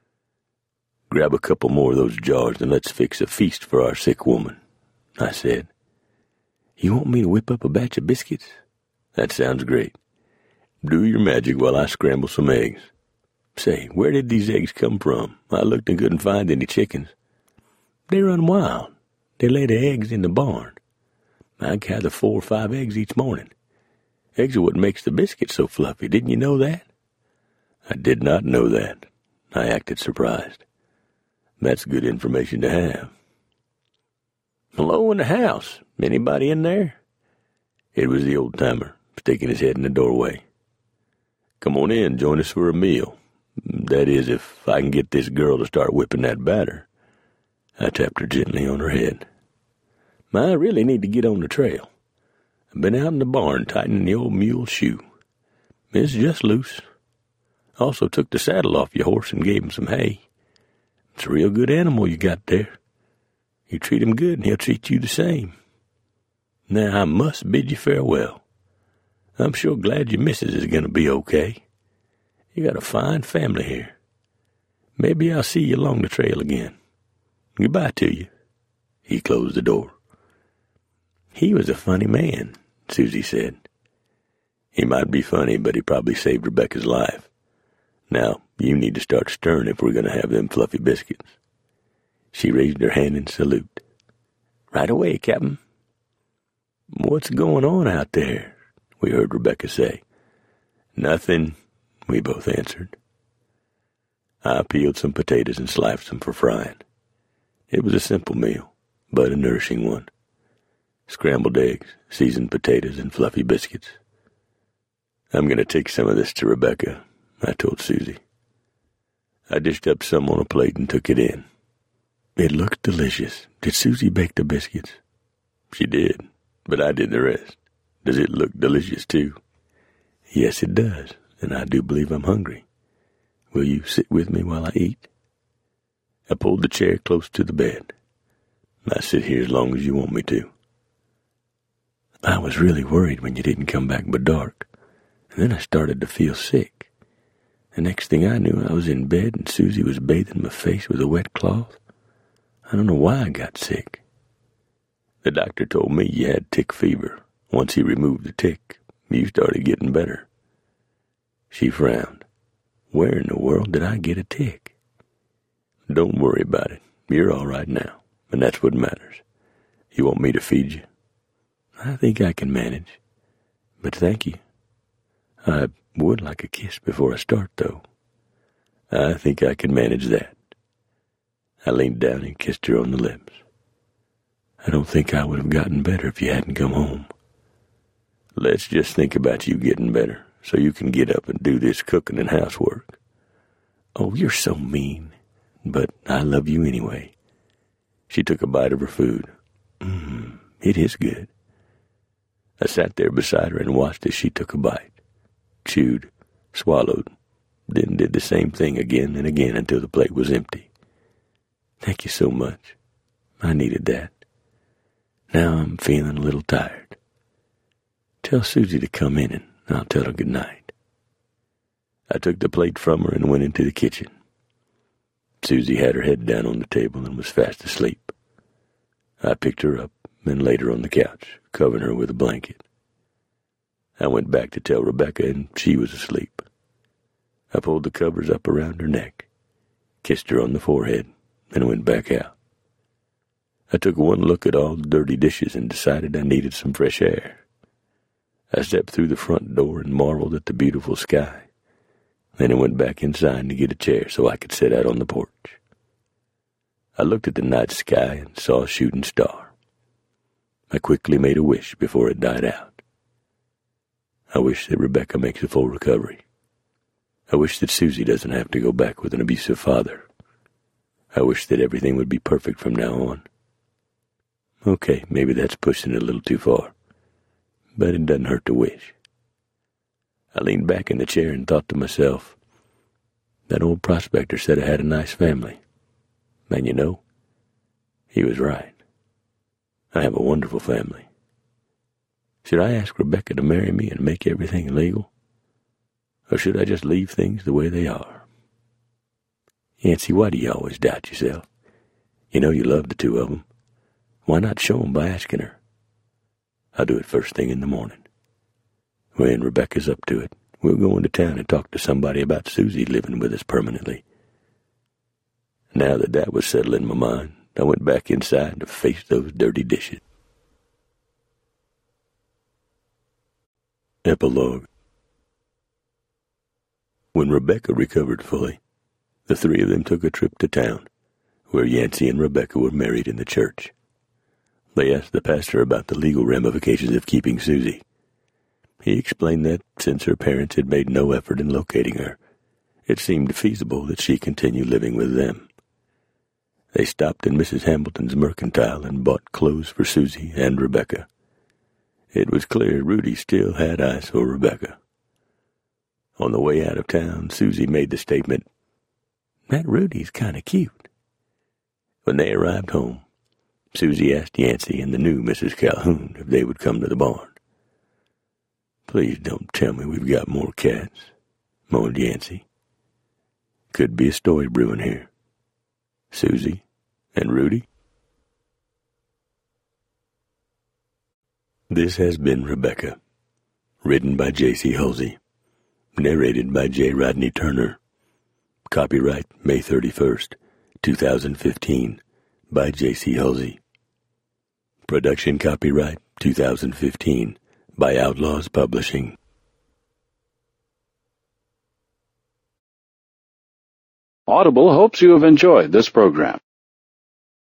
Grab a couple more of those jars and let's fix a feast for our sick woman, I said. You want me to whip up a batch of biscuits? That sounds great. Do your magic while I scramble some eggs. Say, where did these eggs come from? I looked and couldn't find any chickens. They run wild. They lay the eggs in the barn. I gather 4 or 5 eggs each morning. Eggs are what makes the biscuits so fluffy. Didn't you know that? I did not know that. I acted surprised. That's good information to have. Hello in the house. Anybody in there? It was the old-timer, sticking his head in the doorway. Come on in, join us for a meal. That is, if I can get this girl to start whipping that batter. I tapped her gently on her head. I really need to get on the trail. I've been out in the barn tightening the old mule's shoe. It's just loose. Also took the saddle off your horse and gave him some hay. It's a real good animal you got there. You treat him good and he'll treat you the same. Now I must bid you farewell. I'm sure glad your missus is going to be okay. You got a fine family here. Maybe I'll see you along the trail again. Goodbye to you. He closed the door. He was a funny man, Susie said. He might be funny, but he probably saved Rebecca's life. Now, you need to start stirring if we're going to have them fluffy biscuits. She raised her hand in salute. Right away, Captain. What's going on out there? We heard Rebecca say. Nothing, we both answered. I peeled some potatoes and sliced them for frying. It was a simple meal, but a nourishing one. Scrambled eggs, seasoned potatoes, and fluffy biscuits. I'm going to take some of this to Rebecca, I told Susie. I dished up some on a plate and took it in. It looked delicious. Did Susie bake the biscuits? She did, but I did the rest. Does it look delicious too? Yes, it does, and I do believe I'm hungry. Will you sit with me while I eat? I pulled the chair close to the bed. I sit here as long as you want me to. I was really worried when you didn't come back but dark, and then I started to feel sick. The next thing I knew, I was in bed and Susie was bathing my face with a wet cloth. I don't know why I got sick. The doctor told me you had tick fever. Once he removed the tick, you started getting better. She frowned. Where in the world did I get a tick? Don't worry about it. You're all right now, and that's what matters. You want me to feed you? I think I can manage, but thank you. I would like a kiss before I start, though. I think I can manage that. I leaned down and kissed her on the lips. I don't think I would have gotten better if you hadn't come home. Let's just think about you getting better, so you can get up and do this cooking and housework. Oh, you're so mean, but I love you anyway. She took a bite of her food. It is good. I sat there beside her and watched as she took a bite, chewed, swallowed, then did the same thing again and again until the plate was empty. Thank you so much. I needed that. Now I'm feeling a little tired. Tell Susie to come in and I'll tell her good night. I took the plate from her and went into the kitchen. Susie had her head down on the table and was fast asleep. I picked her up and laid her on the couch, covering her with a blanket. I went back to tell Rebecca, and she was asleep. I pulled the covers up around her neck, kissed her on the forehead, and went back out. I took one look at all the dirty dishes and decided I needed some fresh air. I stepped through the front door and marveled at the beautiful sky. Then I went back inside to get a chair so I could sit out on the porch. I looked at the night sky and saw a shooting star. I quickly made a wish before it died out. I wish that Rebecca makes a full recovery. I wish that Susie doesn't have to go back with an abusive father. I wish that everything would be perfect from now on. Okay, maybe that's pushing it a little too far, but it doesn't hurt to wish. I leaned back in the chair and thought to myself, that old prospector said I had a nice family. And you know, he was right. I have a wonderful family. Should I ask Rebecca to marry me and make everything legal? Or should I just leave things the way they are? Yancy, why do you always doubt yourself? You know you love the two of them. Why not show 'em by asking her? I'll do it first thing in the morning. When Rebecca's up to it, we'll go into town and talk to somebody about Susie living with us permanently. Now that was settled in my mind, I went back inside to face those dirty dishes. Epilogue. When Rebecca recovered fully, the three of them took a trip to town, where Yancy and Rebecca were married in the church. They asked the pastor about the legal ramifications of keeping Susie. He explained that, since her parents had made no effort in locating her, it seemed feasible that she continue living with them. They stopped in Mrs. Hamilton's mercantile and bought clothes for Susie and Rebecca. It was clear Rudy still had eyes for Rebecca. On the way out of town, Susie made the statement, "That Rudy's kind of cute." When they arrived home, Susie asked Yancy and the new Mrs. Calhoun if they would come to the barn. "Please don't tell me we've got more cats," moaned Yancy. "Could be a story brewing here. Susie and Rudy." This has been Rebecca, written by J.C. Halsey, narrated by J. Rodney Turner. Copyright May 31st, 2015, by J.C. Halsey. Production copyright 2015 by Outlaws Publishing. Audible hopes you have enjoyed this program.